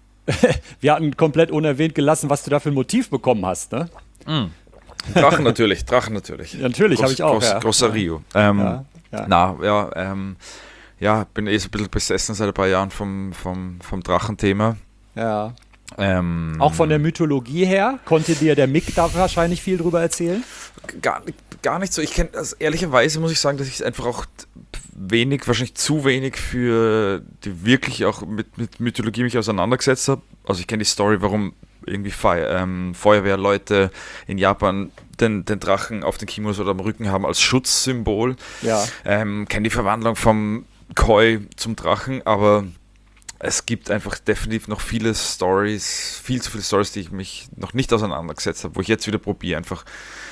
wir hatten komplett unerwähnt gelassen, was du da für ein Motiv bekommen hast, ne? Mm. Drachen natürlich, Drachen natürlich. Ja, natürlich, habe ich auch, groß, ja. Großer Rio. Ähm, Ja, ja. Na, ja, ähm, ja, bin eh so ein bisschen besessen seit ein paar Jahren vom, vom, vom Drachenthema. Ja. Ähm, Auch von der Mythologie her, konnte dir der Mick da wahrscheinlich viel drüber erzählen? Gar, gar nicht so. Ich kenne, also ehrlicherweise muss ich sagen, dass ich einfach auch wenig, wahrscheinlich zu wenig für die wirklich auch mit, mit Mythologie mich auseinandergesetzt habe. Also ich kenne die Story, warum irgendwie Feu- ähm, Feuerwehrleute in Japan den, den Drachen auf den Kimonos oder am Rücken haben als Schutzsymbol. Ja. Ähm, kenne die Verwandlung vom Koi zum Drachen, aber es gibt einfach definitiv noch viele Stories, viel zu viele Stories, die ich mich noch nicht auseinandergesetzt habe, wo ich jetzt wieder probiere, einfach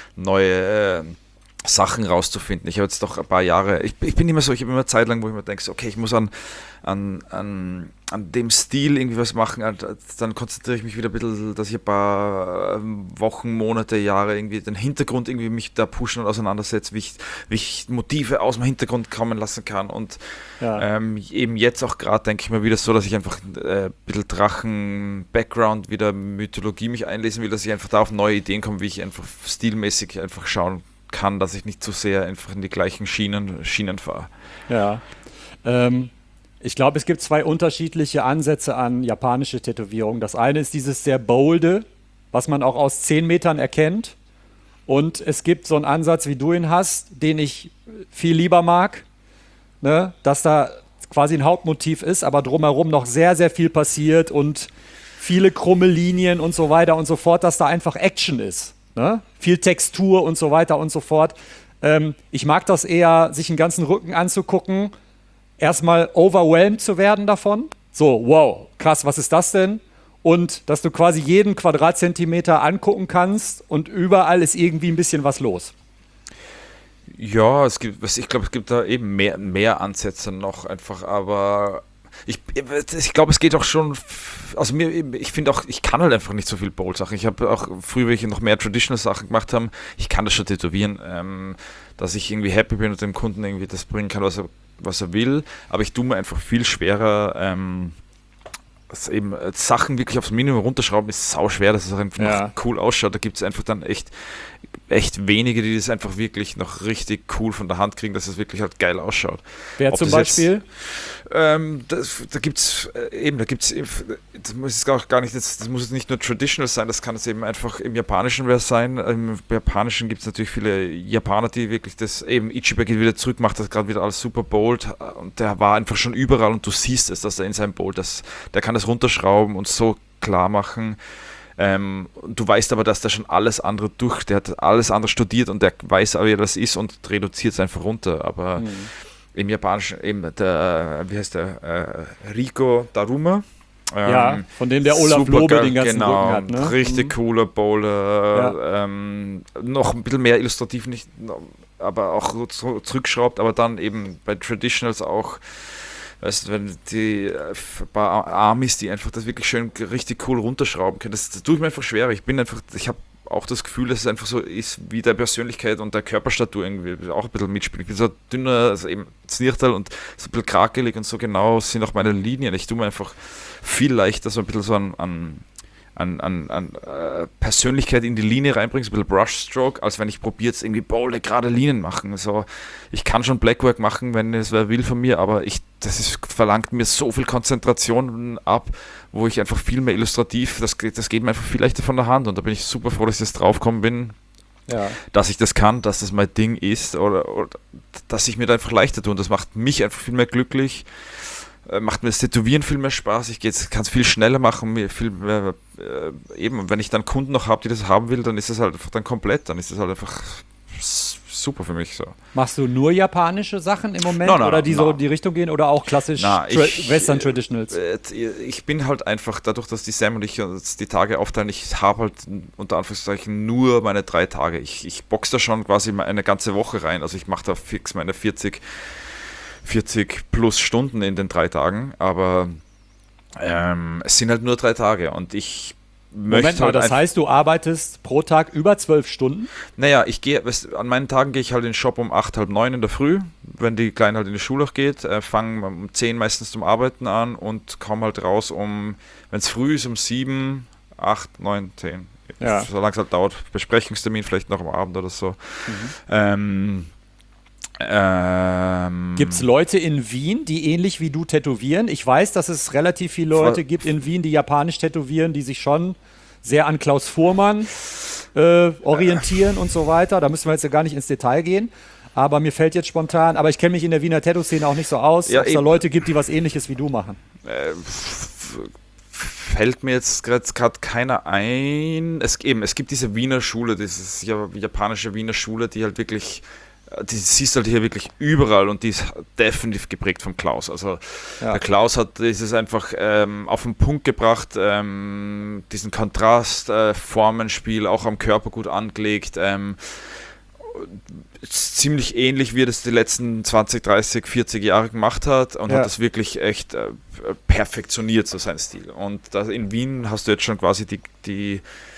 neue äh, Sachen rauszufinden. Ich habe jetzt doch ein paar Jahre, ich, ich bin immer so, ich habe immer eine Zeit lang, wo ich mir denke, okay, ich muss an, an, an, an dem Stil irgendwie was machen, dann konzentriere ich mich wieder ein bisschen, dass ich ein paar Wochen, Monate, Jahre irgendwie den Hintergrund irgendwie mich da pushen und auseinandersetze, wie ich, wie ich Motive aus dem Hintergrund kommen lassen kann und Ja. ähm, eben jetzt auch gerade denke ich mir wieder so, dass ich einfach äh, ein bisschen Drachen-Background, wieder Mythologie mich einlesen will, dass ich einfach da auf neue Ideen komme, wie ich einfach stilmäßig einfach schauen kann, dass ich nicht zu sehr einfach in die gleichen Schienen, Schienen fahre. Ja. Ähm, ich glaube, es gibt zwei unterschiedliche Ansätze an japanische Tätowierung. Das eine ist dieses sehr bolde, was man auch aus zehn Metern erkennt. Und es gibt so einen Ansatz, wie du ihn hast, den ich viel lieber mag, ne? Dass da quasi ein Hauptmotiv ist, aber drumherum noch sehr, sehr viel passiert und viele krumme Linien und so weiter und so fort, dass da einfach Action ist. Ne? Viel Textur und so weiter und so fort. Ähm, ich mag das eher, sich den ganzen Rücken anzugucken, erstmal overwhelmed zu werden davon. So, wow, krass, was ist das denn? Und dass du quasi jeden Quadratzentimeter angucken kannst und überall ist irgendwie ein bisschen was los. Ja, es gibt, ich glaube, es gibt da eben mehr, mehr Ansätze noch einfach, aber ich, ich glaube, es geht auch schon, also mir, ich finde auch, ich kann halt einfach nicht so viel Bowl-Sachen. Ich habe auch früher, wenn ich noch mehr Traditional-Sachen gemacht habe, ich kann das schon tätowieren, ähm, dass ich irgendwie happy bin und dem Kunden irgendwie das bringen kann, was er, was er will, aber ich tue mir einfach viel schwerer, ähm, dass eben äh, Sachen wirklich aufs Minimum runterschrauben, ist sau schwer, dass es auch einfach Ja. noch cool ausschaut. Da gibt es einfach dann echt, echt wenige, die das einfach wirklich noch richtig cool von der Hand kriegen, dass es wirklich halt geil ausschaut. Wer Ob zum das jetzt- Beispiel? Ähm, das, da gibt es äh, eben, da gibt es, das muss jetzt auch gar nicht, jetzt, das muss jetzt nicht nur traditional sein, das kann es eben einfach im Japanischen wer sein. Im Japanischen gibt es natürlich viele Japaner, die wirklich das, eben Ichiban geht wieder zurück, macht das gerade wieder alles super bold und der war einfach schon überall und du siehst es, dass er in seinem Bold, das, der kann das runterschrauben und so klar machen. Ähm, du weißt aber, dass der schon alles andere durch, der hat alles andere studiert und der weiß aber, wie das ist und reduziert es einfach runter, aber Mhm. im Japanischen eben der, wie heißt der, äh, Riko Daruma. Ähm, Ja, von dem der Olaf super Lobe geil, den ganzen genau, Rücken hat. Ne? richtig Mhm. cooler Bowler, ähm, noch ein bisschen mehr illustrativ, nicht, aber auch so zu- zurückschraubt, aber dann eben bei Traditionals auch, weißt du, wenn die äh, ein paar Armies, die einfach das wirklich schön richtig cool runterschrauben können, das, das tue ich mir einfach schwerer. Ich bin einfach, ich habe auch das Gefühl, dass es einfach so ist, wie der Persönlichkeit und der Körperstatur irgendwie auch ein bisschen mitspielt. Ich bin so dünner, also eben Znirtal und so ein bisschen krakelig und so genau sind auch meine Linien. Ich tue mir einfach viel leichter so ein bisschen so an, an, an, an, an äh, Persönlichkeit in die Linie reinbringst, ein bisschen Brushstroke, als wenn ich probiere jetzt irgendwie bolde, gerade Linien machen. So, ich kann schon Blackwork machen, wenn es wer will von mir, aber ich, das ist, verlangt mir so viel Konzentration ab, wo ich einfach viel mehr illustrativ, das, das geht mir einfach viel leichter von der Hand und da bin ich super froh, dass ich jetzt draufgekommen bin, Ja. dass ich das kann, dass das mein Ding ist oder, oder dass ich mir da einfach leichter tue und das macht mich einfach viel mehr glücklich. Macht mir das Tätowieren viel mehr Spaß, ich kann es viel schneller machen, mir viel mehr, äh, eben, wenn ich dann Kunden noch habe, die das haben will, dann ist das halt einfach dann komplett, dann ist das halt einfach super für mich so. Machst du nur japanische Sachen im Moment No, no, oder no, die no. so in die Richtung gehen oder auch klassisch Na, tra- ich, Western Traditionals? Äh, ich bin halt einfach, dadurch, dass die Sam und ich uns die Tage aufteilen, ich habe halt unter Anführungszeichen nur meine drei Tage. Ich, ich boxe da schon quasi eine ganze Woche rein, also ich mache da fix meine vierzig plus Stunden in den drei Tagen, aber ähm, es sind halt nur drei Tage und ich möchte Moment mal, halt das einfach, heißt, du arbeitest pro Tag über zwölf Stunden? naja, ich gehe, an meinen Tagen gehe ich halt in den Shop um acht, halb neun in der Früh, wenn die Kleine halt in die Schule auch geht, äh, fange um zehn meistens zum Arbeiten an und komme halt raus um, wenn es früh ist, um sieben, acht, neun, zehn. Ja. Solange es halt dauert, Besprechungstermin vielleicht noch am Abend oder so. Mhm. Ähm, ähm, Gibt es Leute in Wien, die ähnlich wie du tätowieren? Ich weiß, dass es relativ viele Leute Voll. gibt in Wien, die japanisch tätowieren, die sich schon sehr an Klaus Fuhrmann äh, orientieren und so weiter. Da müssen wir jetzt ja gar nicht ins Detail gehen. Aber mir fällt jetzt spontan, aber ich kenne mich in der Wiener Tattoo-Szene auch nicht so aus, Ja, ob es da eben. Leute gibt, die was Ähnliches wie du machen. äh, f- fällt mir jetzt gerade keiner ein. Es, eben, es gibt diese Wiener Schule, diese ja- japanische Wiener Schule, die halt wirklich, äh, die siehst halt hier wirklich überall und die ist definitiv geprägt vom Klaus. Also Ja. der Klaus hat dieses einfach ähm, auf den Punkt gebracht, ähm, diesen Kontrast, äh, Formenspiel auch am Körper gut angelegt. Ähm, ist ziemlich ähnlich, wie er das die letzten zwanzig, dreißig, vierzig Jahre gemacht hat und Ja. hat das wirklich echt äh, perfektioniert, so sein Stil. Und da in Wien hast du jetzt schon quasi die, die,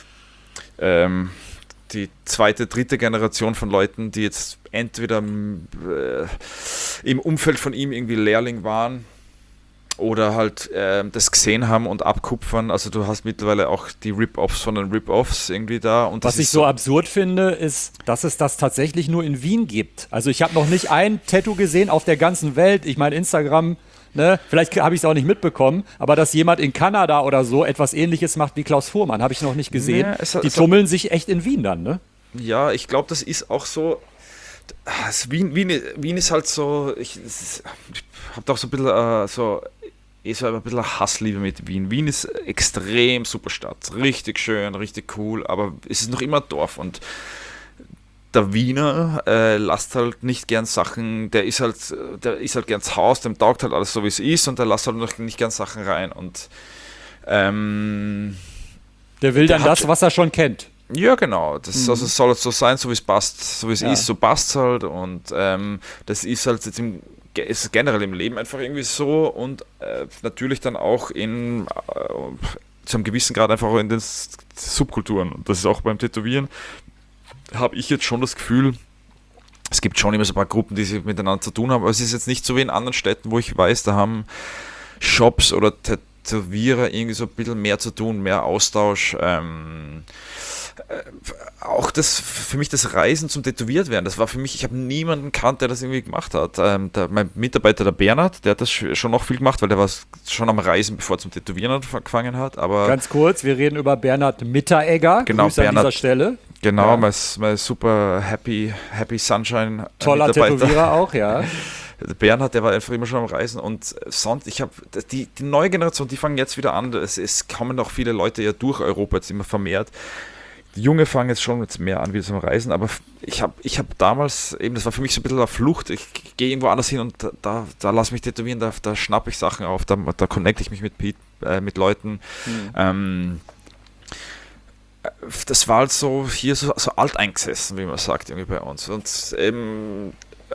ähm, die zweite, dritte Generation von Leuten, die jetzt entweder äh, im Umfeld von ihm irgendwie Lehrling waren oder halt äh, das gesehen haben und abkupfern. Also du hast mittlerweile auch die Rip-Offs von den Rip-Offs irgendwie da. Und das Was ich ist so absurd finde, ist, dass es das tatsächlich nur in Wien gibt. Also ich habe noch nicht ein Tattoo gesehen auf der ganzen Welt. Ich meine, Instagram, ne, vielleicht habe ich es auch nicht mitbekommen, aber dass jemand in Kanada oder so etwas Ähnliches macht wie Klaus Fuhrmann, habe ich noch nicht gesehen. Ja, es hat- Die es hat- tummeln sich echt in Wien dann, ne? Ja, ich glaube, das ist auch so. Das Wien, Wien, Wien ist halt so. Ich, ich habe doch so ein bisschen äh, so. Eh so ein bisschen Hassliebe mit Wien. Wien ist extrem super Stadt. Richtig schön, richtig cool, aber es ist noch immer ein Dorf und der Wiener äh, lasst halt nicht gern Sachen, der ist halt, der ist halt gern zu Haus, dem taugt halt alles so wie es ist und der lasst halt noch nicht gern Sachen rein und ähm, Der will Der dann hat das, was er schon kennt. ja, genau. Das also soll es so sein, so wie es passt, so wie es Ja. ist, so passt es halt. Und ähm, das ist halt jetzt im, ge- ist generell im Leben einfach irgendwie so und äh, natürlich dann auch in äh, zu einem gewissen Grad einfach auch in den S- Subkulturen. Und das ist auch beim Tätowieren, habe ich jetzt schon das Gefühl, es gibt schon immer so ein paar Gruppen, die sich miteinander zu tun haben, aber es ist jetzt nicht so wie in anderen Städten, wo ich weiß, da haben Shops oder Tätowierer irgendwie so ein bisschen mehr zu tun, mehr Austausch. Ähm, äh, auch das für mich das Reisen zum Tätowiert werden, das war für mich, ich habe niemanden kannt, der das irgendwie gemacht hat. Ähm, der, mein Mitarbeiter, der Bernhard, der hat das sch- schon noch viel gemacht, weil der war schon am Reisen, bevor er zum Tätowieren angefangen hat. Aber Ganz kurz, wir reden über Bernhard Mitteregger. Genau, Grüße an Bernhard. dieser Stelle. genau, Ja. mein, mein super happy, happy Sunshine äh, Toller Mitarbeiter. Tätowierer auch, ja. Der Bernhard, der war einfach immer schon am Reisen und sonst, ich habe, die, die neue Generation, die fangen jetzt wieder an, es, es kommen auch viele Leute ja durch Europa jetzt immer vermehrt. Die Junge fangen jetzt schon jetzt mehr an wieder zum Reisen, aber ich habe ich hab damals, eben, das war für mich so ein bisschen eine Flucht, ich gehe irgendwo anders hin und da, da, da lass mich tätowieren, da, da schnappe ich Sachen auf, da, da connecte ich mich mit, Pete, äh, mit Leuten. Mhm. Ähm, das war halt so hier so, so alteingesessen, wie man sagt, irgendwie bei uns. Und eben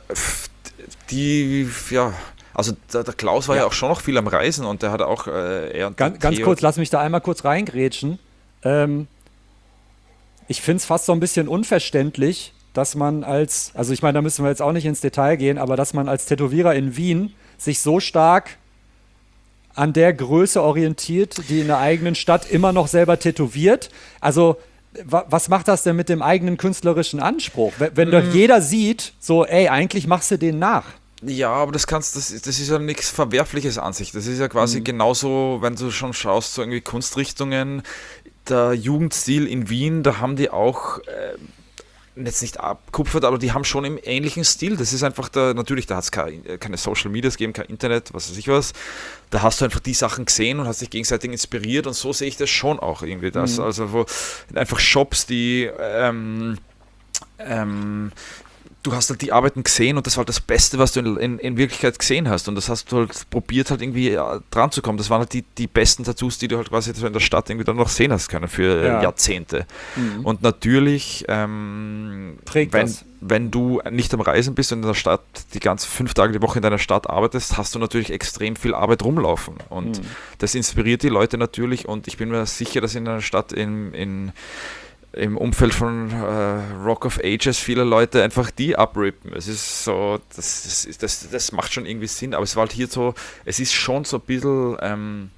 die, ja, also der, der Klaus war ja. Ja. auch schon noch viel am Reisen und der hat auch äh, er und Ganz, der ganz Theo- kurz, lass mich da einmal kurz reingrätschen. Ähm, ich finde es fast so ein bisschen unverständlich, dass man als, also ich meine, da müssen wir jetzt auch nicht ins Detail gehen, aber dass man als Tätowierer in Wien sich so stark an der Größe orientiert, die in der eigenen Stadt immer noch selber tätowiert. Also wa- was macht das denn mit dem eigenen künstlerischen Anspruch? Wenn, wenn doch jeder sieht, so ey, eigentlich machst du den nach. Ja, aber das kannst, das, ist- das ist ja nichts Verwerfliches an sich. Das ist ja quasi genauso, wenn du schon schaust, so irgendwie Kunstrichtungen, der Jugendstil in Wien, da haben die auch äh, jetzt nicht abkupfert, aber die haben schon im ähnlichen Stil. Das ist einfach der, natürlich, da hat es keine, keine Social Medias gegeben, kein Internet, was weiß ich was. Da hast du einfach die Sachen gesehen und hast dich gegenseitig inspiriert und so sehe ich das schon auch irgendwie. Das. Also wo einfach Shops, die ähm, ähm, du hast halt die Arbeiten gesehen und das war halt das Beste, was du in, in, in Wirklichkeit gesehen hast und das hast du halt probiert halt irgendwie ja, dran zu kommen. Das waren halt die, die besten Tattoos, die du halt quasi so in der Stadt irgendwie dann noch sehen hast können für Ja. äh, Jahrzehnte. Und natürlich, ähm, Prägt wenn, das. wenn du nicht am Reisen bist und in der Stadt die ganzen fünf Tage die Woche in deiner Stadt arbeitest, hast du natürlich extrem viel Arbeit rumlaufen und das inspiriert die Leute natürlich und ich bin mir sicher, dass in einer Stadt in, in im Umfeld von äh, Rock of Ages viele Leute einfach die abrippen. Es ist so, das, das, ist- das, das macht schon irgendwie Sinn, aber es war halt hier so, es ist schon so ein bisschen, ähm,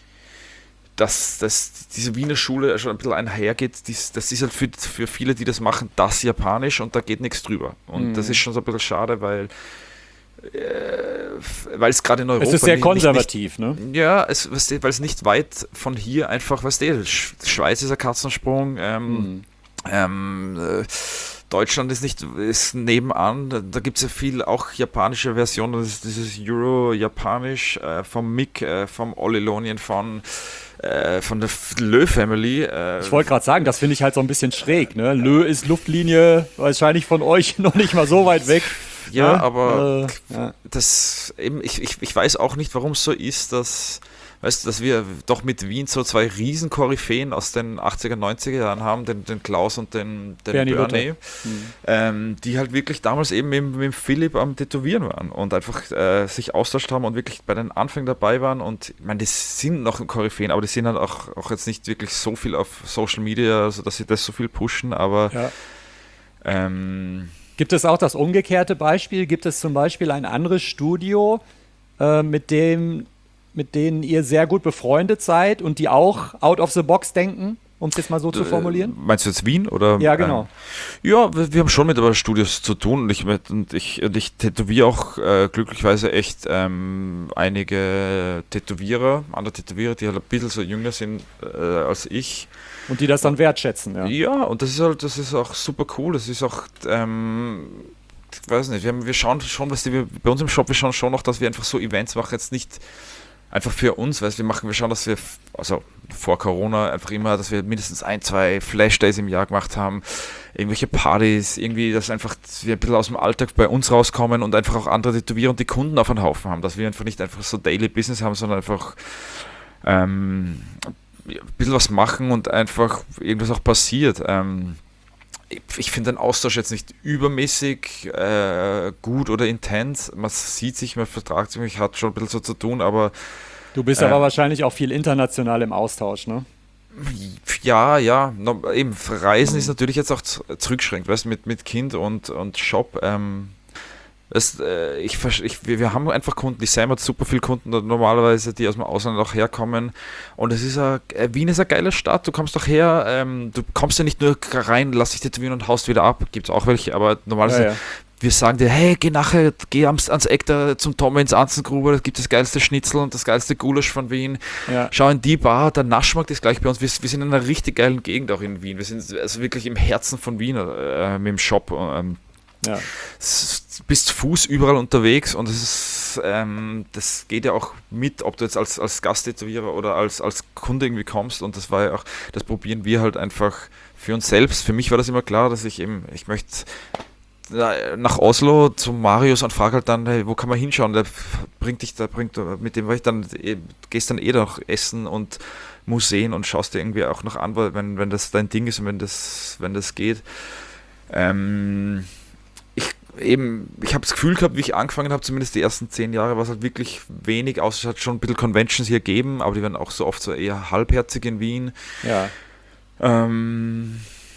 dass, dass diese Wiener Schule schon ein bisschen einhergeht, dies, das ist halt für, für viele, die das machen, das Japanisch und da geht nichts drüber. Und das ist schon so ein bisschen schade, weil äh, weil es gerade in Europa Es ist sehr nicht- nicht- konservativ, ne? ja, es, weißt du, weil es nicht weit von hier einfach, weißt du, Sch- Schweiz ist ein Katzensprung, ähm, ähm, äh, Deutschland ist nicht, ist nebenan, da, da gibt es ja viel auch japanische Versionen, das ist dieses Euro-Japanisch äh, vom Mick, äh, vom Olilonien, von, äh, von der F- Lö-Family. Äh, Ich wollte gerade sagen, das finde ich halt so ein bisschen schräg, ne? Lö ist Luftlinie wahrscheinlich von euch noch nicht mal so weit weg. ja, ne? aber Äh, ja. das eben, ich, ich, ich weiß auch nicht, warum es so ist, dass, weißt du, dass wir doch mit Wien so zwei Riesen-Koryphäen aus den achtziger, neunziger Jahren haben, den, den Klaus und den, den Bernie Bernie, Luther. ähm, die halt wirklich damals eben mit, mit dem Philipp am Tätowieren waren und einfach äh, sich austauscht haben und wirklich bei den Anfängen dabei waren und ich meine, die sind noch Koryphäen, aber die sind halt auch, auch jetzt nicht wirklich so viel auf Social Media, also dass sie das so viel pushen, aber Ja. ähm, Gibt es auch das umgekehrte Beispiel? Gibt es zum Beispiel ein anderes Studio, äh, mit dem, mit denen ihr sehr gut befreundet seid und die auch out of the box denken, um es jetzt mal so zu formulieren? Äh, Meinst du jetzt Wien? Oder, Ja, genau. Ähm, ja, wir, wir haben schon mit aber Studios zu tun und ich, mit- und ich, und ich tätowiere auch äh, glücklicherweise echt ähm, einige Tätowierer, andere Tätowierer, die halt ein bisschen so jünger sind äh, als ich. Und die das dann wertschätzen, ja. Ja, und das ist halt, das ist auch super cool. Das ist auch, ähm, ich weiß nicht, wir, haben, wir schauen schon, was die, wir, bei uns im Shop, wir schauen schon noch, dass wir einfach so Events machen, jetzt nicht einfach für uns, weil wir machen, wir schauen, dass wir, f- also vor Corona einfach immer, dass wir mindestens ein, zwei Flash-Days im Jahr gemacht haben, irgendwelche Partys, irgendwie, dass einfach wir ein bisschen aus dem Alltag bei uns rauskommen und einfach auch andere Tätowierer und die Kunden auf einen Haufen haben, dass wir einfach nicht einfach so Daily Business haben, sondern einfach ähm, ein bisschen was machen und einfach irgendwas auch passiert. Ähm, ich ich finde den Austausch jetzt nicht übermäßig äh, gut oder intens. Man sieht sich, man vertragt sich, ich hat schon ein bisschen so zu tun, aber Du bist Äh. aber wahrscheinlich auch viel international im Austausch, ne? ja, ja, no, eben Reisen ist natürlich jetzt auch z- zurückschränkt, weißt du, mit, mit Kind und, und Shop. Ähm, es, äh, ich, versch- ich, wir, wir haben einfach Kunden, die Sam hat super viele Kunden da normalerweise, die aus dem Ausland auch herkommen und es ist a, äh, Wien ist eine geile Stadt, du kommst doch her, ähm, du kommst ja nicht nur rein, lass dich tätowieren und haust wieder ab, gibt es auch welche, aber normalerweise Ja, ja. wir sagen dir, hey, geh nachher, geh ans, ans Eck da zum Tom ins Anzengruber, da gibt es das geilste Schnitzel und das geilste Gulasch von Wien. Ja. Schau in die Bar, der Naschmarkt ist gleich bei uns. Wir, wir sind in einer richtig geilen Gegend auch in Wien. Wir sind also wirklich im Herzen von Wien äh, mit dem Shop. Ähm, Ja. s- bist zu Fuß überall unterwegs und es ist, ähm, das geht ja auch mit, ob du jetzt als, als Gasttätowierer oder als, als Kunde irgendwie kommst und das war ja auch, das probieren wir halt einfach für uns selbst. Für mich war das immer klar, dass ich eben, ich möchte nach Oslo zum Marius und frage halt dann, hey, wo kann man hinschauen? Der bringt dich, da bringt, mit dem war ich dann, eh, gehst dann eh noch essen und Museen und schaust dir irgendwie auch noch an, weil wenn, wenn das dein Ding ist und wenn das, wenn das geht. Ähm, ich eben, ich habe das Gefühl gehabt, wie ich angefangen habe, zumindest die ersten zehn Jahre, war es halt wirklich wenig, außer es hat schon ein bisschen Conventions hier gegeben, aber die werden auch so oft so eher halbherzig in Wien. Ja. Ähm,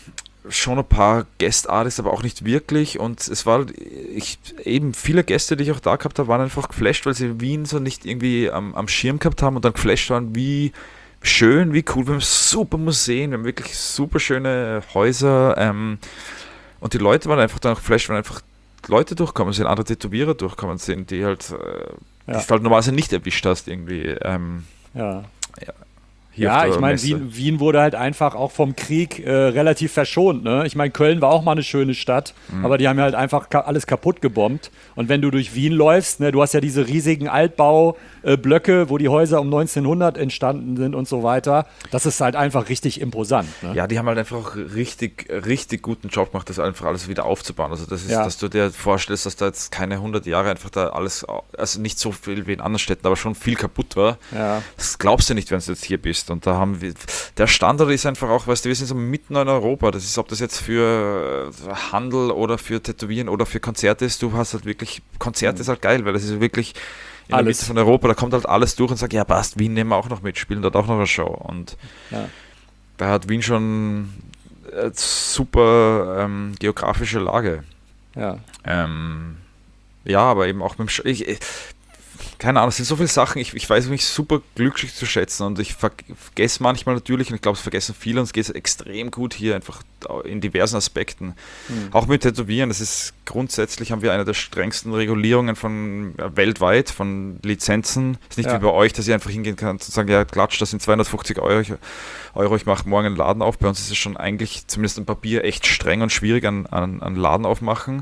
schon ein paar Guest-Artists, aber auch nicht wirklich. Und es war ich, eben viele Gäste, die ich auch da gehabt habe, waren einfach geflasht, weil sie Wien so nicht irgendwie am, am Schirm gehabt haben und dann geflasht waren, wie schön, wie cool. Wir haben super Museen, wir haben wirklich super schöne Häuser. Ähm, und die Leute waren einfach dann auch geflasht, weil einfach Leute durchkommen sind, andere Tätowierer durchkommen sind, die halt, äh, Ja. die du halt normalerweise nicht erwischt hast irgendwie. Ähm, Ja. hier Ja, auf der ich meine, Messe. Wien, Wien wurde halt einfach auch vom Krieg äh, relativ verschont. Ne? Ich meine, Köln war auch mal eine schöne Stadt, Mhm. aber die haben ja halt einfach ka- alles kaputt gebombt. Und wenn du durch Wien läufst, ne, du hast ja diese riesigen Altbaublöcke, äh, wo die Häuser um neunzehnhundert entstanden sind und so weiter. Das ist halt einfach richtig imposant. Ne? Ja, die haben halt einfach auch richtig, richtig guten Job gemacht, das einfach alles wieder aufzubauen. Also das ist, Ja. dass du dir vorstellst, dass da jetzt keine hundert Jahre einfach da alles, also nicht so viel wie in anderen Städten, aber schon viel kaputt war. Ja. Das glaubst du nicht, wenn du jetzt hier bist. Und da haben wir, der Standard ist einfach auch, weißt du, wir sind so mitten in Europa. Das ist, ob das jetzt für Handel oder für Tätowieren oder für Konzerte ist, du hast halt wirklich, Konzerte ist halt geil, weil das ist wirklich in der Alles. Mitte von Europa, da kommt halt alles durch und sagt, ja passt, Wien nehmen wir auch noch mit, spielen dort auch noch eine Show. Und Ja. da hat Wien schon äh, super ähm, geografische Lage. Ja. Ähm, ja, aber eben auch mit dem Sch ich, ich, keine Ahnung, es sind so viele Sachen, ich, ich weiß mich super glücklich zu schätzen und ich ver vergesse manchmal natürlich, und ich glaube, es vergessen viele, und es geht extrem gut hier, einfach in diversen Aspekten. Mhm. Auch mit Tätowieren, das ist grundsätzlich, haben wir eine der strengsten Regulierungen von äh, weltweit, von Lizenzen. Es ist nicht Ja. wie bei euch, dass ihr einfach hingehen könnt und sagen, ja klatsch, das sind zweihundertfünfzig Euro, ich, Euro, ich mache morgen einen Laden auf. Bei uns ist es schon eigentlich, zumindest am Papier, echt streng und schwierig an, an, an Laden aufmachen.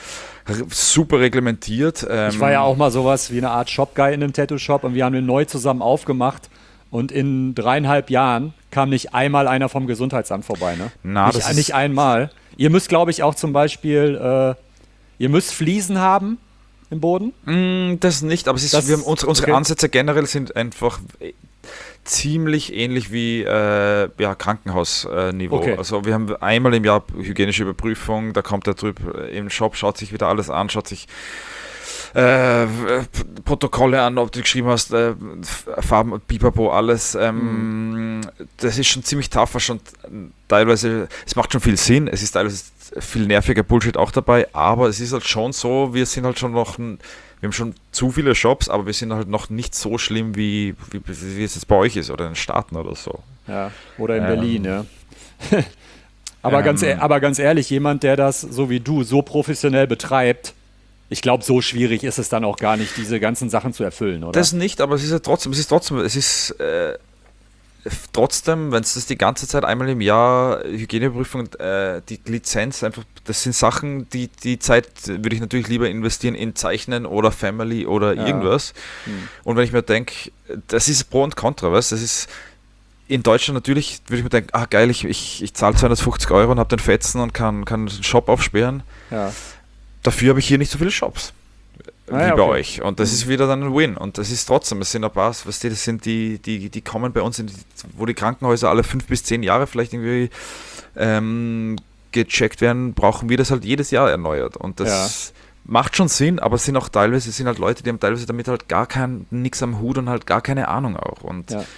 Super reglementiert. Ähm, Ich war ja auch mal sowas wie eine Art Shop-Guy in einem Tattoo-Shop und wir haben den neu zusammen aufgemacht und in dreieinhalb Jahren kam nicht einmal einer vom Gesundheitsamt vorbei. Ne? Na, nicht, das ist- nicht einmal. Ihr müsst, glaube ich, auch zum Beispiel, äh, ihr müsst Fliesen haben im Boden. Mm, Das nicht, aber es ist, Das- wir haben unsere, unsere okay. Ansätze generell sind einfach äh, ziemlich ähnlich wie äh, ja, Krankenhausniveau. Okay. Also wir haben einmal im Jahr hygienische Überprüfung, da kommt der Typ im Shop, schaut sich wieder alles an, schaut sich äh, Protokolle an, ob du geschrieben hast, äh, Farben, Pipapo, alles. Ähm, Das ist schon ziemlich tough, was schon teilweise, es macht schon viel Sinn, es ist teilweise viel nerviger Bullshit auch dabei, aber es ist halt schon so, wir sind halt schon noch, ein, wir haben schon zu viele Shops, aber wir sind halt noch nicht so schlimm, wie, wie, wie es jetzt bei euch ist oder in den Staaten oder so. Ja, oder in Ähm, Berlin, ja. aber, ähm, ganz, e- aber ganz ehrlich, jemand, der das so wie du so professionell betreibt, ich glaube, so schwierig ist es dann auch gar nicht, diese ganzen Sachen zu erfüllen, oder? Das nicht, aber es ist ja trotzdem, es ist trotzdem, es ist äh, trotzdem, wenn es das die ganze Zeit einmal im Jahr Hygieneprüfung, äh, die Lizenz einfach, das sind Sachen, die die Zeit würde ich natürlich lieber investieren in Zeichnen oder Family oder Ja. irgendwas. Und wenn ich mir denke, das ist Pro und Contra, weißt, das ist in Deutschland natürlich, würde ich mir denken, ah geil, ich, ich, ich zahle zweihundertfünfzig Euro und habe den Fetzen und kann, kann einen Shop aufsperren. ja. Dafür habe ich hier nicht so viele Shops wie Ah ja, bei okay. euch. Und das ist wieder dann ein Win. Und das ist trotzdem, es sind ein paar, weißt du, das sind die, die, die kommen bei uns, in die, wo die Krankenhäuser alle fünf bis zehn Jahre vielleicht irgendwie ähm, gecheckt werden, brauchen wir das halt jedes Jahr erneuert. Und das macht schon Sinn, aber es sind auch teilweise, es sind halt Leute, die haben teilweise damit halt gar kein, nix am Hut und halt gar keine Ahnung auch. Und Ja.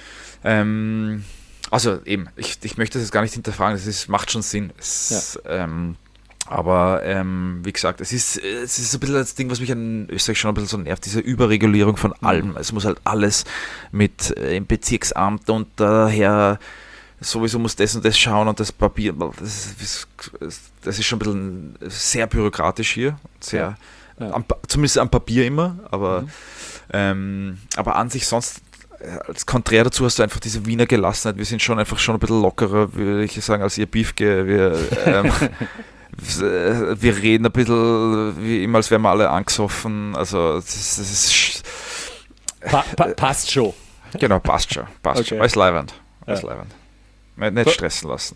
ähm, also eben, ich, ich möchte das jetzt gar nicht hinterfragen, es ist, macht schon Sinn. Es, ähm, aber ähm, wie gesagt, es ist, es ist ein bisschen das Ding, was mich an Österreich schon ein bisschen so nervt, diese Überregulierung von allem. Es muss halt alles mit äh, im Bezirksamt und daher sowieso muss das und das schauen und das Papier, das ist, das ist schon ein bisschen sehr bürokratisch hier. Sehr, Ja. Ja. Am, Pa- zumindest am Papier immer, aber, Mhm. ähm, aber an sich sonst als Konträr dazu hast du einfach diese Wiener Gelassenheit. Wir sind schon einfach schon ein bisschen lockerer, würde ich sagen, als ihr Beefke. Wir, ähm, wir reden ein bisschen wie immer, als wären wir alle angesoffen. Also das ist, das ist Pa pa passt schon. genau, passt schon. Passt Okay. schon. Alles leibend. Alles Ja. leibend. Nicht stressen lassen.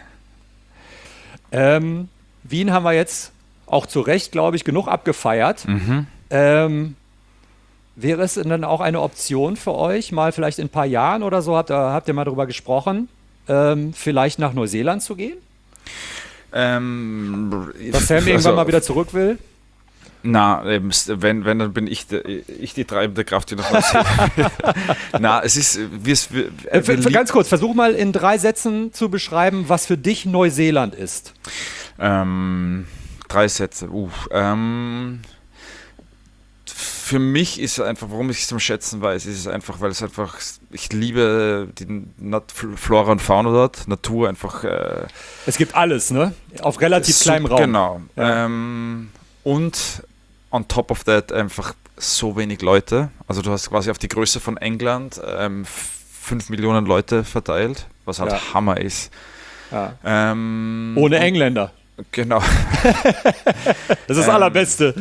Ähm, Wien haben wir jetzt auch zu Recht, glaube ich, genug abgefeiert. Mhm. Ähm, wäre es denn dann auch eine Option für euch, mal vielleicht in ein paar Jahren oder so, habt ihr, habt ihr mal darüber gesprochen, ähm, vielleicht nach Neuseeland zu gehen? Ähm, Dass Sam irgendwann also- mal wieder zurück will? Na, eben, wenn, wenn, dann bin ich, der, ich die treibende Kraft, die nach Neuseeland. Na, es ist, wir, wir, Äh, wir f- ganz kurz, versuch mal in drei Sätzen zu beschreiben, was für dich Neuseeland ist. Ähm, drei Sätze. Uh, ähm, für mich ist es einfach, warum ich es zum Schätzen weiß, ist es einfach, weil es einfach, ich liebe die Nat- Flora und Fauna dort, Natur einfach. Äh, Es gibt alles, ne? Auf relativ so- kleinem Raum. Genau. Ja. Ähm, und on top of that einfach so wenig Leute. Also du hast quasi auf die Größe von England ähm, fünf Millionen Leute verteilt, was halt Ja. Hammer ist. Ja. Ähm, Ohne und- Engländer. Genau. Das ist das Ähm, Allerbeste.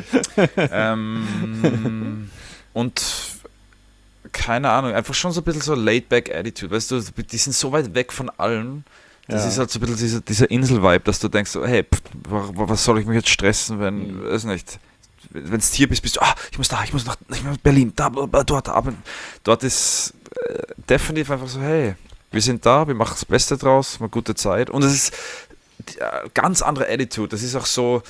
ähm, und keine Ahnung, einfach schon so ein bisschen so Laid-Back-Attitude, weißt du, die sind so weit weg von allem. Das Ja. ist halt so ein bisschen dieser, dieser Insel-Vibe, dass du denkst, so, hey, pff, wa- wa- was soll ich mich jetzt stressen, wenn, Mhm. weiß nicht, wenn es hier bist, bist du, ah, ich muss da, ich muss nach, ich muss nach Berlin, da, da, dort, da. Aber dort ist äh, definitiv einfach so, hey, wir sind da, wir machen das Beste draus, mal gute Zeit. Und es ist äh, ganz andere Attitude. Das ist auch so,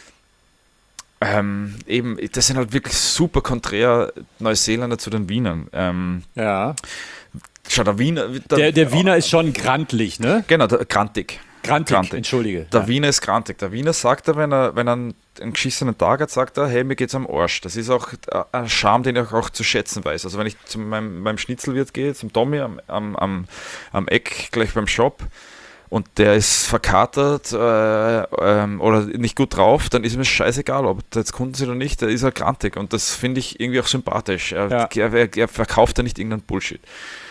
ähm, eben, das sind halt wirklich super konträr Neuseeländer zu den Wienern. Ähm, Ja. schau, der Wiener, der, Der, der Wiener ist schon grantlich, ne? genau, der, grantig. Grantig, Grantig. entschuldige. Der Ja. Wiener ist grantig. Der Wiener sagt er, wenn er, wenn er einen, einen geschissenen Tag hat, sagt er, hey, mir geht's am Arsch. Das ist auch ein Charme, den ich auch zu schätzen weiß. Also wenn ich zu meinem, meinem Schnitzelwirt gehe, zum Tommy am, am, am, am Eck, gleich beim Shop, und der ist verkatert äh, ähm, oder nicht gut drauf, dann ist mir scheißegal, ob der jetzt Kunden sind oder nicht, der ist halt grantig. Und das finde ich irgendwie auch sympathisch. Er, Ja. er, er, er verkauft ja nicht irgendeinen Bullshit.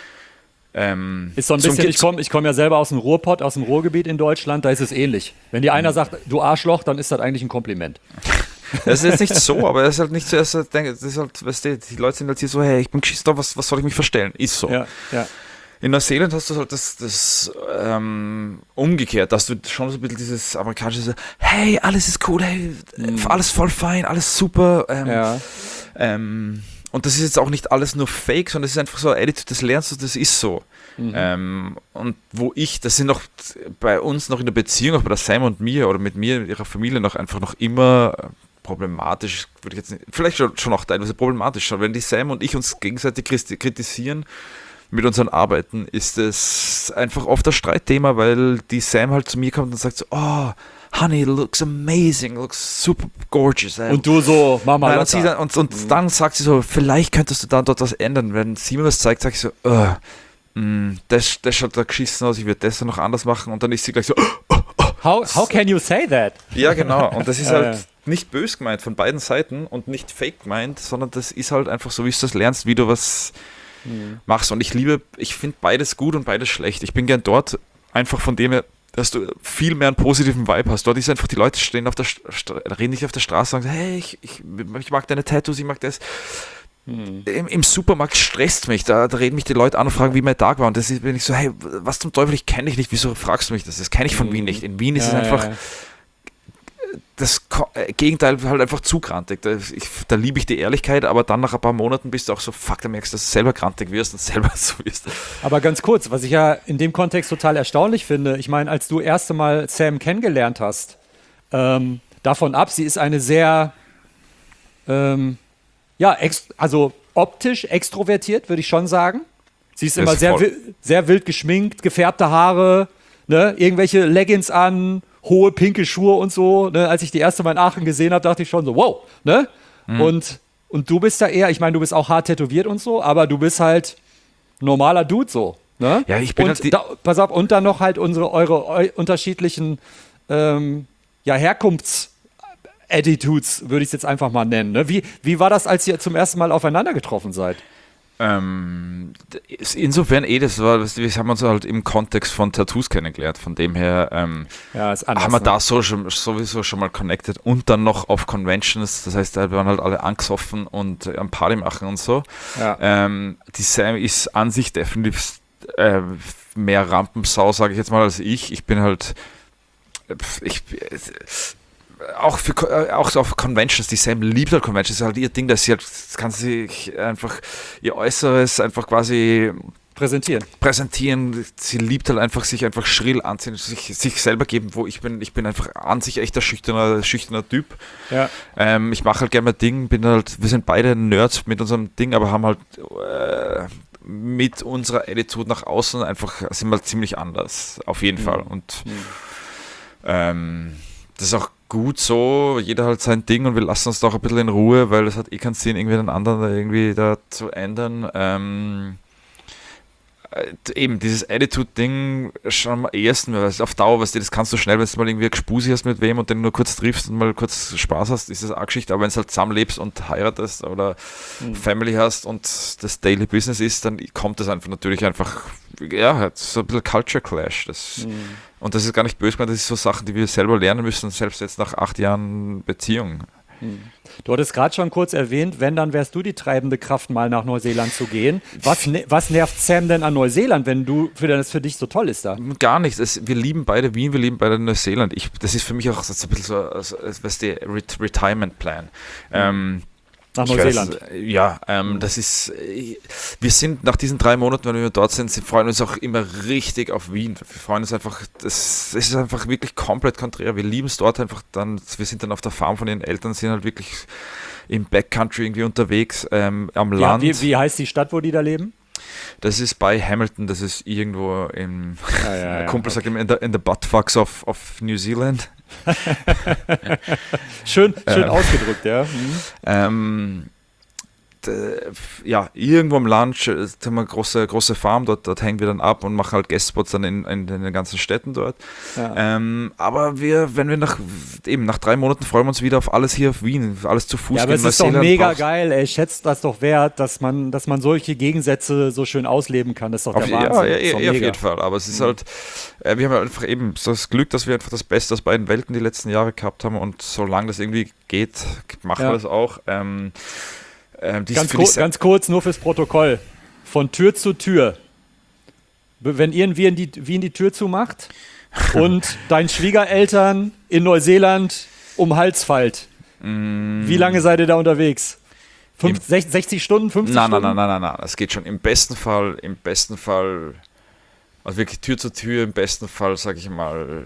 Ähm, Ist so ein zum bisschen, Ge- ich komme ich komm ja selber aus dem Ruhrpott, aus dem Ruhrgebiet in Deutschland, da ist es ähnlich. Wenn dir Mhm. einer sagt, du Arschloch, dann ist das eigentlich ein Kompliment. Das ist jetzt nicht so, aber das ist halt nicht so, das ist halt, das ist halt, weißt du, die Leute sind halt hier so, hey, ich bin geschissen, da, was, was soll ich mich verstellen? Ist so. Ja, ja. In Neuseeland hast du halt das, das ähm, umgekehrt, dass du schon so ein bisschen dieses amerikanische, so, hey, alles ist cool, hey, alles voll fein, alles super. Ähm, ja. ähm, und das ist jetzt auch nicht alles nur fake, sondern es ist einfach so eine Attitude, das lernst du, das ist so. Mhm. Ähm, und wo ich, das sind noch bei uns noch in der Beziehung, auch bei der Sam und mir oder mit mir, ihrer Familie noch einfach noch immer äh, problematisch, würde ich jetzt nicht, vielleicht schon, schon auch teilweise problematisch schon, wenn die Sam und ich uns gegenseitig christi- kritisieren mit unseren Arbeiten, ist es einfach oft das Streitthema, weil die Sam halt zu mir kommt und sagt so, oh, honey, looks amazing, looks super gorgeous. Ey. Und du so, Mama, Nein, und, sie dann, und, und dann sagt sie so, vielleicht könntest du dann dort was ändern. Wenn sie mir was zeigt, sage ich so, uh, mm, das, das schaut da geschissen aus, ich würde das dann noch anders machen. Und dann ist sie gleich so, oh, oh. how, how can you say that? Ja, genau. Und das ist Ja, halt ja. nicht bös gemeint von beiden Seiten und nicht fake gemeint, sondern das ist halt einfach so, wie du das lernst, wie du was machst. Und ich liebe, ich finde beides gut und beides schlecht. Ich bin gern dort, einfach von dem her, dass du viel mehr einen positiven Vibe hast. Dort ist einfach, die Leute stehen auf der Stra- reden nicht auf der Straße und sagen, hey, ich, ich, ich mag deine Tattoos, ich mag das. Im, Im Supermarkt stresst mich, da, da reden mich die Leute an und fragen, wie mein Tag war. Und das ist, bin ich so, hey, was zum Teufel, ich kenne dich nicht, wieso fragst du mich das? Das kenne ich von Wien nicht. In Wien ist Ja, es einfach ja, ja. das Ko- äh, Gegenteil halt einfach zu grantig. Da, ich, da liebe ich die Ehrlichkeit, aber dann nach ein paar Monaten bist du auch so, fuck, da merkst du, dass du selber grantig wirst und selber so wirst. Aber ganz kurz, was ich ja in dem Kontext total erstaunlich finde, ich meine, als du erste Mal Sam kennengelernt hast, ähm, davon ab, sie ist eine sehr, ähm, ja, ex also optisch extrovertiert, würde ich schon sagen. Sie ist Das immer ist sehr, voll- wi- sehr wild geschminkt, gefärbte Haare, ne, irgendwelche Leggings an, hohe pinke Schuhe und so. Ne? Als ich die erste Mal in Aachen gesehen habe, dachte ich schon so, wow. Ne? Mhm. Und, und du bist da eher, ich meine, du bist auch hart tätowiert und so, aber du bist halt normaler Dude so. Ne? Ja, ich bin und halt die- da, pass auf, und dann noch halt unsere, eure eu, unterschiedlichen ähm, ja, Herkunfts-Attitudes, würde ich es jetzt einfach mal nennen. Ne? Wie, wie war das, als ihr zum ersten Mal aufeinander getroffen seid? Ähm, ist insofern eh, das war, weißt du, wir haben uns halt im Kontext von Tattoos kennengelernt. Von dem her ähm, Ja, ist anders. haben wir ne? da so schon, sowieso schon mal connected und dann noch auf Conventions. Das heißt, wir waren halt alle angesoffen und äh, am Party machen und so. Ja. Ähm, die Sam ist an sich definitiv äh, mehr Rampensau, sage ich jetzt mal, als ich. Ich bin halt ich, auch, für, auch auf Conventions, die Sam liebt halt Conventions, das ist halt ihr Ding, dass sie halt, das kann sie einfach, ihr Äußeres einfach quasi Präsentieren. Präsentieren. Sie liebt halt einfach sich einfach schrill anziehen, sich, sich selber geben, wo ich bin. Ich bin einfach an sich echt ein schüchterner, schüchterner Typ. Ja. Ähm, ich mache halt gerne mein Ding, bin halt, wir sind beide Nerds mit unserem Ding, aber haben halt äh, mit unserer Attitude nach außen einfach, sind wir halt ziemlich anders, auf jeden Mhm. Fall. Und Mhm. ähm, das ist auch gut so, jeder halt sein Ding und wir lassen uns doch ein bisschen in Ruhe, weil es hat eh keinen Sinn, irgendwie den anderen da irgendwie da zu ändern. Ähm, äh, eben, dieses Attitude-Ding schon am ehesten, weil es auf Dauer, weißt du, das kannst du schnell, wenn du mal irgendwie ein Gespusi hast mit wem und den nur kurz triffst und mal kurz Spaß hast, ist das auch Geschichte, aber wenn du halt zusammenlebst und heiratest oder Mhm. Family hast und das Daily Business ist, dann kommt das einfach natürlich einfach, ja, halt so ein bisschen Culture Clash. Das, Mhm. und das ist gar nicht böse gemeint, das ist so Sachen, die wir selber lernen müssen, selbst jetzt nach acht Jahren Beziehung. Du hattest gerade schon kurz erwähnt, wenn, dann wärst du die treibende Kraft, mal nach Neuseeland zu gehen. Was, ne, was nervt Sam denn an Neuseeland, wenn du für das für dich so toll ist da? Gar nichts. Es, wir lieben beide Wien, wir lieben beide Neuseeland. Ich, das ist für mich auch so ein bisschen so, also, weißt du, Ret- Retirement Plan. Ähm, Nach ich Neuseeland. Weiß, ja, ähm, das ist, äh, wir sind nach diesen drei Monaten, wenn wir dort sind, sind freuen wir uns auch immer richtig auf Wien. Wir freuen uns einfach, das, das ist einfach wirklich komplett konträr. Wir lieben es dort einfach dann, wir sind dann auf der Farm von den Eltern, sind halt wirklich im Backcountry irgendwie unterwegs, ähm, am Ja, Land. wie, wie heißt die Stadt, wo die da leben? Das ist bei Hamilton, das ist irgendwo im, Ah, ja, der ja, Kumpel sagt immer, in the, in the buttfucks of, of New Zealand. Schön, schön Ähm. ausgedrückt, ja. Mhm. Ähm, d- ja, irgendwo im Land äh, haben wir eine große, große Farm, dort, dort hängen wir dann ab und machen halt Guestspots dann in, in, in den ganzen Städten dort. Ja. Ähm, aber wir, wenn wir nach eben nach drei Monaten freuen wir uns wieder auf alles hier auf Wien, alles zu Fuß Ja, aber gehen, es ist doch Neuseeland mega brauchst- geil, ey. Schätzt das doch wert, dass man, dass man solche Gegensätze so schön ausleben kann. Das ist doch Auf, der ja, Wahnsinn. ja, Das ist doch ja, auf mega. jeden Fall. Aber es ist halt, äh, wir haben ja einfach eben so das Glück, dass wir einfach das Beste aus beiden Welten die letzten Jahre gehabt haben und solange das irgendwie geht, machen Ja. wir das auch. Ähm, ähm, die Ganz, für kur die Se- ganz kurz, nur fürs Protokoll. Von Tür zu Tür. Be- Wenn irgendwie in die, wie in die Tür zumacht und deinen Schwiegereltern in Neuseeland um den Hals fällt, Mm. wie lange seid ihr da unterwegs? Fünf, Im- sech- sechzig Stunden, fünfzig Nein, nein, Stunden? nein, nein, nein, nein, das geht schon. Im besten Fall, im besten Fall, also wirklich Tür zu Tür, im besten Fall, sage ich mal,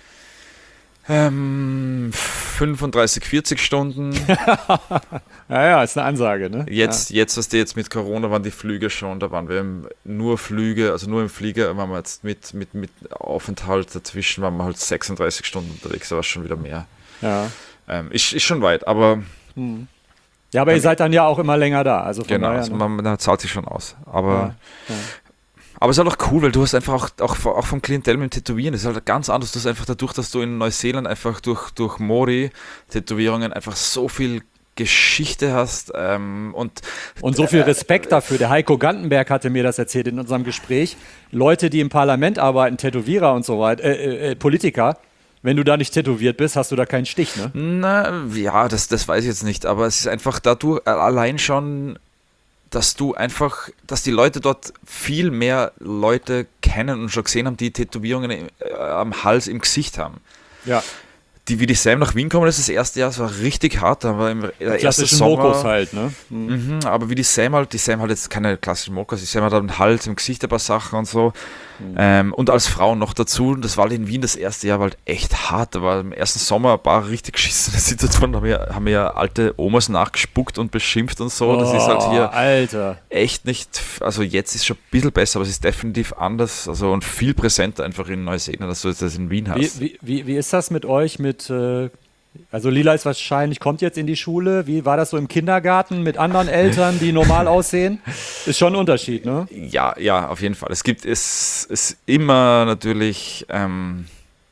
ähm, fünfunddreißig, vierzig Stunden. Ja, ja, ist eine Ansage, ne? Jetzt, jetzt, was die jetzt mit Corona waren, die Flüge schon, da waren wir im, nur Flüge, also nur im Flieger waren wir jetzt mit, mit, mit Aufenthalt dazwischen, waren wir halt sechsunddreißig Stunden unterwegs, da war es schon wieder mehr. Ja. Ähm, ist, ist schon weit, aber Ja, aber ihr seid dann ja auch immer länger da. Also von genau, daher, also ne? man, man zahlt sich schon aus. Aber Ja, ja. Aber es ist halt auch cool, weil du hast einfach auch, auch, auch vom Klientel mit dem Tätowieren, das ist halt ganz anders. Du hast einfach dadurch, dass du in Neuseeland einfach durch, durch Mori-Tätowierungen einfach so viel Geschichte hast ähm, und Und so viel Respekt dafür. Der Heiko Gantenberg hatte mir das erzählt in unserem Gespräch. Leute, die im Parlament arbeiten, Tätowierer und so weiter, äh, äh, äh, Politiker, wenn du da nicht tätowiert bist, hast du da keinen Stich, ne? na, ja, das, das weiß ich jetzt nicht, aber es ist einfach dadurch allein schon, dass du einfach, dass die Leute dort viel mehr Leute kennen und schon gesehen haben, die Tätowierungen im, äh, am Hals, im Gesicht haben. Ja, Die, wie die Sam nach Wien kommen, das ist das erste Jahr, es war richtig hart, da war im der erste klassischen Sommer, Mokos halt, ne? Mhm, aber wie die Sam halt, die Sam hat jetzt keine klassischen Mokos, die Sam hat am Hals, im Gesicht ein paar Sachen und so. Ähm, und als Frau noch dazu, das war halt in Wien das erste Jahr war halt echt hart. Da war im ersten Sommer ein paar richtig geschissene Situationen, haben ja, haben ja alte Omas nachgespuckt und beschimpft und so. Das ist halt hier Oh, Alter. echt nicht, also jetzt ist schon ein bisschen besser, aber es ist definitiv anders, also und viel präsenter einfach in Neuseeland, als du das in Wien Wie, hast. wie, wie, wie ist das mit euch? Mit, äh, also Lila ist wahrscheinlich, kommt jetzt in die Schule. Wie war das so im Kindergarten mit anderen Eltern, die normal aussehen? Ist schon ein Unterschied, ne? Ja, ja, auf jeden Fall. Es gibt es ist immer natürlich, ähm,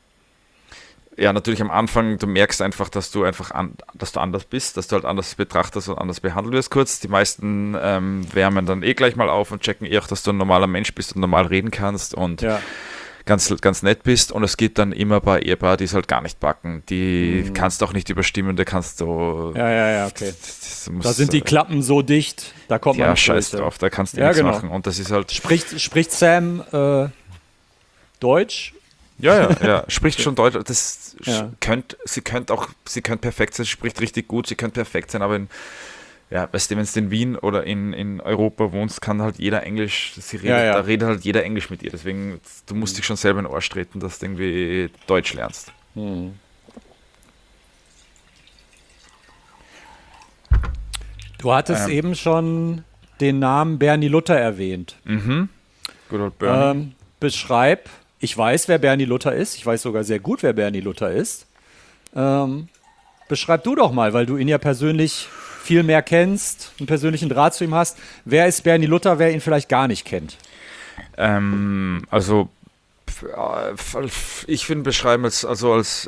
ja, natürlich am Anfang, du merkst einfach, dass du einfach an, dass du anders bist, dass du halt anders betrachtest und anders behandelt wirst kurz. Die meisten ähm, wärmen dann eh gleich mal auf und checken eh auch, dass du ein normaler Mensch bist und normal reden kannst und Ja. ganz, ganz nett bist. Und es gibt dann immer ein paar Ehepaare, die es halt gar nicht backen. Die Mhm. kannst du auch nicht überstimmen, da kannst du... Ja, ja, ja, okay. das musst- Da sind die Klappen so dicht, da kommt man Ja, nicht scheiß durch, drauf, da kannst du Ja, nichts genau. machen. Und das ist halt... Spricht, spricht Sam äh, Deutsch? Ja, ja, ja, spricht schon Deutsch. Das Ja. könnt, sie könnte auch, sie könnte perfekt sein, sie spricht richtig gut, sie könnte perfekt sein, aber in, ja, weißt du, wenn du in Wien oder in, in Europa wohnst, kann halt jeder Englisch, sie redet, Ja, ja. da redet halt jeder Englisch mit dir. Deswegen, du musst dich schon selber in den Arsch treten, dass du irgendwie Deutsch lernst. Du hattest Ähm. eben schon den Namen Bernie Luther erwähnt. Mhm. Good old Bernie. Ähm, beschreib, ich weiß, wer Bernie Luther ist. Ich weiß sogar sehr gut, wer Bernie Luther ist. Ähm, beschreib du doch mal, weil du ihn ja persönlich viel mehr kennst, einen persönlichen Draht zu ihm hast. Wer ist Bernie Luther, wer ihn vielleicht gar nicht kennt? Ähm, also, f- äh, f- ich finde beschreiben als, also als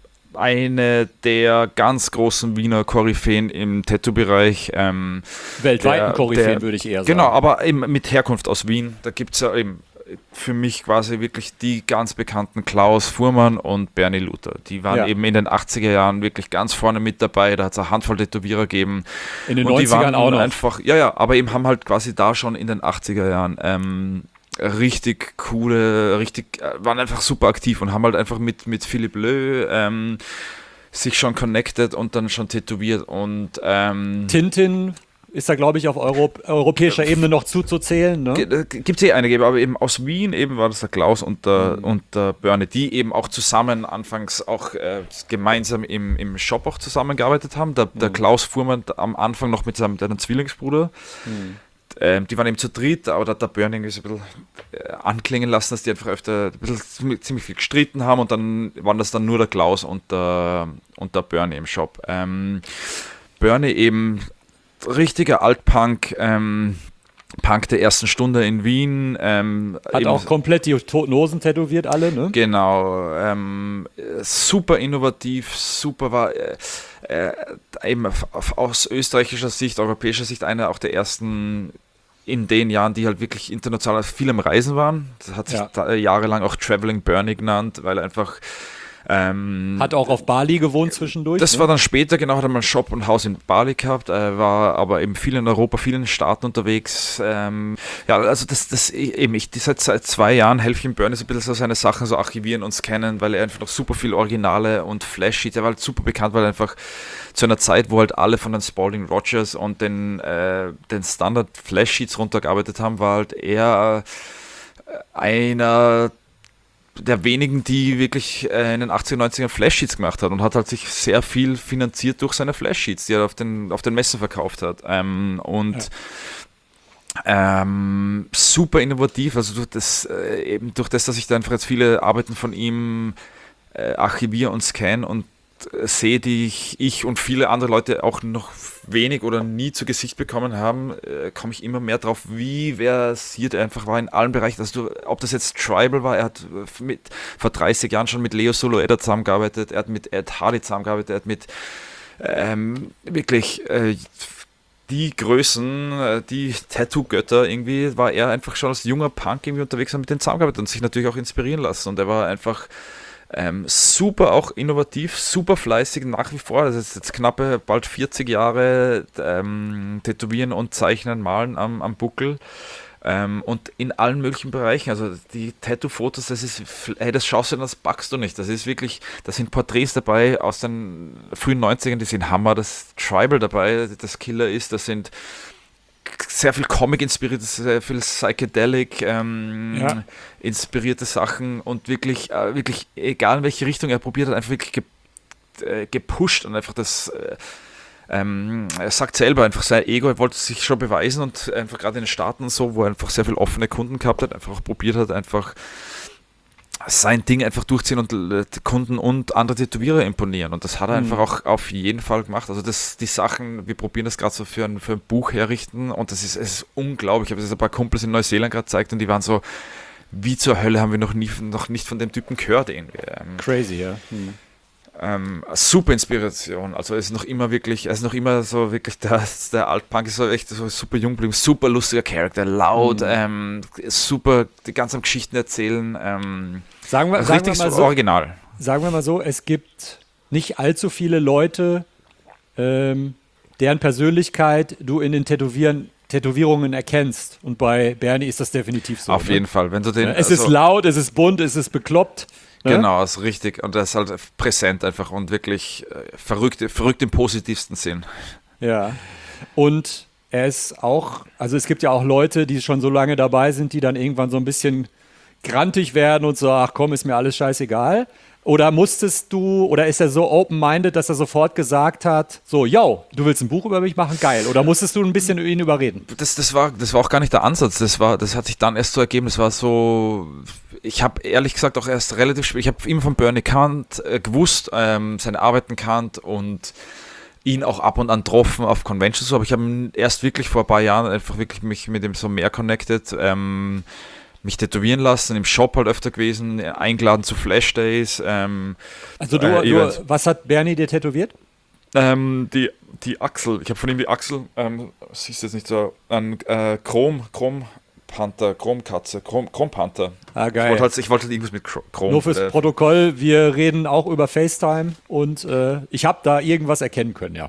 eine der ganz großen Wiener Koryphäen im Tattoo-Bereich. Ähm, Weltweiten der- Koryphäen, der- würde ich eher sagen. Genau, aber eben mit Herkunft aus Wien. Da gibt es ja eben für mich quasi wirklich die ganz bekannten Klaus Fuhrmann und Bernie Luther. Die waren Ja. eben in den achtziger Jahren wirklich ganz vorne mit dabei. Da hat es eine Handvoll Tätowierer gegeben. In den Und die neunzigern waren auch noch. einfach, ja, ja, aber eben haben halt quasi da schon in den achtziger Jahren ähm, richtig coole, richtig, äh, waren einfach super aktiv und haben halt einfach mit, mit Philipp Lö ähm, sich schon connected und dann schon tätowiert und ähm, Tintin ist da, glaube ich, auf Euro europäischer Ebene noch zuzuzählen. Ne? gibt es eh einige, aber eben aus Wien eben war das der Klaus und der, Mhm. und der Bernie, die eben auch zusammen anfangs auch äh, gemeinsam im, im Shop auch zusammengearbeitet haben. Der, Mhm. der Klaus Fuhrmann am Anfang noch mit seinem, seinem Zwillingsbruder. Mhm. Ähm, die waren eben zu dritt, aber da hat der Bernie irgendwie so ein bisschen äh, anklingen lassen, dass die einfach öfter ein bisschen ziemlich, ziemlich viel gestritten haben und dann waren das dann nur der Klaus und der, und der Bernie im Shop. Ähm, Bernie eben richtiger Altpunk, ähm, Punk der ersten Stunde in Wien. Ähm, Hat eben- auch komplett die Toten Hosen tätowiert, alle, ne? Genau, ähm, äh, super innovativ, super war äh, äh, eben auf, auf, aus österreichischer Sicht, europäischer Sicht einer auch der ersten in den Jahren, die halt wirklich international viel am Reisen waren. Das hat sich Ja. da jahrelang auch Traveling Bernie genannt, weil er einfach ähm, Hat auch auf Bali gewohnt zwischendurch. das ne? war dann später, genau, hat er mal einen Shop und Haus in Bali gehabt, äh, war aber eben viel in Europa, vielen Staaten unterwegs. Ähm, ja, also das, das eben, ich, seit, seit zwei Jahren helfe ich ihm Bernie so ein bisschen so seine Sachen so archivieren und scannen, weil er einfach noch super viel Originale und Flash-Sheets, er war halt super bekannt, weil er einfach zu einer Zeit, wo halt alle von den Spalding Rogers und den, äh, den Standard Flash-Sheets runtergearbeitet haben, war halt er äh, einer der wenigen, die wirklich äh, in den achtziger, neunziger Flash-Sheets gemacht hat und hat halt sich sehr viel finanziert durch seine Flash-Sheets, die er auf den, auf den Messen verkauft hat. Ähm, und ähm, super innovativ, also durch das, äh, eben durch das, dass ich da einfach jetzt viele Arbeiten von ihm äh, archiviere und scanne und äh, sehe, die ich, ich und viele andere Leute auch noch wenig oder nie zu Gesicht bekommen haben, äh, komme ich immer mehr drauf, wie versiert er einfach war in allen Bereichen. Also du, ob das jetzt Tribal war, er hat äh, mit, vor dreißig Jahren schon mit Leo Soloeda zusammengearbeitet, er hat mit Ed Hardy zusammengearbeitet, er hat mit ähm, wirklich äh, die Größen, äh, die Tattoo-Götter irgendwie, war er einfach schon als junger Punk irgendwie unterwegs und mit denen zusammengearbeitet und sich natürlich auch inspirieren lassen. Und er war einfach ähm, super auch innovativ, super fleißig nach wie vor. Das ist jetzt knappe, bald vierzig Jahre ähm, Tätowieren und Zeichnen, Malen am, am Buckel. Ähm, und in allen möglichen Bereichen, also die Tattoo-Fotos, das ist, hey, das schaust du an, das packst du nicht. Das ist wirklich, da sind Porträts dabei aus den frühen neunzigern, die sind Hammer, das Tribal dabei, das Killer ist, das sind sehr viel Comic inspiriert, sehr viel Psychedelic ähm, Ja. inspirierte Sachen und wirklich, äh, wirklich, egal in welche Richtung er probiert hat, einfach wirklich ge äh, gepusht und einfach das äh, Ähm, er sagt selber einfach, sein Ego, er wollte sich schon beweisen und einfach gerade in den Staaten und so, wo er einfach sehr viel offene Kunden gehabt hat, einfach auch probiert hat, einfach sein Ding einfach durchziehen und äh, Kunden und andere Tätowierer imponieren. Und das hat er Mhm. einfach auch auf jeden Fall gemacht. Also das, die Sachen, wir probieren das gerade so für ein, für ein Buch herrichten und das ist, es ist unglaublich. Ich habe das ein paar Kumpels in Neuseeland gerade gezeigt und die waren so, wie zur Hölle haben wir noch, nie, noch nicht von dem Typen gehört irgendwie. Ähm, Crazy, ja. Hm. Ähm, super Inspiration, also es ist noch immer wirklich, es ist noch immer so wirklich, der, der Altpunk ist so echt so super jung geblieben, super lustiger Charakter, laut, Mhm. ähm, super, die ganzen Geschichten erzählen, ähm, Sagen wir, sagen, wir richtig mal so so, original. sagen wir mal so, es gibt nicht allzu viele Leute, ähm, deren Persönlichkeit du in den Tätowieren, Tätowierungen erkennst. Und bei Bernie ist das definitiv so. Auf ne? jeden Fall, wenn du den... Es ist also- laut, es ist bunt, es ist bekloppt. Ne? Genau, ist richtig und er ist halt präsent einfach und wirklich äh, verrückt, verrückt im positivsten Sinn. Ja. Und er ist auch, also es gibt ja auch Leute, die schon so lange dabei sind, die dann irgendwann so ein bisschen grantig werden und so, ach komm, ist mir alles scheißegal. Oder musstest du, oder ist er so open-minded, dass er sofort gesagt hat, so, yo, du willst ein Buch über mich machen? Geil. Oder musstest du ein bisschen ihn überreden? Das, das, war, das war auch gar nicht der Ansatz. Das, war, das hat sich dann erst so ergeben. Das war so, ich habe ehrlich gesagt auch erst relativ spät, ich habe immer von Bernie kannt, äh, gewusst, ähm, seine Arbeiten kannt und ihn auch ab und an getroffen auf Conventions. Aber ich habe erst wirklich vor ein paar Jahren einfach wirklich mich mit ihm so mehr connected, ähm, mich tätowieren lassen, im Shop halt öfter gewesen, eingeladen zu Flash Days. Ähm, Also du, äh, du, was hat Bernie dir tätowiert? Ähm, die, die Achsel, ich habe von ihm die Achsel, ähm, siehst du jetzt nicht so, ein äh, Chrom, Chrom Panther, Chromkatze, Chrom, Chrompanther. Ah, geil. Ich wollte halt, ich wollte halt irgendwas mit Chrom. Nur fürs äh, Protokoll, wir reden auch über FaceTime und äh, ich habe da irgendwas erkennen können, ja.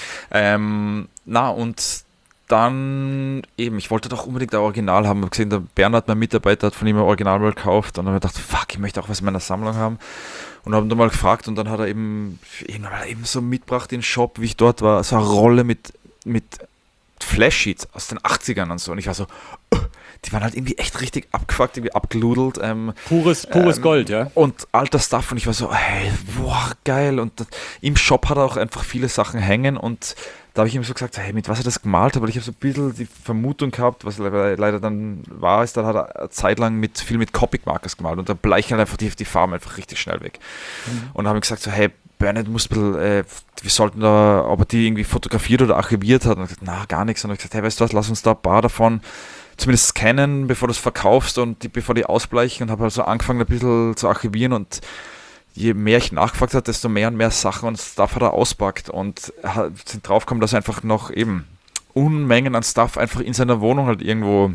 ähm, na, und dann eben, ich wollte doch unbedingt ein Original haben. Ich habe gesehen, der Bernhard, mein Mitarbeiter, hat von ihm ein Original mal gekauft und dann habe ich gedacht, fuck, ich möchte auch was in meiner Sammlung haben. Und habe ihn dann mal gefragt und dann hat er eben, irgendwann mal eben so mitgebracht in den Shop, wie ich dort war, so eine Rolle mit, mit Flash-Sheets aus den achtzigern und so. Und ich war so, uh, die waren halt irgendwie echt richtig abgefuckt, irgendwie abgeludelt. Ähm, Pures, pures ähm, Gold, ja. Und alter Stuff und ich war so, hey, boah, geil. Und das, im Shop hat er auch einfach viele Sachen hängen und da habe ich ihm so gesagt, hey, mit was er das gemalt hat, weil ich habe so ein bisschen die Vermutung gehabt, was leider, leider dann war, ist, dann hat er eine Zeit lang mit, viel mit Copic Markers gemalt und da bleichen halt einfach die, die Farben einfach richtig schnell weg. Mhm. Und dann habe ich gesagt so, hey, Bernhard, du musst ein bisschen, äh, wir sollten da, ob er die irgendwie fotografiert oder archiviert hat. Und ich gesagt, na, gar nichts. Und dann habe ich gesagt, hey, weißt du was, lass uns da ein paar davon zumindest scannen, bevor du es verkaufst und die, bevor die ausbleichen und habe also angefangen ein bisschen zu archivieren und je mehr ich nachgefragt habe, desto mehr und mehr Sachen und Stuff hat er auspackt und er sind draufgekommen, dass er einfach noch eben Unmengen an Stuff einfach in seiner Wohnung halt irgendwo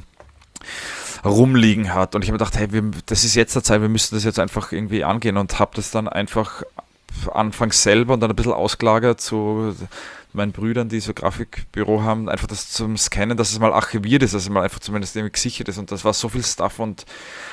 rumliegen hat und ich habe mir gedacht, hey, wir, das ist jetzt der Zeit, wir müssen das jetzt einfach irgendwie angehen und habe das dann einfach anfangs selber und dann ein bisschen ausgelagert zu meinen Brüdern, die so Grafikbüro haben, einfach das zum Scannen, dass es mal archiviert ist, dass es mal einfach zumindest irgendwie gesichert ist und das war so viel Stuff und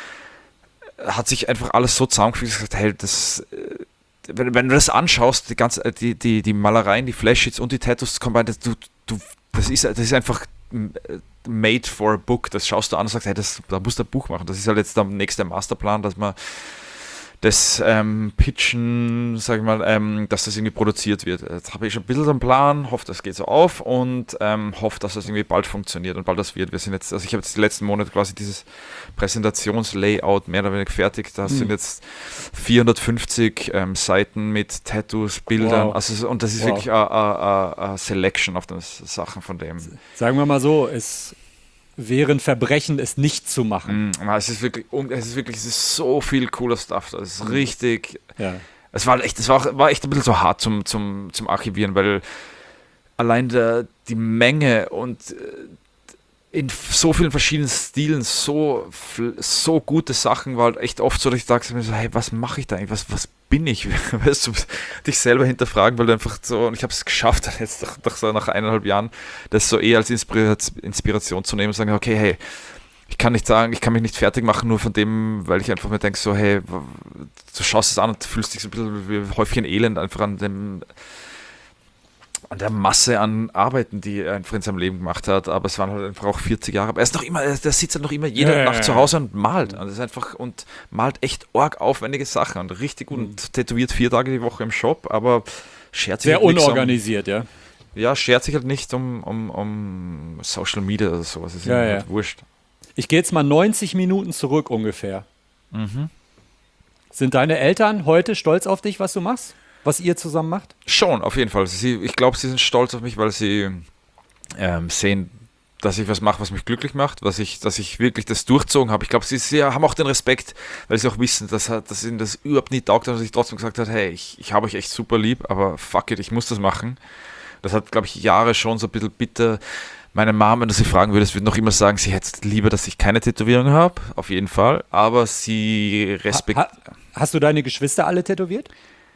hat sich einfach alles so zusammengefügt, dass ich gesagt, hey, das, wenn, wenn du das anschaust, die ganze, die, die, die Malereien, die Flash-Sheets und die Tattoos combined, das, du, du, das, ist, das ist einfach made for a book, das schaust du an und sagst, hey, das, da musst du ein Buch machen, das ist halt jetzt der nächste Masterplan, dass man das ähm, Pitchen, sag ich mal, ähm, dass das irgendwie produziert wird. Jetzt habe ich schon ein bisschen so einen Plan, hoffe, das geht so auf und ähm, hoffe, dass das irgendwie bald funktioniert und bald das wird. Wir sind jetzt, also ich habe jetzt die letzten Monate quasi dieses Präsentationslayout mehr oder weniger fertig. Da mhm. sind jetzt vierhundertfünfzig ähm, Seiten mit Tattoos, Bildern, wow. also und das ist wow. wirklich eine Selection auf den Sachen von dem. Sagen wir mal so, es wäre ein Verbrechen, es nicht zu machen. Mm, es ist wirklich, es ist wirklich, es ist so viel cooler Stuff. Das ist richtig. Ja. Es war echt, es war, war echt ein bisschen so hart zum, zum, zum Archivieren, weil allein der, die Menge und in so vielen verschiedenen Stilen so, so gute Sachen war halt echt oft so, dass ich dachte, so, hey, was mache ich da eigentlich? Was, was bin ich? Weißt du, dich selber hinterfragen, weil du einfach so, und ich habe es geschafft, jetzt doch, doch so nach eineinhalb Jahren, das so eher als Inspiration zu nehmen und sagen, okay, hey, ich kann nicht sagen, ich kann mich nicht fertig machen, nur von dem, weil ich einfach mir denke, so, hey, du schaust es an und fühlst dich so ein bisschen wie Häufchen Elend einfach an dem, an der Masse an Arbeiten, die er einfach in seinem Leben gemacht hat, aber es waren halt einfach auch vierzig Jahre, aber er ist noch immer, der sitzt halt noch immer jede ja, Nacht ja, zu ja. Hause und malt und, das ist einfach, und malt echt arg aufwendige Sachen und richtig gut und tätowiert vier Tage die Woche im Shop, aber schert sich sehr halt unorganisiert, um, ja. Ja, schert sich halt nicht um, um, um Social Media oder sowas, ist ja, ihm ja. halt wurscht. Ich gehe jetzt mal neunzig Minuten zurück ungefähr. Mhm. Sind deine Eltern heute stolz auf dich, was du machst? Was ihr zusammen macht? Schon, auf jeden Fall. Sie, ich glaube, sie sind stolz auf mich, weil sie ähm, sehen, dass ich was mache, was mich glücklich macht, was ich, dass ich wirklich das durchzogen habe. Ich glaube, sie, sie haben auch den Respekt, weil sie auch wissen, dass, dass ihnen das überhaupt nie taugt, dass ich trotzdem gesagt habe, hey, ich, ich habe euch echt super lieb, aber fuck it, ich muss das machen. Das hat, glaube ich, Jahre schon so ein bisschen bitter. Meine Mom, wenn du sie fragen würdest, würde noch immer sagen, sie hätte lieber, dass ich keine Tätowierung habe, auf jeden Fall, aber sie respektiert. Ha, ha, hast du deine Geschwister alle tätowiert?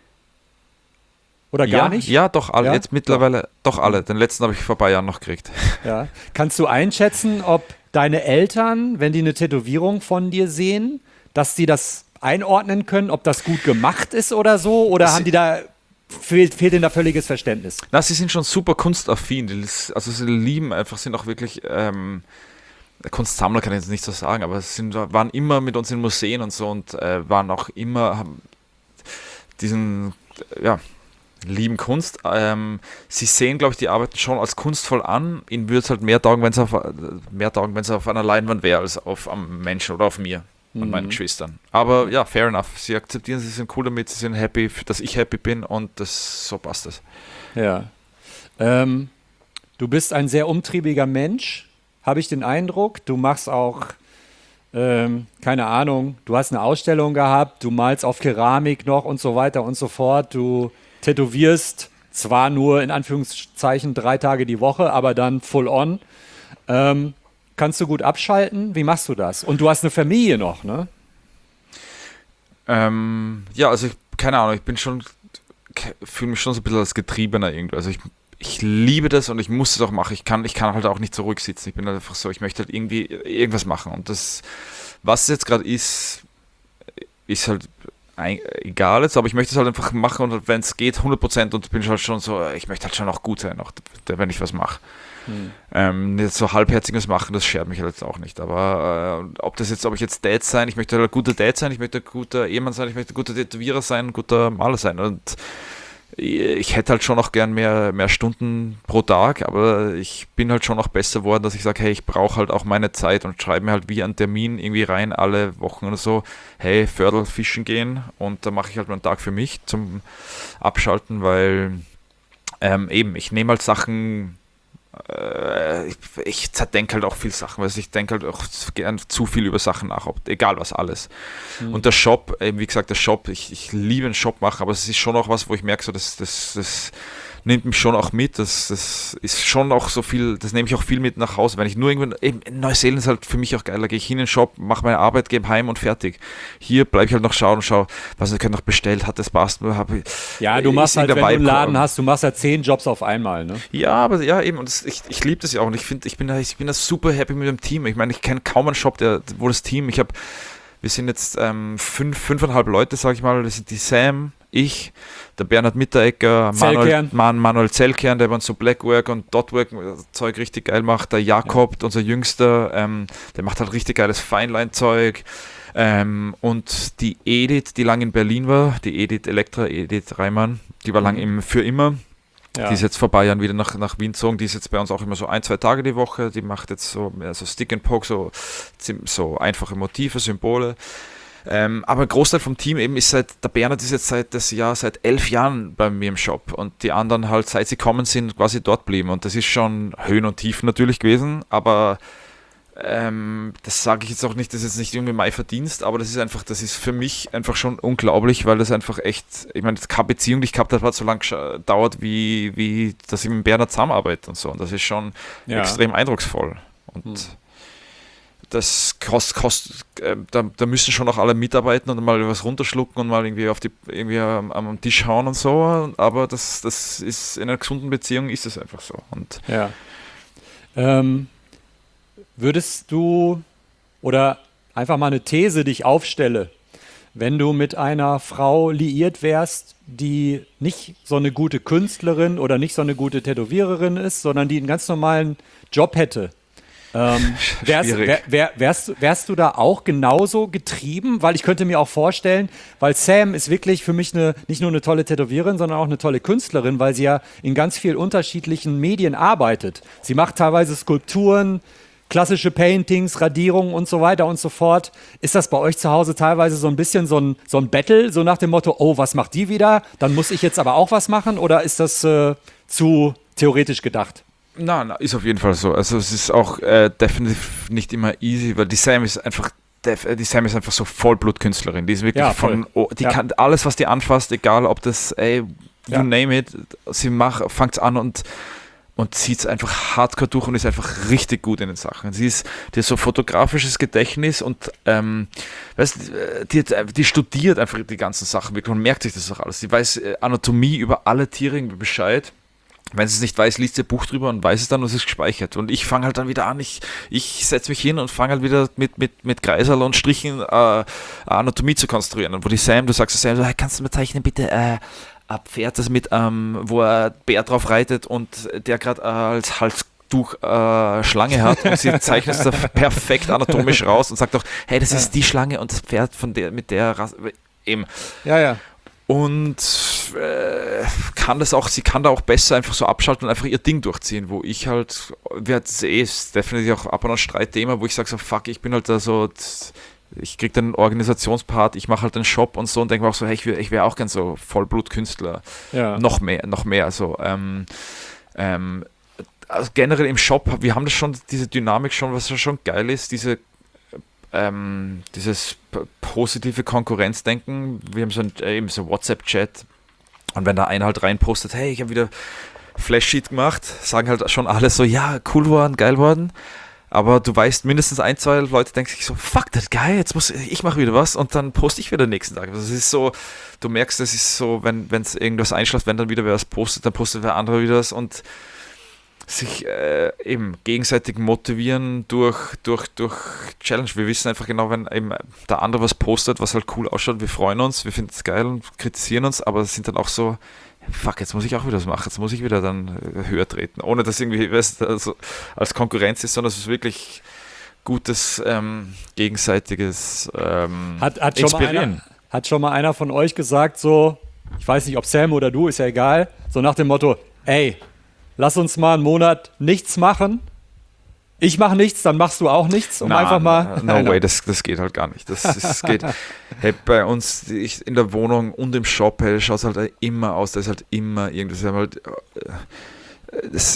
Oder gar ja, nicht? Ja, doch, alle. Ja? Jetzt mittlerweile, doch. doch alle. Den letzten habe ich vor ein paar Jahren noch gekriegt. Ja. Kannst du einschätzen, ob deine Eltern, wenn die eine Tätowierung von dir sehen, dass die das einordnen können, ob das gut gemacht ist oder so? Oder Sie, haben die da fehlt, fehlt ihnen da völliges Verständnis? Na, sie sind schon super kunstaffin. Die, also sie lieben einfach, sind auch wirklich ähm, Kunstsammler, kann ich jetzt nicht so sagen, aber sie sind, waren immer mit uns in Museen und so und äh, waren auch immer, haben diesen, ja, lieben Kunst. Ähm, sie sehen, glaube ich, die Arbeiten schon als kunstvoll an. Ihnen würde es halt mehr taugen, wenn es auf, mehr taugen, wenn es auf einer Leinwand wäre, als auf einem Menschen oder auf mir und Mhm. meinen Geschwistern. Aber ja, fair enough. Sie akzeptieren, sie sind cool damit, sie sind happy, dass ich happy bin und das, so passt das. Ja. Ähm, du bist ein sehr umtriebiger Mensch, habe ich den Eindruck. Du machst auch, ähm, keine Ahnung, du hast eine Ausstellung gehabt, du malst auf Keramik noch und so weiter und so fort. Du tätowierst zwar nur in Anführungszeichen drei Tage die Woche, aber dann full on. Ähm, kannst du gut abschalten? Wie machst du das? Und du hast eine Familie noch, ne? Ähm, ja, also ich, keine Ahnung, ich bin schon, fühle mich schon so ein bisschen als Getriebener irgendwie. Also ich, ich liebe das und ich muss es auch machen. Ich kann, ich kann halt auch nicht zurücksitzen. Ich bin halt einfach so, ich möchte halt irgendwie irgendwas machen. Und das, was es jetzt gerade ist, ist halt ein, egal jetzt, aber ich möchte es halt einfach machen und wenn es geht, hundert Prozent und bin halt schon so, ich möchte halt schon auch gut sein, auch wenn ich was mache. Hm. Ähm, jetzt so halbherziges machen, das schert mich halt jetzt auch nicht. Aber äh, ob das jetzt, ob ich jetzt Dad sein, ich möchte halt ein guter Dad sein, ich möchte ein guter Ehemann sein, ich möchte ein guter Tätowierer sein, ein guter Maler sein. Und ich hätte halt schon noch gern mehr, mehr Stunden pro Tag, aber ich bin halt schon noch besser geworden, dass ich sage, hey, ich brauche halt auch meine Zeit und schreibe mir halt wie einen Termin irgendwie rein, alle Wochen oder so, hey, Fördel fischen gehen und da mache ich halt mal einen Tag für mich zum Abschalten, weil ähm, eben, ich nehme halt Sachen, äh, ich, ich zerdenke halt auch viel Sachen, weil ich denke halt auch gern zu viel über Sachen nach, ob, egal was alles. Mhm. Und der Shop, eben wie gesagt, der Shop, ich, ich liebe einen Shop machen, aber es ist schon auch was, wo ich merke, so, das, das, das nimmt mich schon auch mit, das, das ist schon auch so viel, das nehme ich auch viel mit nach Hause, wenn ich nur irgendwann, eben in Neuseeland ist halt für mich auch geil, da gehe ich hin in den Shop, mache meine Arbeit, gehe heim und fertig. Hier bleibe ich halt noch schauen und schaue, was ich noch bestellt, hat das passt, nur habe ich. Ja, du machst halt, wenn du einen Laden hast, du machst ja zehn Jobs auf einmal, ne? Ja, aber ja, eben, und das, ich, ich liebe das ja auch und ich finde, ich bin da, ich bin da super happy mit dem Team. Ich meine, ich kenne kaum einen Shop, der, wo das Team, ich habe, wir sind jetzt ähm, fünf, fünfeinhalb Leute, sage ich mal, das sind die Sam, ich, der Bernhard Mitteregger, Manuel, Man, Manuel Zellkern, der bei uns so Blackwork und Dotwork Zeug richtig geil macht, der Jakob, ja. unser Jüngster, ähm, der macht halt richtig geiles Feinline-Zeug ähm, und die Edith, die lang in Berlin war, die Edith Elektra, Edith Reimann, die war mhm. lang im Für immer. Ja. Die ist jetzt vor ein paar Jahren wieder nach, nach Wien gezogen, die ist jetzt bei uns auch immer so ein, zwei Tage die Woche, die macht jetzt so, so Stick and Poke, so, so einfache Motive, Symbole. Ähm, aber ein Großteil vom Team eben ist seit, der Bernhard ist jetzt seit das Jahr, seit elf Jahren bei mir im Shop und die anderen halt, seit sie kommen sind, quasi dort blieben und das ist schon Höhen und Tiefen natürlich gewesen, aber ähm, das sage ich jetzt auch nicht, das ist jetzt nicht irgendwie mein Verdienst, aber das ist einfach, das ist für mich einfach schon unglaublich, weil das einfach echt, ich meine, keine Beziehung, die ich gehabt habe, hat so lange dauert, wie, wie dass ich mit Bernhard zusammenarbeite und so und das ist schon ja. extrem eindrucksvoll und hm. das kostet, kost, äh, da, da müssen schon auch alle mitarbeiten und mal was runterschlucken und mal irgendwie auf die irgendwie am, am Tisch hauen und so, aber das, das ist in einer gesunden Beziehung ist es einfach so. Und ja. Ähm, würdest du oder einfach mal eine These, die ich aufstelle, wenn du mit einer Frau liiert wärst, die nicht so eine gute Künstlerin oder nicht so eine gute Tätowiererin ist, sondern die einen ganz normalen Job hätte, Ähm, wärst, wär, wär, wärst, wärst du da auch genauso getrieben? Weil ich könnte mir auch vorstellen, weil Sam ist wirklich für mich eine, nicht nur eine tolle Tätowiererin, sondern auch eine tolle Künstlerin, weil sie ja in ganz vielen unterschiedlichen Medien arbeitet. Sie macht teilweise Skulpturen, klassische Paintings, Radierungen und so weiter und so fort. Ist das bei euch zu Hause teilweise so ein bisschen so ein, so ein Battle, so nach dem Motto, oh, was macht die wieder? Dann muss ich jetzt aber auch was machen? Oder ist das äh, zu theoretisch gedacht? Nein, na, ist auf jeden Fall so. Also es ist auch äh, definitiv nicht immer easy, weil die Sam ist einfach, die Sam ist einfach so Vollblutkünstlerin. Die ist wirklich ja, von, oh, die ja. kann alles, was die anfasst, egal ob das, ey, you ja. name it, sie macht, fängt an und und zieht es einfach hardcore durch und ist einfach richtig gut in den Sachen. Sie ist, die hat so fotografisches Gedächtnis und ähm, weißt, die, die studiert einfach die ganzen Sachen wirklich und merkt sich das auch alles. Sie weiß Anatomie über alle Tiere irgendwie Bescheid. Wenn sie es nicht weiß, liest sie ein Buch drüber und weiß es dann und es ist gespeichert. Und ich fange halt dann wieder an, ich, ich setze mich hin und fange halt wieder mit, mit, mit Kreiserl und Strichen äh, Anatomie zu konstruieren. Und wo die Sam, du sagst Sam, so, hey, kannst du mir zeichnen bitte äh, ein Pferd, das mit, ähm, wo ein Bär drauf reitet und der gerade äh, als Halstuch äh, Schlange hat und sie zeichnet es da perfekt anatomisch raus und sagt auch, hey, das ist die Schlange und das Pferd von der, mit der Rasse, eben. Ja, ja. Und äh, kann das auch, sie kann da auch besser einfach so abschalten und einfach ihr Ding durchziehen, wo ich halt, wir hatten eh, ist definitiv auch ab und an ein Streitthema, wo ich sage so, fuck, ich bin halt da so, ich krieg dann einen Organisationspart, ich mache halt den Shop und so und denke mir auch so, hey, ich wäre ich wär auch gern so Vollblutkünstler. Ja. Noch mehr, noch mehr, also, ähm, ähm, also generell im Shop, wir haben das schon, diese Dynamik schon, was schon geil ist, diese Ähm, dieses p- positive Konkurrenzdenken. Wir haben so ein, äh, eben so WhatsApp-Chat und wenn da einer halt reinpostet, hey, ich habe wieder Flash-Sheet gemacht, sagen halt schon alle so, ja, cool worden, geil worden, aber du weißt, mindestens ein, zwei Leute denken sich so, fuck, das geil, jetzt muss ich mache wieder was und dann poste ich wieder nächsten Tag. Also es ist so, du merkst, es ist so, wenn es irgendwas einschläft, wenn dann wieder wer was postet, dann postet wer andere wieder was und sich äh, eben gegenseitig motivieren durch, durch, durch Challenge. Wir wissen einfach genau, wenn eben der andere was postet, was halt cool ausschaut, wir freuen uns, wir finden es geil und kritisieren uns, aber sind dann auch so, fuck, jetzt muss ich auch wieder was machen, jetzt muss ich wieder dann höher treten, ohne dass irgendwie weißt, also als Konkurrenz ist, sondern es ist wirklich gutes, ähm, gegenseitiges ähm, Hat, hat, schon mal einer, hat schon mal einer von euch gesagt, so, ich weiß nicht, ob Sam oder du, ist ja egal, so nach dem Motto, ey, lass uns mal einen Monat nichts machen. Ich mache nichts, dann machst du auch nichts, um na, einfach mal... No, no way, das, das geht halt gar nicht. Das, das geht, hey, bei uns ich, in der Wohnung und im Shop, hey, schaut es halt immer aus, da ist halt immer irgendwas. Halt, das,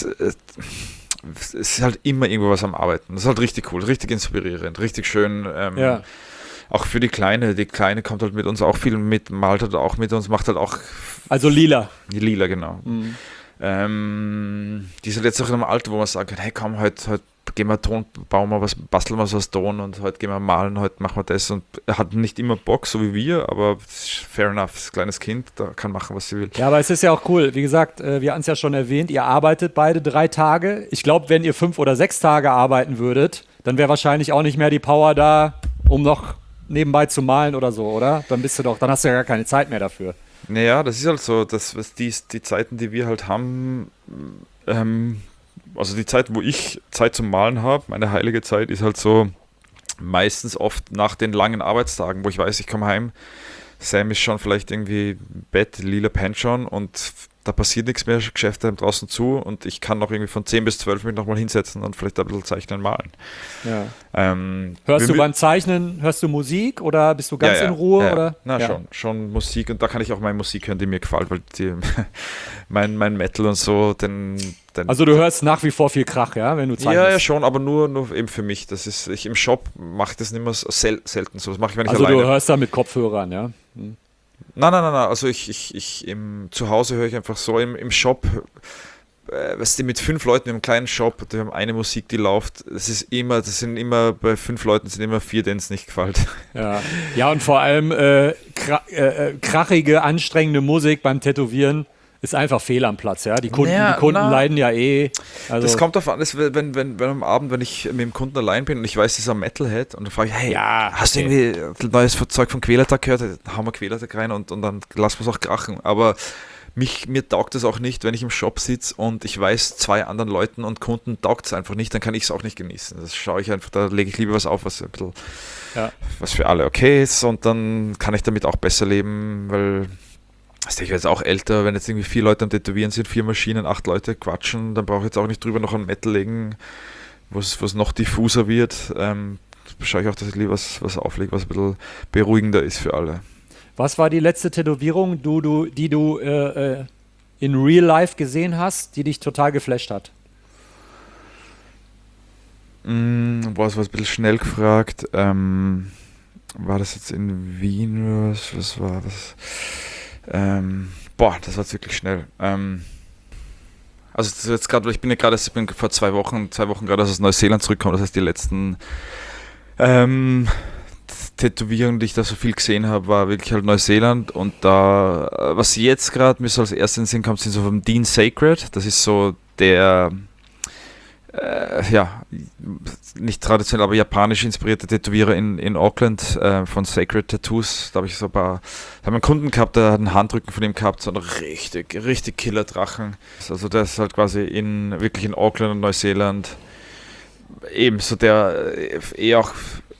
es ist halt immer irgendwo was am Arbeiten. Das ist halt richtig cool, richtig inspirierend, richtig schön. Ähm, ja. Auch für die Kleine. Die Kleine kommt halt mit uns auch viel mit, malt halt auch mit uns, macht halt auch... Also lila. Die Lila, genau. Mhm. Ähm, die ist halt jetzt auch in einem Alter, wo man sagen kann, hey komm, heute, heute gehen wir Ton, bauen wir was, basteln wir was aus Ton und heute gehen wir malen, heute machen wir das und er hat nicht immer Bock, so wie wir, aber fair enough, das ist ein kleines Kind, da kann machen, was sie will. Ja, aber es ist ja auch cool, wie gesagt, wir hatten es ja schon erwähnt, ihr arbeitet beide drei Tage, ich glaube, wenn ihr fünf oder sechs Tage arbeiten würdet, dann wäre wahrscheinlich auch nicht mehr die Power da, um noch nebenbei zu malen oder so, oder? Dann bist du doch, dann hast du ja gar keine Zeit mehr dafür. Naja, das ist halt so, dass was die, die Zeiten, die wir halt haben, ähm, also die Zeit, wo ich Zeit zum Malen habe, meine heilige Zeit, ist halt so meistens oft nach den langen Arbeitstagen, wo ich weiß, ich komme heim, Sam ist schon vielleicht irgendwie Bett, Lila pennt schon und da passiert nichts mehr, Geschäfte haben draußen zu und ich kann noch irgendwie von zehn bis zwölf mich nochmal hinsetzen und vielleicht ein bisschen zeichnen, malen. Ja. Ähm, hörst du beim Zeichnen, hörst du Musik oder bist du ganz ja, ja, in Ruhe? Ja, oder? Na ja. schon, schon Musik und da kann ich auch meine Musik hören, die mir gefällt, weil die, mein, mein Metal und so, den, den Also du hörst nach wie vor viel Krach, ja, wenn du zeichnest? Ja, ja schon, aber nur, nur eben für mich. Das ist, ich im Shop mache das nicht mehr so sel selten so. Das mache ich, wenn ich also alleine. Du hörst da mit Kopfhörern, ja? Hm. Nein, nein, nein, nein. Also ich, ich, ich im, zu Hause höre ich einfach so. Im, im Shop, äh, weißt du, mit fünf Leuten im kleinen Shop, die haben eine Musik, die läuft. Das ist immer, das sind immer, bei fünf Leuten sind immer vier, denen es nicht gefällt. Ja. Ja, und vor allem äh, kra äh, krachige, anstrengende Musik beim Tätowieren ist einfach fehl am Platz, ja. Die Kunden, Ja, die Kunden na, leiden ja eh. Also, das kommt darauf an, dass wenn, wenn, wenn am Abend, wenn ich mit dem Kunden allein bin und ich weiß, das ist ein Metalhead und dann frage ich, hey, Ja, hast du okay. irgendwie neues Zeug von Quälertag gehört? Dann hauen wir Quälertag rein und, und dann lassen wir es auch krachen. Aber mich, mir taugt es auch nicht, wenn ich im Shop sitze und ich weiß, zwei anderen Leuten und Kunden taugt es einfach nicht, dann kann ich es auch nicht genießen. Das schaue ich einfach, da lege ich lieber was auf, was ein bisschen, Ja. was für alle okay ist und dann kann ich damit auch besser leben, weil also ich werde jetzt auch älter, wenn jetzt irgendwie vier Leute am Tätowieren sind, vier Maschinen, acht Leute quatschen, dann brauche ich jetzt auch nicht drüber noch ein Metal legen, wo es noch diffuser wird. Ähm, schaue ich auch, dass ich lieber was, was auflege, was ein bisschen beruhigender ist für alle. Was war die letzte Tätowierung, du, du, die du äh, äh, in Real Life gesehen hast, die dich total geflasht hat? Mm, boah, das war ein bisschen schnell gefragt. Ähm, war das jetzt in Wien? Was, was war das? Ähm, boah, das war jetzt wirklich schnell. Ähm, also das ist jetzt gerade, ich bin ja gerade, ich bin vor zwei Wochen, zwei Wochen gerade aus Neuseeland zurückgekommen. Das heißt, die letzten ähm, Tätowierungen, die ich da so viel gesehen habe, war wirklich halt Neuseeland. Und da, was jetzt gerade mir so als erstes in den Sinn kommt, sind so vom Dean Sacred. Das ist so der äh, ja, nicht traditionell, aber japanisch inspirierte Tätowierer in, in Auckland äh, von Sacred Tattoos. Da habe ich so ein paar, da haben wir einen Kunden gehabt, der hat einen Handrücken von ihm gehabt, so einen richtig, richtig Killer-Drachen. Also der ist halt quasi in, wirklich in Auckland und Neuseeland ebenso der äh, eh auch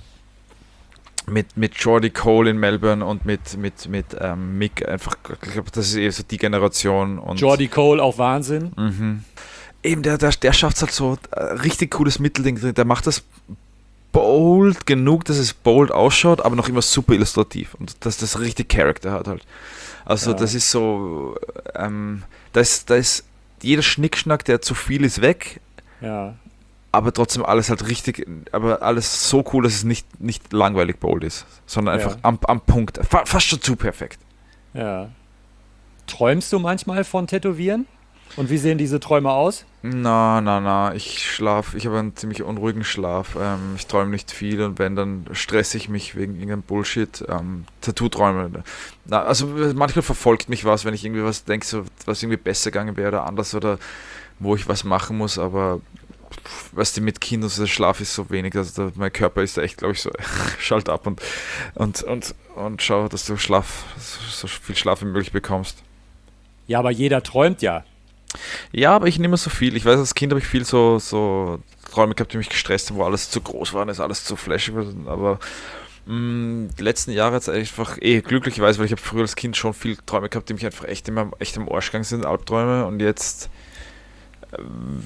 mit, mit Jordy Cole in Melbourne und mit, mit, mit ähm, Mick einfach, ich glaube, das ist eh so die Generation. Und Jordy Cole, auch Wahnsinn. Mhm. Eben, der, der, der schafft es halt so äh, richtig cooles Mittelding drin. Der macht das bold genug, dass es bold ausschaut, aber noch immer super illustrativ und dass das richtig Charakter hat halt. Also Ja. das ist so, ähm, da ist, da ist jeder Schnickschnack, der zu viel ist, weg, Ja. aber trotzdem alles halt richtig, aber alles so cool, dass es nicht, nicht langweilig bold ist, sondern einfach Ja. am, am Punkt, fa fast schon zu perfekt. Ja. Träumst du manchmal von Tätowieren? Und wie sehen diese Träume aus? Na, na, na, ich schlafe, ich habe einen ziemlich unruhigen Schlaf, ähm, ich träume nicht viel und wenn, dann stresse ich mich wegen irgendeinem Bullshit, ähm, Tattoo-Träume. Na, also manchmal verfolgt mich was, wenn ich irgendwie was denke, so, was irgendwie besser gegangen wäre oder anders oder wo ich was machen muss, aber weißt du, mit Kind und so, der Schlaf ist so wenig, also da, mein Körper ist da echt, glaube ich, so, schalt ab und, und, und, und schau, dass du Schlaf, so viel Schlaf wie möglich bekommst. Ja, aber jeder träumt ja. Ja, aber ich nehme so viel. Ich weiß, als Kind habe ich viel so, so Träume gehabt, die mich gestresst haben, wo alles zu groß war und es alles zu flashig war. Aber mh, die letzten Jahre jetzt einfach eh glücklicherweise, weil ich habe früher als Kind schon viel Träume gehabt, die mich einfach echt immer echt am Arsch gegangen sind, Albträume, und jetzt äh,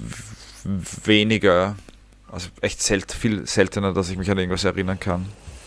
weniger. Also echt selten, viel seltener, dass ich mich an irgendwas erinnern kann.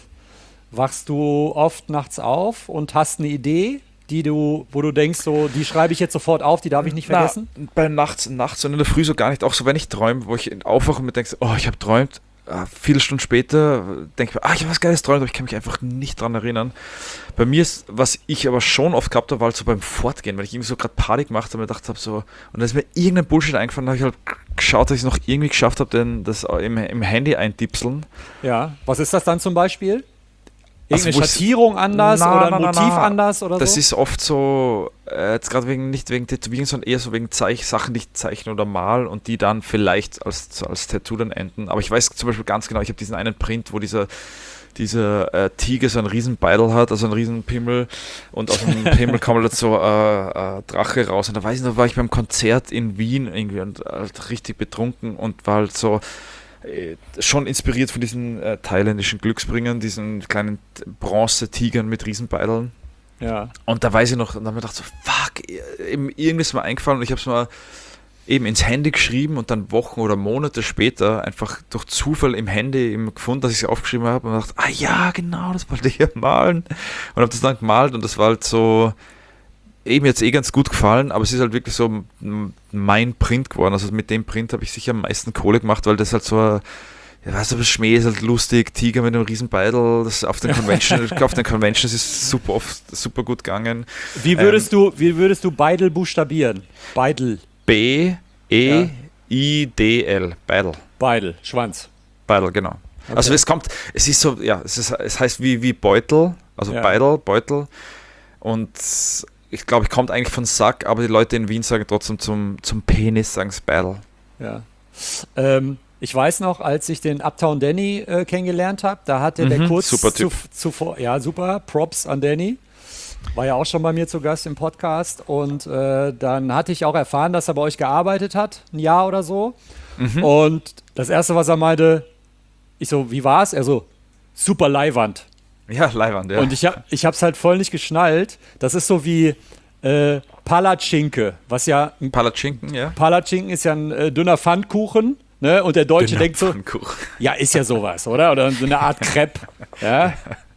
Wachst du oft nachts auf und hast eine Idee, die du, wo du denkst, so, die schreibe ich jetzt sofort auf, die darf ich nicht vergessen? Na, bei nachts, nachts und in der Früh so gar nicht. Auch so, wenn ich träume, wo ich aufwache und mir denke, oh, ich habe träumt. Äh, viele Stunden später denke ich mir, ah, ich habe was Geiles träumt, aber ich kann mich einfach nicht dran erinnern. Bei mir ist, was ich aber schon oft gehabt habe, war halt so beim Fortgehen, weil ich irgendwie so gerade Party gemacht habe und mir gedacht habe, so, und dann ist mir irgendein Bullshit eingefallen, habe ich halt geschaut, dass ich es noch irgendwie geschafft habe, denn das im, im Handy eintipseln. Ja. Was ist das dann zum Beispiel? Also, Irgendeine wo ich- Schattierung anders Na, oder na, ein na, Motiv na. anders oder Das so? ist oft so, äh, jetzt gerade wegen, nicht wegen Tätowieren, sondern eher so wegen Zeich Sachen, die ich zeichne oder mal und die dann vielleicht als, als Tattoo dann enden. Aber ich weiß zum Beispiel ganz genau, ich habe diesen einen Print, wo dieser, dieser äh, Tiger so einen riesen Beidel hat, also einen riesen Pimmel, und aus dem Pimmel kommt halt so äh, äh, Drache raus. Und da weiß ich noch, war ich beim Konzert in Wien irgendwie und halt richtig betrunken und war halt so äh, schon inspiriert von diesen äh, thailändischen Glücksbringern, diesen kleinen Bronze-Tigern mit Riesenbeideln. Ja. Und da weiß ich noch, und dann habe ich gedacht so, fuck, eben irgendwas ist mir eingefallen und ich habe es mal eben ins Handy geschrieben und dann Wochen oder Monate später einfach durch Zufall im Handy eben gefunden, dass ich es aufgeschrieben habe und dachte, ah ja, genau, das wollte ich ja malen. Und habe das dann gemalt und das war halt so, eben jetzt eh ganz gut gefallen, aber es ist halt wirklich so m- mein Print geworden. Also mit dem Print habe ich sicher am meisten Kohle gemacht, weil das halt so ein, ja, weißt du, das Schmäh ist halt lustig, Tiger mit einem riesen Beidel, das auf den Convention, auf den Conventions ist super oft super gut gegangen. Wie würdest du, wie würdest du Beidel buchstabieren? Beidel. B E I D L, Beidel. Beidel, Schwanz. Beidel, genau. Also es kommt, es ist so, ja, es, ist, es heißt wie, wie Beutel, also Ja. Beidel, Beutel. Und ich glaube, ich kommt eigentlich von Sack, aber die Leute in Wien sagen trotzdem zum, zum Penis, sagen es Beidel. Ja. Ähm, ich weiß noch, als ich den Uptown Danny äh, kennengelernt habe, da hatte der Mhm, kurz super Typ. zu- zuvor, ja super, Props an Danny. War ja auch schon bei mir zu Gast im Podcast und äh, dann hatte ich auch erfahren, dass er bei euch gearbeitet hat, ein Jahr oder so. Mhm. Und das Erste, was er meinte, ich so, wie war's? Er so, super Leihwand. Ja, Leihwand, ja. Und ich habe ich hab's halt voll nicht geschnallt. Das ist so wie äh, Palatschinke, was ja ein Palatschinken, ja. Palatschinken ist ja ein äh, dünner Pfannkuchen, ne? Und der Deutsche Dünner denkt so, Pfannkuchen. ja, ist ja sowas, oder? Oder so eine Art Crepe, ja?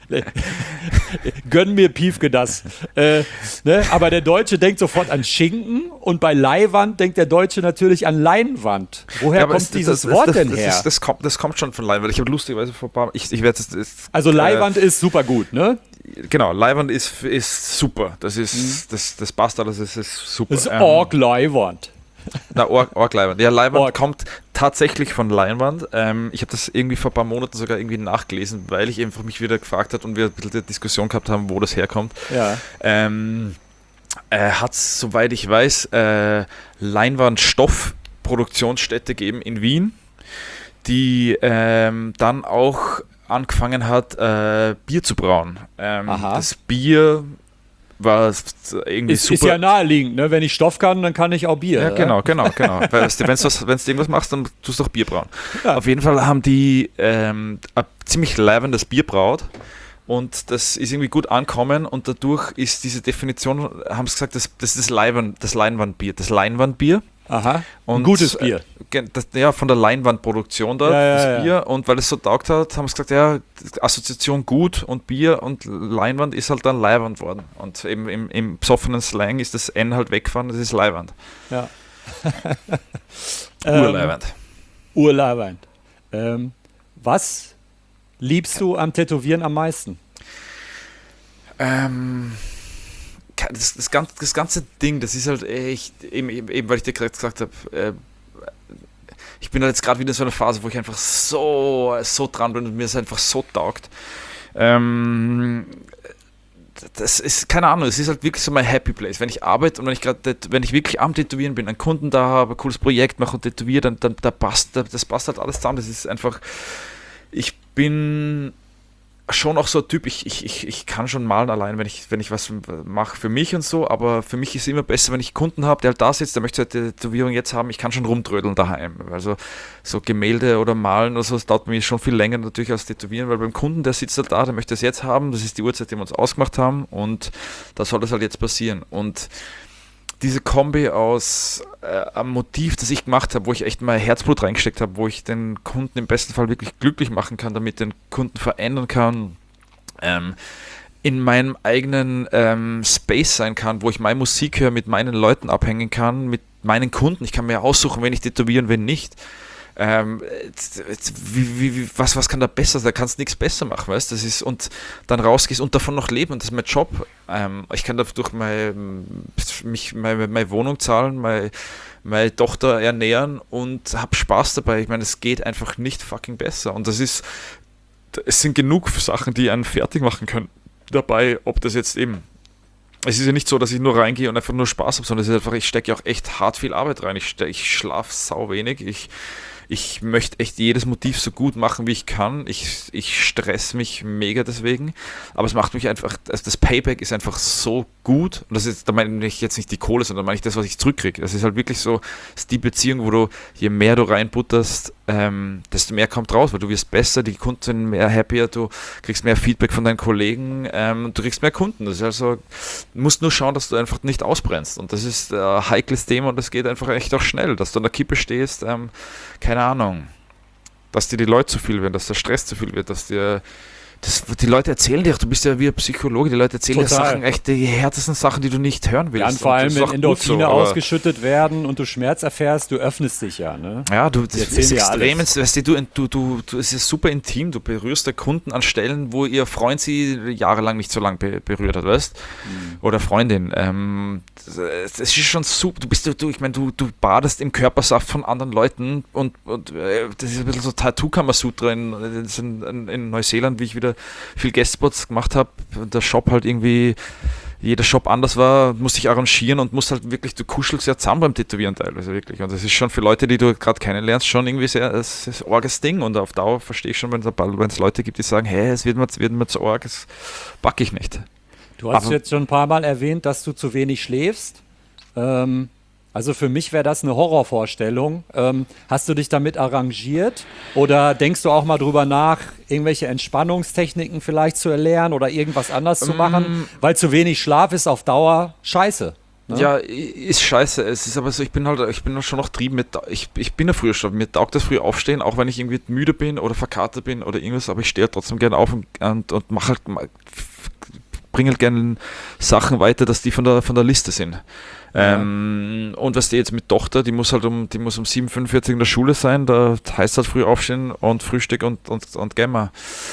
Gönn mir Piefke das. Äh, ne? Aber der Deutsche denkt sofort an Schinken und bei Leihwand denkt der Deutsche natürlich an Leinwand. Woher Ja, aber kommt es- dieses das, Wort das, denn das, her? Das, das, kommt, das kommt schon von Leihwand. Ich habe lustigerweise vor ein paar ich, ich werde das, das Also äh, Leihwand ist super gut, ne? Genau, Leihwand ist, ist super. Das ist, das, das passt alles, das ist super. Das ist Ähm, Org Leihwand. Na, Org, Org Leinwand. Ja, Leinwand Org. kommt tatsächlich von Leinwand. Ähm, ich habe das irgendwie vor ein paar Monaten sogar irgendwie nachgelesen, weil ich einfach mich wieder gefragt habe und wir ein bisschen die Diskussion gehabt haben, wo das herkommt. Ja. Ähm, äh, hat, soweit ich weiß, äh, Leinwandstoff Produktionsstätte gegeben in Wien, die ähm, dann auch angefangen hat, äh, Bier zu brauen. Ähm, das Bier war irgendwie ist, super. Ist ja naheliegend, ne? Wenn ich Stoff kann, dann kann ich auch Bier. Ja, ja? genau, genau, genau. Weil, weißt du, wenn du irgendwas machst, dann tust du doch Bier brauen. Ja. Auf jeden Fall haben die ähm, ein ziemlich leibendes Bier braut und das ist irgendwie gut ankommen und dadurch ist diese Definition, haben sie gesagt, das, das ist das, Leinwand, das Leinwandbier. Das Leinwandbier. Aha, und, ein gutes Bier. Äh, das, ja, von der Leinwandproduktion dort, Ja, ja, das ja. Bier. Und weil es so taugt hat, haben sie gesagt, ja, Assoziation gut und Bier und Leinwand ist halt dann Leiwand worden. Und eben im, im besoffenen Slang ist das N halt weggefahren, das ist Leiwand. Ja. Urleiwand. Ähm, Urleiwand. Ähm, was liebst du am Tätowieren am meisten? Ähm... Das, das, ganze, das ganze Ding, das ist halt echt, eben, eben, eben weil ich dir gerade gesagt habe, äh, ich bin halt jetzt gerade wieder in so einer Phase, wo ich einfach so, so dran bin und mir es einfach so taugt. Ähm, das ist, keine Ahnung, es ist halt wirklich so mein Happy Place. Wenn ich arbeite und wenn ich gerade, wenn ich wirklich am Tätowieren bin, einen Kunden da habe, ein cooles Projekt mache und tätowiere, dann, dann da passt, das passt halt alles zusammen. Das ist einfach, ich bin schon auch so ein Typ, ich, ich, ich, ich kann schon malen allein, wenn ich, wenn ich was mache für mich und so, aber für mich ist es immer besser, wenn ich Kunden habe, der halt da sitzt, der möchte eine Tätowierung jetzt haben, ich kann schon rumtrödeln daheim. Also so Gemälde oder Malen oder so, das dauert mir schon viel länger natürlich als Tätowieren, weil beim Kunden, der sitzt halt da, der möchte es jetzt haben, das ist die Uhrzeit, die wir uns ausgemacht haben und da soll das halt jetzt passieren. Und diese Kombi aus äh, einem Motiv, das ich gemacht habe, wo ich echt mal Herzblut reingesteckt habe, wo ich den Kunden im besten Fall wirklich glücklich machen kann, damit den Kunden verändern kann, ähm, in meinem eigenen ähm, Space sein kann, wo ich meine Musik höre, mit meinen Leuten abhängen kann, mit meinen Kunden. Ich kann mir aussuchen, wen ich tätowieren, wen nicht. Ähm, wie, wie, wie, was, was kann da besser sein? Da kannst du nichts besser machen, weißt du? Das ist, und dann rausgehst und davon noch leben, und das ist mein Job. Ähm, ich kann dadurch mein, mich, meine, meine Wohnung zahlen, meine, meine Tochter ernähren und habe Spaß dabei. Ich meine, es geht einfach nicht fucking besser. Und das ist, es sind genug Sachen, die einen fertig machen können dabei, ob das jetzt eben. Es ist ja nicht so, dass ich nur reingehe und einfach nur Spaß habe, sondern es ist einfach, ich stecke ja auch echt hart viel Arbeit rein. Ich, ich schlafe sau wenig. Ich, ich möchte echt jedes Motiv so gut machen, wie ich kann. Ich, ich stress mich mega deswegen. Aber es macht mich einfach, also das Payback ist einfach so gut. Und das ist, da meine ich jetzt nicht die Kohle, sondern meine ich das, was ich zurückkriege. Das ist halt wirklich so, das ist die Beziehung, wo du, je mehr du reinbutterst, ähm, desto mehr kommt raus, weil du wirst besser, die Kunden sind mehr happier, du kriegst mehr Feedback von deinen Kollegen, ähm, du kriegst mehr Kunden. Das ist also, du musst nur schauen, dass du einfach nicht ausbrennst. Und das ist ein heikles Thema und das geht einfach echt auch schnell, dass du an der Kippe stehst, ähm, keine Ahnung, dass dir die Leute zu viel werden, dass der Stress zu viel wird, dass dir das, die Leute erzählen dir, du bist ja wie ein Psychologe, die Leute erzählen dir Sachen, echt die härtesten Sachen, die du nicht hören willst. Ja, und vor allem, wenn Endorphine so, ausgeschüttet werden und du Schmerz erfährst, du öffnest dich ja, ne? Ja, du, das ist extrem, alles. Weißt du, du, du, du, es ist super intim, du berührst der Kunden an Stellen, wo ihr Freund sie jahrelang nicht so lange be- berührt hat, weißt? Mhm. Oder Freundin. Ähm, das ist schon super, du bist, du, ich meine, du, du badest im Körpersaft von anderen Leuten und, und äh, das ist ein bisschen so Tattoo-Kamasutra in, in, in Neuseeland, wie ich wieder viel Guestspots gemacht habe, der Shop halt irgendwie, jeder Shop anders war, musste ich arrangieren und musst halt wirklich, du kuschelst ja zusammen beim Tätowieren teilweise wirklich. Und das ist schon für Leute, die du gerade kennenlernst, schon irgendwie sehr, es ist ein arges Ding. Und auf Dauer verstehe ich schon, wenn es Leute gibt, die sagen, hey, es wird mir, wird mir zu arg, das packe ich nicht. Du hast Aber jetzt schon ein paar Mal erwähnt, dass du zu wenig schläfst. Ähm, also für mich wäre das eine Horrorvorstellung. Ähm, hast du dich damit arrangiert oder denkst du auch mal drüber nach, irgendwelche Entspannungstechniken vielleicht zu erlernen oder irgendwas anders zu machen? Weil zu wenig Schlaf ist auf Dauer scheiße. Ne? Ja, ist scheiße. Es ist aber so, ich bin halt, ich bin schon noch trieben mit, ich, ich bin ja früher schon, mir taugt das früh aufstehen, auch wenn ich irgendwie müde bin oder verkatert bin oder irgendwas, aber ich stehe trotzdem gerne auf und, und, und mache halt, bringe halt gerne Sachen weiter, dass die von der, von der Liste sind. Ja. Ähm, und was die jetzt mit Tochter, die muss halt um, die muss um sieben Uhr fünfundvierzig in der Schule sein, da heißt halt früh aufstehen und Frühstück und, und, und Gamma.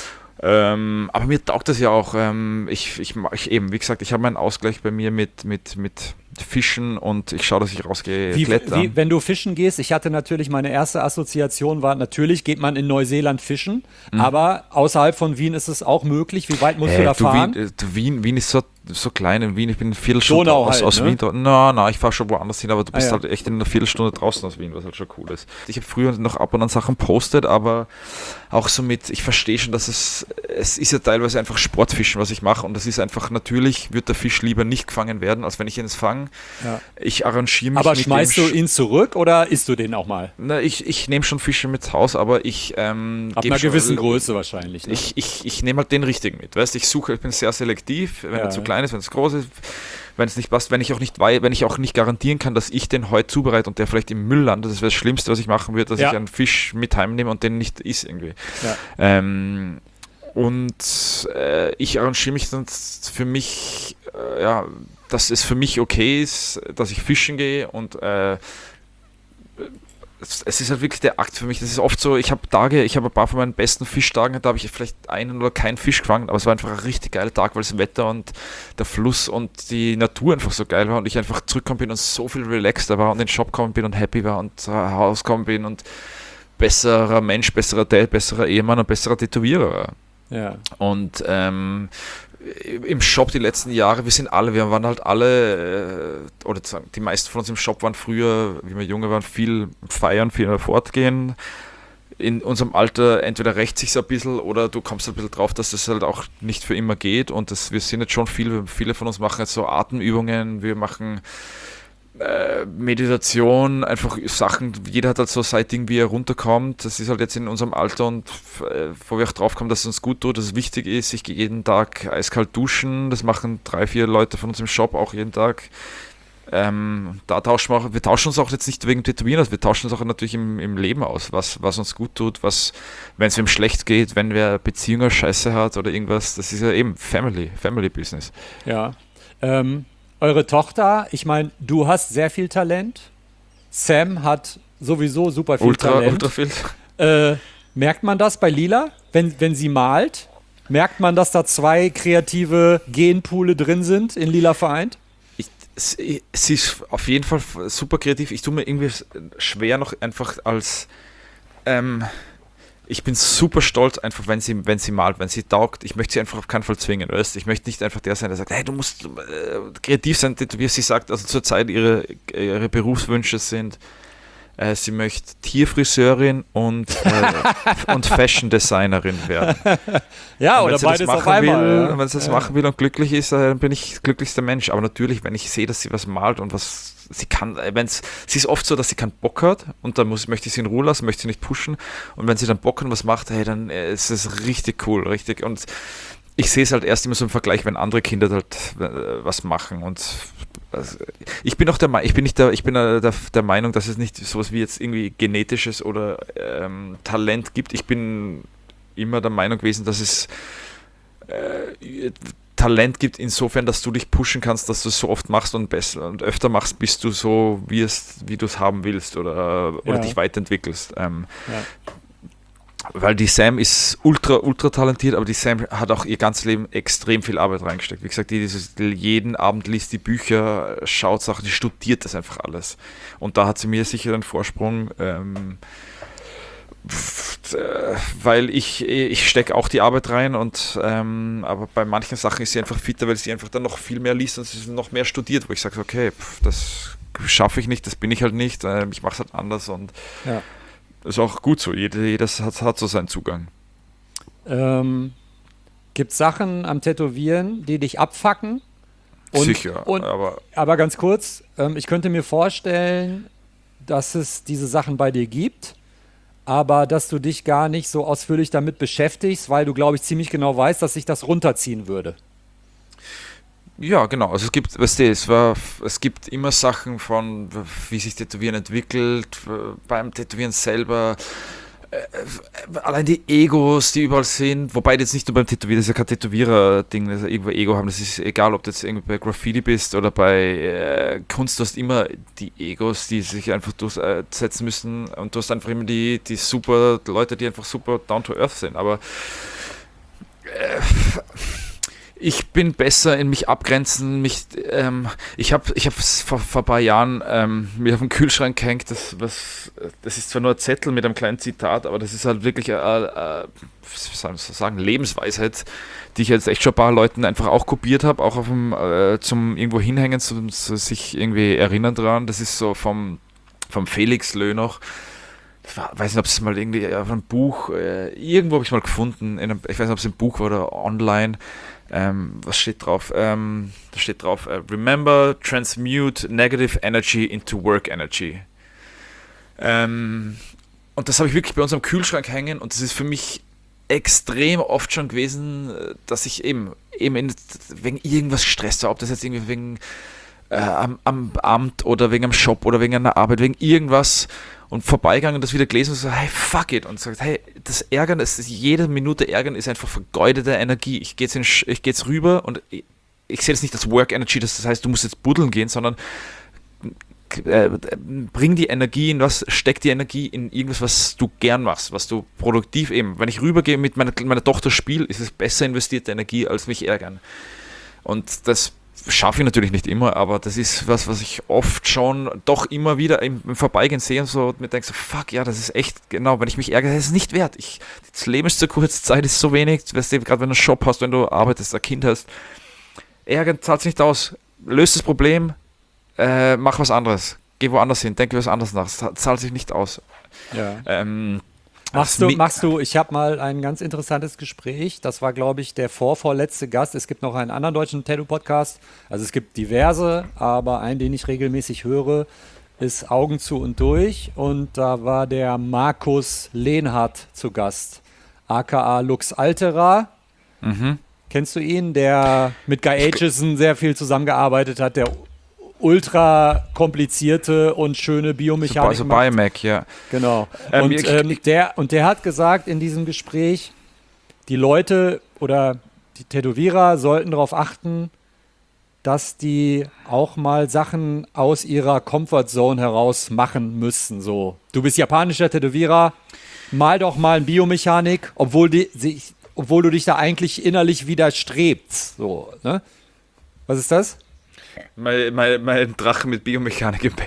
Ähm, aber mir taugt das ja auch. Ähm, ich, ich, ich eben, wie gesagt, ich habe meinen Ausgleich bei mir mit, mit, mit Fischen und ich schaue, dass ich rausgehe, wie, klettern. Wie, wenn du fischen gehst, ich hatte natürlich, meine erste Assoziation war, natürlich geht man in Neuseeland fischen, mhm. aber außerhalb von Wien ist es auch möglich. Wie weit musst hey, du da du, fahren? Wien, du, Wien, Wien ist so so klein in Wien, ich bin eine Viertelstunde Donau aus, halt, aus ne? Wien. Na, na, ich fahre schon woanders hin, aber du bist Ah, ja. halt echt in einer Viertelstunde draußen aus Wien, was halt schon cool ist. Ich habe früher noch ab und an Sachen postet, aber auch so mit, ich verstehe schon, dass es, es ist ja teilweise einfach Sportfischen, was ich mache, und das ist einfach, natürlich wird der Fisch lieber nicht gefangen werden, als wenn ich ihn jetzt fange. Ja. Ich arrangiere mich Aber mit schmeißt dem du ihn zurück oder isst du den auch mal? Na, ich, ich nehme schon Fische mit Haus, aber ich ähm, Ab geb einer schon- gewissen Größe wahrscheinlich. Ne? Ich, ich, ich nehme halt den richtigen mit. Weißt, ich suche, ich bin sehr selektiv, wenn Ja. er zu klein ist, wenn es groß ist, wenn es nicht passt, wenn ich auch nicht wei- wenn ich auch nicht garantieren kann, dass ich den heute zubereite und der vielleicht im Müll landet. Das wäre das Schlimmste, was ich machen würde, dass Ja. ich einen Fisch mit heimnehme und den nicht isst irgendwie. Ja. Ähm, und äh, ich arrangiere mich dann für mich, äh, ja, dass es für mich okay ist, dass ich fischen gehe, und äh, es es ist halt wirklich der Akt für mich. Das ist oft so, ich habe Tage, ich habe ein paar von meinen besten Fischtagen, da habe ich vielleicht einen oder keinen Fisch gefangen, aber es war einfach ein richtig geiler Tag, weil das Wetter und der Fluss und die Natur einfach so geil war und ich einfach zurückgekommen bin und so viel relaxter war und in den Shop gekommen bin und happy war und nach Hause gekommen bin und besserer Mensch, besserer Dad, besserer Ehemann und besserer Tätowierer war. Ja. Und ähm, im Shop die letzten Jahre, wir sind alle, wir waren halt alle, äh, oder sagen, die meisten von uns im Shop waren früher, wie wir junge waren, viel feiern, viel fortgehen. In unserem Alter entweder rächt sich ein bisschen oder du kommst halt ein bisschen drauf, dass das halt auch nicht für immer geht, und das, wir sind jetzt schon viel, viele von uns machen jetzt so Atemübungen, wir machen äh, Meditation, einfach Sachen, jeder hat halt so sein Ding, wie er runterkommt. Das ist halt jetzt in unserem Alter, und äh, wo wir auch drauf kommen, dass es uns gut tut, dass es wichtig ist. Ich gehe jeden Tag eiskalt duschen, das machen drei, vier Leute von uns im Shop auch jeden Tag. Ähm, da tauschen wir auch, wir tauschen uns auch jetzt nicht wegen Tätowieren aus, wir tauschen uns auch natürlich im, im Leben aus, was, was uns gut tut, was, wenn es wem schlecht geht, wenn wer Beziehungen Scheiße hat oder irgendwas, das ist ja eben Family, Family Business. Ja. Ähm, eure Tochter, ich meine, du hast sehr viel Talent. Sam hat sowieso super viel Ultra, Talent. ultra viel. Äh, merkt man das bei Lila, wenn, wenn sie malt? Merkt man, dass da zwei kreative Genpoole drin sind in Lila vereint? Ich, sie, sie ist auf jeden Fall super kreativ. Ich tue mir irgendwie schwer noch einfach als ähm, ich bin super stolz einfach, wenn sie, wenn sie malt, wenn sie taugt. Ich möchte sie einfach auf keinen Fall zwingen, weißt? Ich möchte nicht einfach der sein, der sagt, hey, du musst äh, kreativ sein, wie sie sagt, also zurzeit ihre, ihre Berufswünsche sind, äh, sie möchte Tierfriseurin und, äh, und Fashion Designerin werden. Ja, Und oder wenn sie das beides auf machen einmal. will, ja. wenn sie das Ja. machen will und glücklich ist, dann bin ich glücklichster Mensch. Aber natürlich, wenn ich sehe, dass sie was malt und was sie kann, wenn's, sie ist oft so, dass sie keinen Bock hat und dann muss, möchte ich sie in Ruhe lassen, möchte sie nicht pushen. Und wenn sie dann Bock hat und was macht, hey, dann äh, ist es richtig cool, richtig. Und ich sehe es halt erst immer so im Vergleich, wenn andere Kinder halt äh, was machen. Und also, ich bin auch der Meinung, ich bin nicht der, ich bin der, der, der Meinung, dass es nicht sowas wie jetzt irgendwie genetisches oder ähm, Talent gibt. Ich bin immer der Meinung gewesen, dass es äh, Talent gibt insofern, dass du dich pushen kannst, dass du es so oft machst und besser und öfter machst, bis du so wie es, wie du es haben willst oder, oder Ja. dich weiterentwickelst. Ähm, Ja. Weil die Sam ist ultra, ultra talentiert, aber die Sam hat auch ihr ganzes Leben extrem viel Arbeit reingesteckt. Wie gesagt, die dieses, jeden Abend liest die Bücher, schaut Sachen, die studiert das einfach alles. Und da hat sie mir sicher einen Vorsprung, ähm, weil ich, ich stecke auch die Arbeit rein, und ähm, aber bei manchen Sachen ist sie einfach fitter, weil sie einfach dann noch viel mehr liest und sie noch mehr studiert, wo ich sage, okay, pff, das schaffe ich nicht, das bin ich halt nicht, äh, ich mache es halt anders, und Ja. ist auch gut so, jeder, jeder hat, hat so seinen Zugang. Ähm, gibt es Sachen am Tätowieren, die dich abfacken? Und, Sicher, Und, aber aber ganz kurz, ähm, ich könnte mir vorstellen, dass es diese Sachen bei dir gibt, aber dass du dich gar nicht so ausführlich damit beschäftigst, weil du, glaube ich, ziemlich genau weißt, dass sich das runterziehen würde. ja, genau. Also es gibt, weißt du, es war, es gibt immer Sachen von, wie sich Tätowieren entwickelt, beim Tätowieren selber, äh, allein die Egos, die überall sind, wobei jetzt nicht nur beim Tätowieren, das ist ja kein Tätowierer-Ding, das ist ja irgendwo Ego haben, das ist egal, ob du jetzt irgendwie bei Graffiti bist oder bei äh, Kunst, du hast immer die Egos, die sich einfach durchsetzen müssen, und du hast einfach immer die, die super Leute, die einfach super down to earth sind, aber äh, ich bin besser in mich abgrenzen, mich, ähm, ich habe ich hab vor, vor ein paar Jahren ähm, mir auf den Kühlschrank gehängt, das, was, das ist zwar nur ein Zettel mit einem kleinen Zitat, aber das ist halt wirklich, äh, äh, wie soll man sagen, Lebensweisheit, die ich jetzt echt schon ein paar Leuten einfach auch kopiert habe, auch auf dem, äh, zum irgendwo hinhängen, zum, zu sich irgendwie erinnern dran. Das ist so vom, vom Felix Löh noch. Ich weiß nicht, ob es mal irgendwie auf einem Buch, äh, irgendwo habe ich mal gefunden, in einem, ich weiß nicht, ob es im Buch war oder online. Ähm, was steht drauf? Ähm, da steht drauf, uh, remember, transmute negative energy into work energy. Ähm, und das habe ich wirklich bei uns am Kühlschrank hängen und das ist für mich extrem oft schon gewesen, dass ich eben, eben in, wegen irgendwas Stress war, ob das jetzt irgendwie wegen äh, am, am Amt oder wegen einem Shop oder wegen einer Arbeit, wegen irgendwas und vorbeigegangen und das wieder gelesen und so, hey, fuck it und sagt, hey, das Ärgern, das ist, jede Minute Ärgern ist einfach vergeudete Energie. Ich gehe jetzt, in, ich geh jetzt rüber und ich, ich sehe das nicht als Work Energy, das heißt, du musst jetzt buddeln gehen, sondern äh, bring die Energie in was, steck die Energie in irgendwas, was du gern machst, was du produktiv eben, wenn ich rübergehe mit meiner, meiner Tochter spiele, ist es besser investierte Energie, als mich ärgern. Und das schaffe ich natürlich nicht immer, aber das ist was, was ich oft schon doch immer wieder im, im Vorbeigehen sehe und so und mir denke so, fuck, ja, das ist echt, genau, wenn ich mich ärgere, das ist nicht wert. Ich, das Leben ist zu kurz, Zeit ist so wenig, weißt du, gerade wenn du einen Shop hast, wenn du arbeitest, ein Kind hast, ärgern zahlt es nicht aus, löst das Problem, äh, mach was anderes, geh woanders hin, denke was anderes nach, das zahlt sich nicht aus. Ja. Ähm, Machst du, machst du, ich habe mal ein ganz interessantes Gespräch, das war, glaube ich, der vorvorletzte Gast. Es gibt noch einen anderen deutschen Tattoo-Podcast, also es gibt diverse, aber einen, den ich regelmäßig höre, ist Augen zu und durch und da war der Markus Lehnhardt zu Gast, aka Lux Altera. mhm. Kennst du ihn, der mit Guy Aitchison sehr viel zusammengearbeitet hat, der ultra komplizierte und schöne Biomechanik Also Biomac, ja. Genau. Ähm, und, ich- ähm, der, und der hat gesagt in diesem Gespräch, die Leute oder die Tätowierer sollten darauf achten, dass die auch mal Sachen aus ihrer Comfortzone heraus machen müssen. So, du bist japanischer Tätowierer, mal doch mal ein Biomechanik, obwohl, die, sich, obwohl du dich da eigentlich innerlich widerstrebst. So, ne? Was ist das? Mein, mein, mein Drache mit Biomechanik im Bett.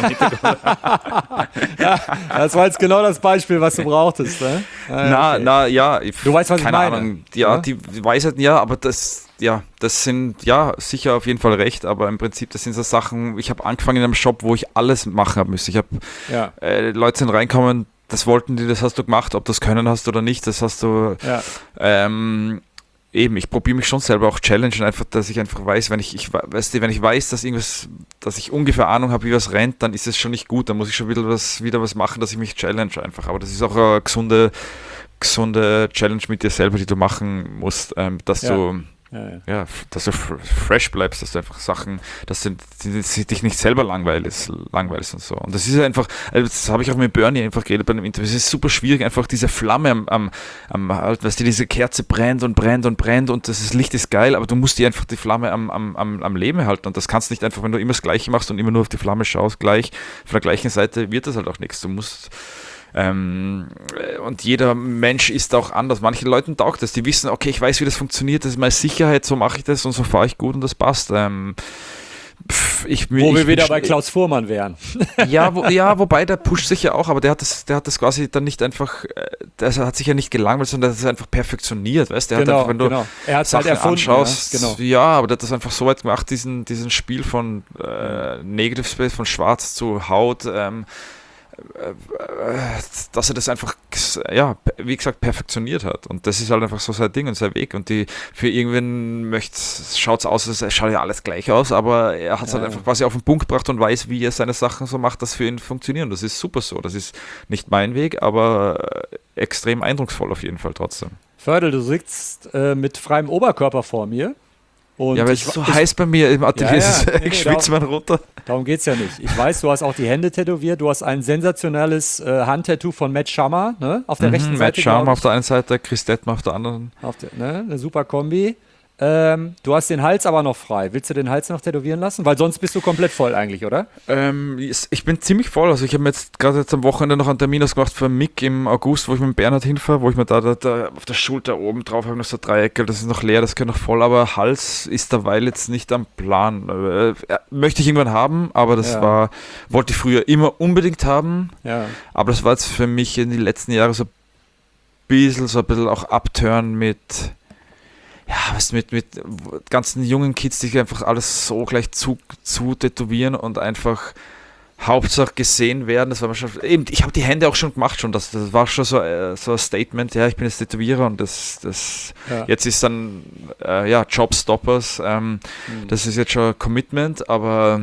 Das war jetzt genau das Beispiel, was du brauchtest. Ne? Ah, Na, okay. na, ja. Ich, Du weißt, was ich keine meine. Ahnung. Ja, Ja? die Weisheiten, ja, aber das, ja, das sind, ja, sicher auf jeden Fall recht, aber im Prinzip, das sind so Sachen, ich habe angefangen in einem Shop, wo ich alles machen habe müssen. Ich habe, Ja. äh, Leute sind reinkommen, das wollten die, das hast du gemacht, ob du das können hast oder nicht, das hast du, Ja. ähm, eben, ich probiere mich schon selber auch challengen, einfach, dass ich einfach weiß, wenn ich, ich weißt du, wenn ich weiß, dass irgendwas, dass ich ungefähr Ahnung habe, wie was rennt, dann ist es schon nicht gut, dann muss ich schon wieder was, wieder was machen, dass ich mich challenge einfach. Aber das ist auch eine gesunde, gesunde Challenge mit dir selber, die du machen musst, ähm, dass Ja. du Ja, ja. ja, f- dass du f- fresh bleibst, dass du einfach Sachen, dass du die, die dich nicht selber langweilst, langweilst und so. Und das ist einfach, also das habe ich auch mit Bernie einfach geredet bei einem Interview, es ist super schwierig, einfach diese Flamme am, am, am halt, weißt du, diese Kerze brennt und brennt und brennt und das Licht ist geil, aber du musst die einfach die Flamme am, am, am, am Leben halten und das kannst nicht einfach, wenn du immer das Gleiche machst und immer nur auf die Flamme schaust, gleich von der gleichen Seite wird das halt auch nichts. Du musst Ähm, und jeder Mensch ist auch anders. Manchen Leuten taugt das. Die wissen, okay, ich weiß, wie das funktioniert, das ist meine Sicherheit, so mache ich das und so fahre ich gut und das passt. Ähm, pff, ich, Wo ich, wir wieder ich, bei Klaus Fuhrmann wären. ja, wo, ja, wobei der pusht sich ja auch, aber der hat das, der hat das quasi dann nicht einfach, äh, der hat sich ja nicht gelangweilt, sondern das ist einfach perfektioniert, weißt du? Der Genau, hat einfach, wenn du genau. Er hat's halt Sachen erfunden, anschaust, ja, genau. ja, aber der hat das einfach so weit gemacht, diesen, diesen Spiel von äh, Negative Space, von Schwarz zu Haut, ähm, dass er das einfach, ja, wie gesagt, perfektioniert hat. Und das ist halt einfach so sein Ding und sein Weg. Und die für irgendwen schaut es aus, es schaut ja alles gleich aus, aber er hat es Ja. halt einfach quasi auf den Punkt gebracht und weiß, wie er seine Sachen so macht, dass für ihn funktionieren. Das ist super so. Das ist nicht mein Weg, aber extrem eindrucksvoll auf jeden Fall trotzdem. Fördel, du sitzt äh, mit freiem Oberkörper vor mir. Und ja, weil ich, es so ich, heiß bei mir im Atelier Ja, ist, ja, nee, nee, ich schwitze mal runter. Darum geht es ja nicht. Ich weiß, du hast auch die Hände tätowiert. Du hast ein sensationelles äh, Handtattoo von Matt Shammer, ne? Auf der rechten Mhm, Seite. Matt Sharma glaub auf der einen Seite, Chris Detmer auf der anderen. ich. Auf der, ne? Eine super Kombi. Ähm, du hast den Hals aber noch frei. Willst du den Hals noch tätowieren lassen? Weil sonst bist du komplett voll eigentlich, oder? Ähm, ich bin ziemlich voll. Also ich habe mir jetzt gerade jetzt am Wochenende noch einen Termin ausgemacht für Mick im August, wo ich mit Bernhard hinfahre, wo ich mir da, da, da auf der Schulter oben drauf habe noch so Dreiecke, das ist noch leer, das gehört noch voll, aber Hals ist derweil jetzt nicht am Plan. Äh, möchte ich irgendwann haben, aber das Ja. war, wollte ich früher immer unbedingt haben, Ja. aber das war jetzt für mich in den letzten Jahren so ein bisschen, so ein bisschen auch Upturn mit ja, was mit, mit ganzen jungen Kids, die einfach alles so gleich zu, zu tätowieren und einfach Hauptsache gesehen werden. Das war mir schon, eben, ich habe die Hände auch schon gemacht, schon, das, das war schon so, äh, so ein Statement, ja, ich bin jetzt Tätowierer und das, das Ja. jetzt ist dann, äh, ja, Jobstoppers, ähm, Mhm. das ist jetzt schon ein Commitment, aber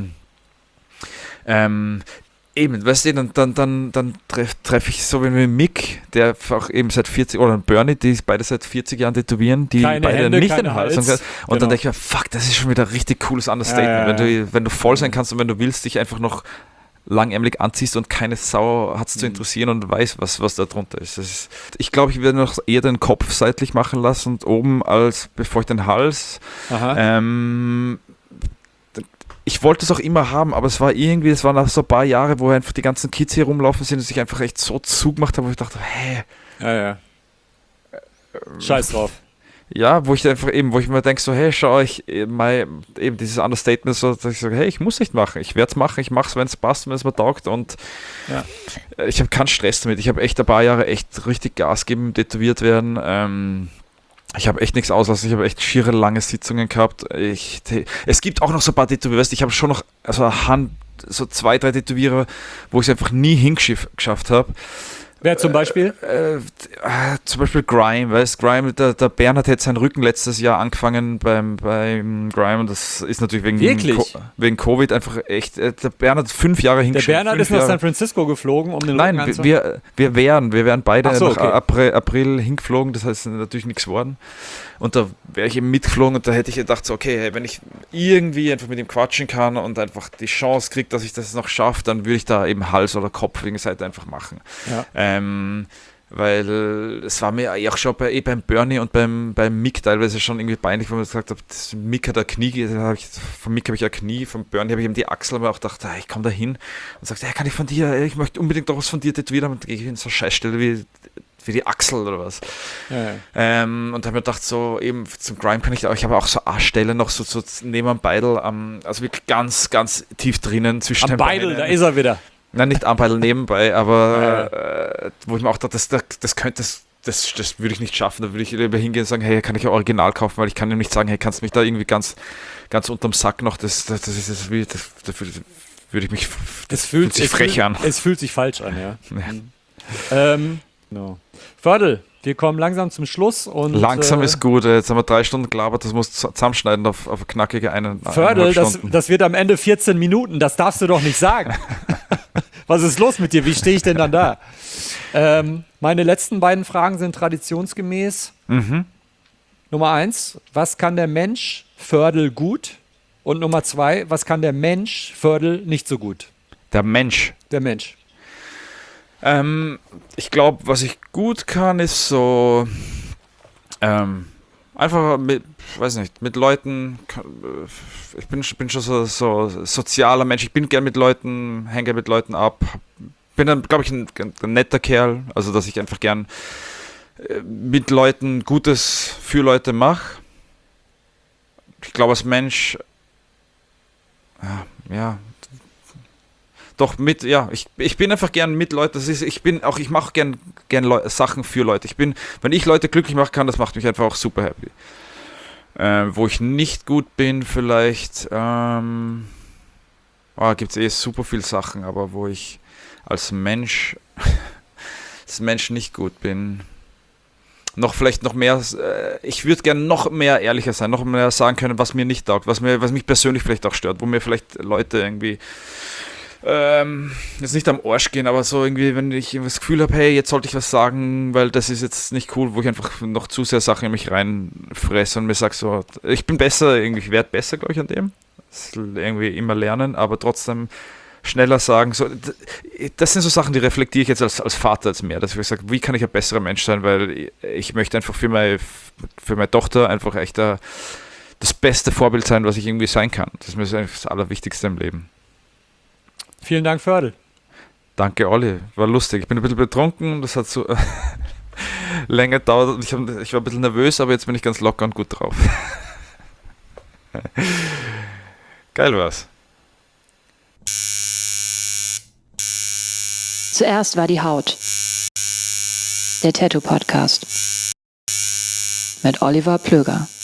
ähm, eben, weißt du, dann, dann, dann, dann treffe treff ich so wie mit Mick, der auch eben seit vierzig, oder Bernie, die beide seit vierzig Jahren tätowieren, die Keine beide Hände, nicht kein den Hals Hals. haben. Und Genau. dann denke ich mir, fuck, das ist schon wieder ein richtig cooles Understatement, Ja, ja, ja. Wenn, du, wenn du voll sein kannst und wenn du willst, dich einfach noch langärmelig anziehst und keine Sau hat es zu Mhm. interessieren und weiß, was, was da drunter ist. Das ist ich glaube, ich werde noch eher den Kopf seitlich machen lassen und oben, als bevor ich den Hals. Aha. Ähm, ich wollte es auch immer haben, aber es war irgendwie, es waren auch so ein paar Jahre, wo einfach die ganzen Kids hier rumlaufen sind und sich einfach echt so zugemacht haben, wo ich dachte, hä? Ja, ja. Scheiß drauf. Ja, wo ich einfach eben, wo ich mir denke, so, hey, schau, ich, mein, eben dieses Understatement, so, dass ich sage, hey, ich muss nicht machen, ich werde es machen, ich mache es, wenn es passt, wenn es mir taugt und Ja. äh, ich habe keinen Stress damit. Ich habe echt ein paar Jahre echt richtig Gas geben, tätowiert werden. Ähm, ich habe echt nichts auslassen, ich habe echt schiere lange Sitzungen gehabt. Ich, es gibt auch noch so ein paar Tätowierer, weißt du, ich habe schon noch also eine Hand, so zwei, drei Tätowierer, wo ich es einfach nie hingeschafft habe. Wer zum Beispiel? Äh, äh, zum Beispiel Grime, weißt Grime, der, der Bernhard hat seinen Rücken letztes Jahr angefangen beim, beim Grime und das ist natürlich wegen, Wirklich? Co- wegen Covid einfach echt, äh, der Bernhard hat fünf Jahre Der hingeschafft. Bernhard fünf ist nach Jahre. San Francisco geflogen, um den Nein, Rücken wir, anzu- wir, wir wären, wir wären beide Ach so, nach okay. April, April hingeflogen, das heißt natürlich nichts geworden. Und da wäre ich eben mitgeflogen und da hätte ich gedacht, so, okay, hey, wenn ich irgendwie einfach mit ihm quatschen kann und einfach die Chance kriege, dass ich das noch schaffe, dann würde ich da eben Hals oder Kopf wegen Seite einfach machen. Ja. Ähm, weil es war mir auch schon bei, eh beim Bernie und beim, beim Mick teilweise schon irgendwie peinlich, wenn man gesagt hat, das Mick hat ein Knie, da hab ich, von Mick habe ich ein Knie, von Bernie habe ich eben die Achsel, aber auch gedacht, ah, ich komme da hin und sagte, hey, kann ich von dir, ich möchte unbedingt doch was von dir tätowieren, und gehe ich in so eine Scheißstelle wie, wie die Achsel oder was. Ja, ja. Ähm, und habe mir gedacht, so eben zum Grime kann ich auch, ich habe auch so Arschstellen noch so, so neben am Beidel, am, also wirklich ganz, ganz tief drinnen zwischen Am den Beidel, Beinen. da ist er wieder. Nein, nicht am Beidel nebenbei, aber äh, wo ich mir auch dachte, das, das, das könnte, das, das, das würde ich nicht schaffen. Da würde ich lieber hingehen und sagen, hey, kann ich ein Original kaufen, weil ich kann ihm nicht sagen, hey, kannst du mich da irgendwie ganz, ganz unterm Sack noch, das, das, das ist das, das, das, das würde, würde ich mich, das Es fühlt, fühlt sich es frech fühlt, an. Es fühlt sich falsch an, ja. Ja. Ähm, no. Fördel, wir kommen langsam zum Schluss. Und, Langsam äh, ist gut, jetzt haben wir drei Stunden gelabert, das muss zusammenschneiden auf, auf knackige eine, Fördel, eineinhalb das, Stunden. das wird am Ende vierzehn Minuten, das darfst du doch nicht sagen. Was ist los mit dir? Wie stehe ich denn dann da? Ähm, meine letzten beiden Fragen sind traditionsgemäß. Mhm. Nummer eins, was kann der Mensch Fördel gut? Und Nummer zwei, was kann der Mensch Fördel nicht so gut? Der Mensch. Der Mensch. Ähm, ich glaube, was ich gut kann, ist so ähm, einfach mit, weiß nicht, mit Leuten, ich bin, bin schon so, so sozialer Mensch, ich bin gern mit Leuten, hänge mit Leuten ab, bin dann, glaube ich, ein, ein netter Kerl, also dass ich einfach gern äh, mit Leuten Gutes für Leute mache. Ich glaube, als Mensch, ja, ja doch mit, ja, ich, ich bin einfach gern mit Leuten, das ist, ich bin auch, ich mache gern, gern Leu- Sachen für Leute. Ich bin, wenn ich Leute glücklich machen kann, das macht mich einfach auch super happy. Äh, wo ich nicht gut bin, vielleicht, ähm, oh, gibt es eh super viele Sachen, aber wo ich als Mensch, als Mensch nicht gut bin, noch vielleicht noch mehr, äh, ich würde gerne noch mehr ehrlicher sein, noch mehr sagen können, was mir nicht taugt, was, mir, was mich persönlich vielleicht auch stört, wo mir vielleicht Leute irgendwie Ähm, jetzt nicht am Arsch gehen, aber so irgendwie, wenn ich das Gefühl habe, hey, jetzt sollte ich was sagen, weil das ist jetzt nicht cool, wo ich einfach noch zu sehr Sachen in mich reinfresse und mir sage so, ich bin besser, irgendwie, ich werde besser, glaube ich, an dem. Das ist irgendwie immer lernen, aber trotzdem schneller sagen. So, das sind so Sachen, die reflektiere ich jetzt als, als Vater jetzt mehr, dass ich sage, wie kann ich ein besserer Mensch sein, weil ich möchte einfach für meine, für meine Tochter einfach echt das beste Vorbild sein, was ich irgendwie sein kann. Das ist mir das Allerwichtigste im Leben. Vielen Dank, Fördel. Danke, Olli. War lustig. Ich bin ein bisschen betrunken, das hat so länger gedauert und ich, hab, ich war ein bisschen nervös, aber jetzt bin ich ganz locker und gut drauf. Geil war's. Zuerst war die Haut. Der Tattoo Podcast. Mit Oliver Plöger.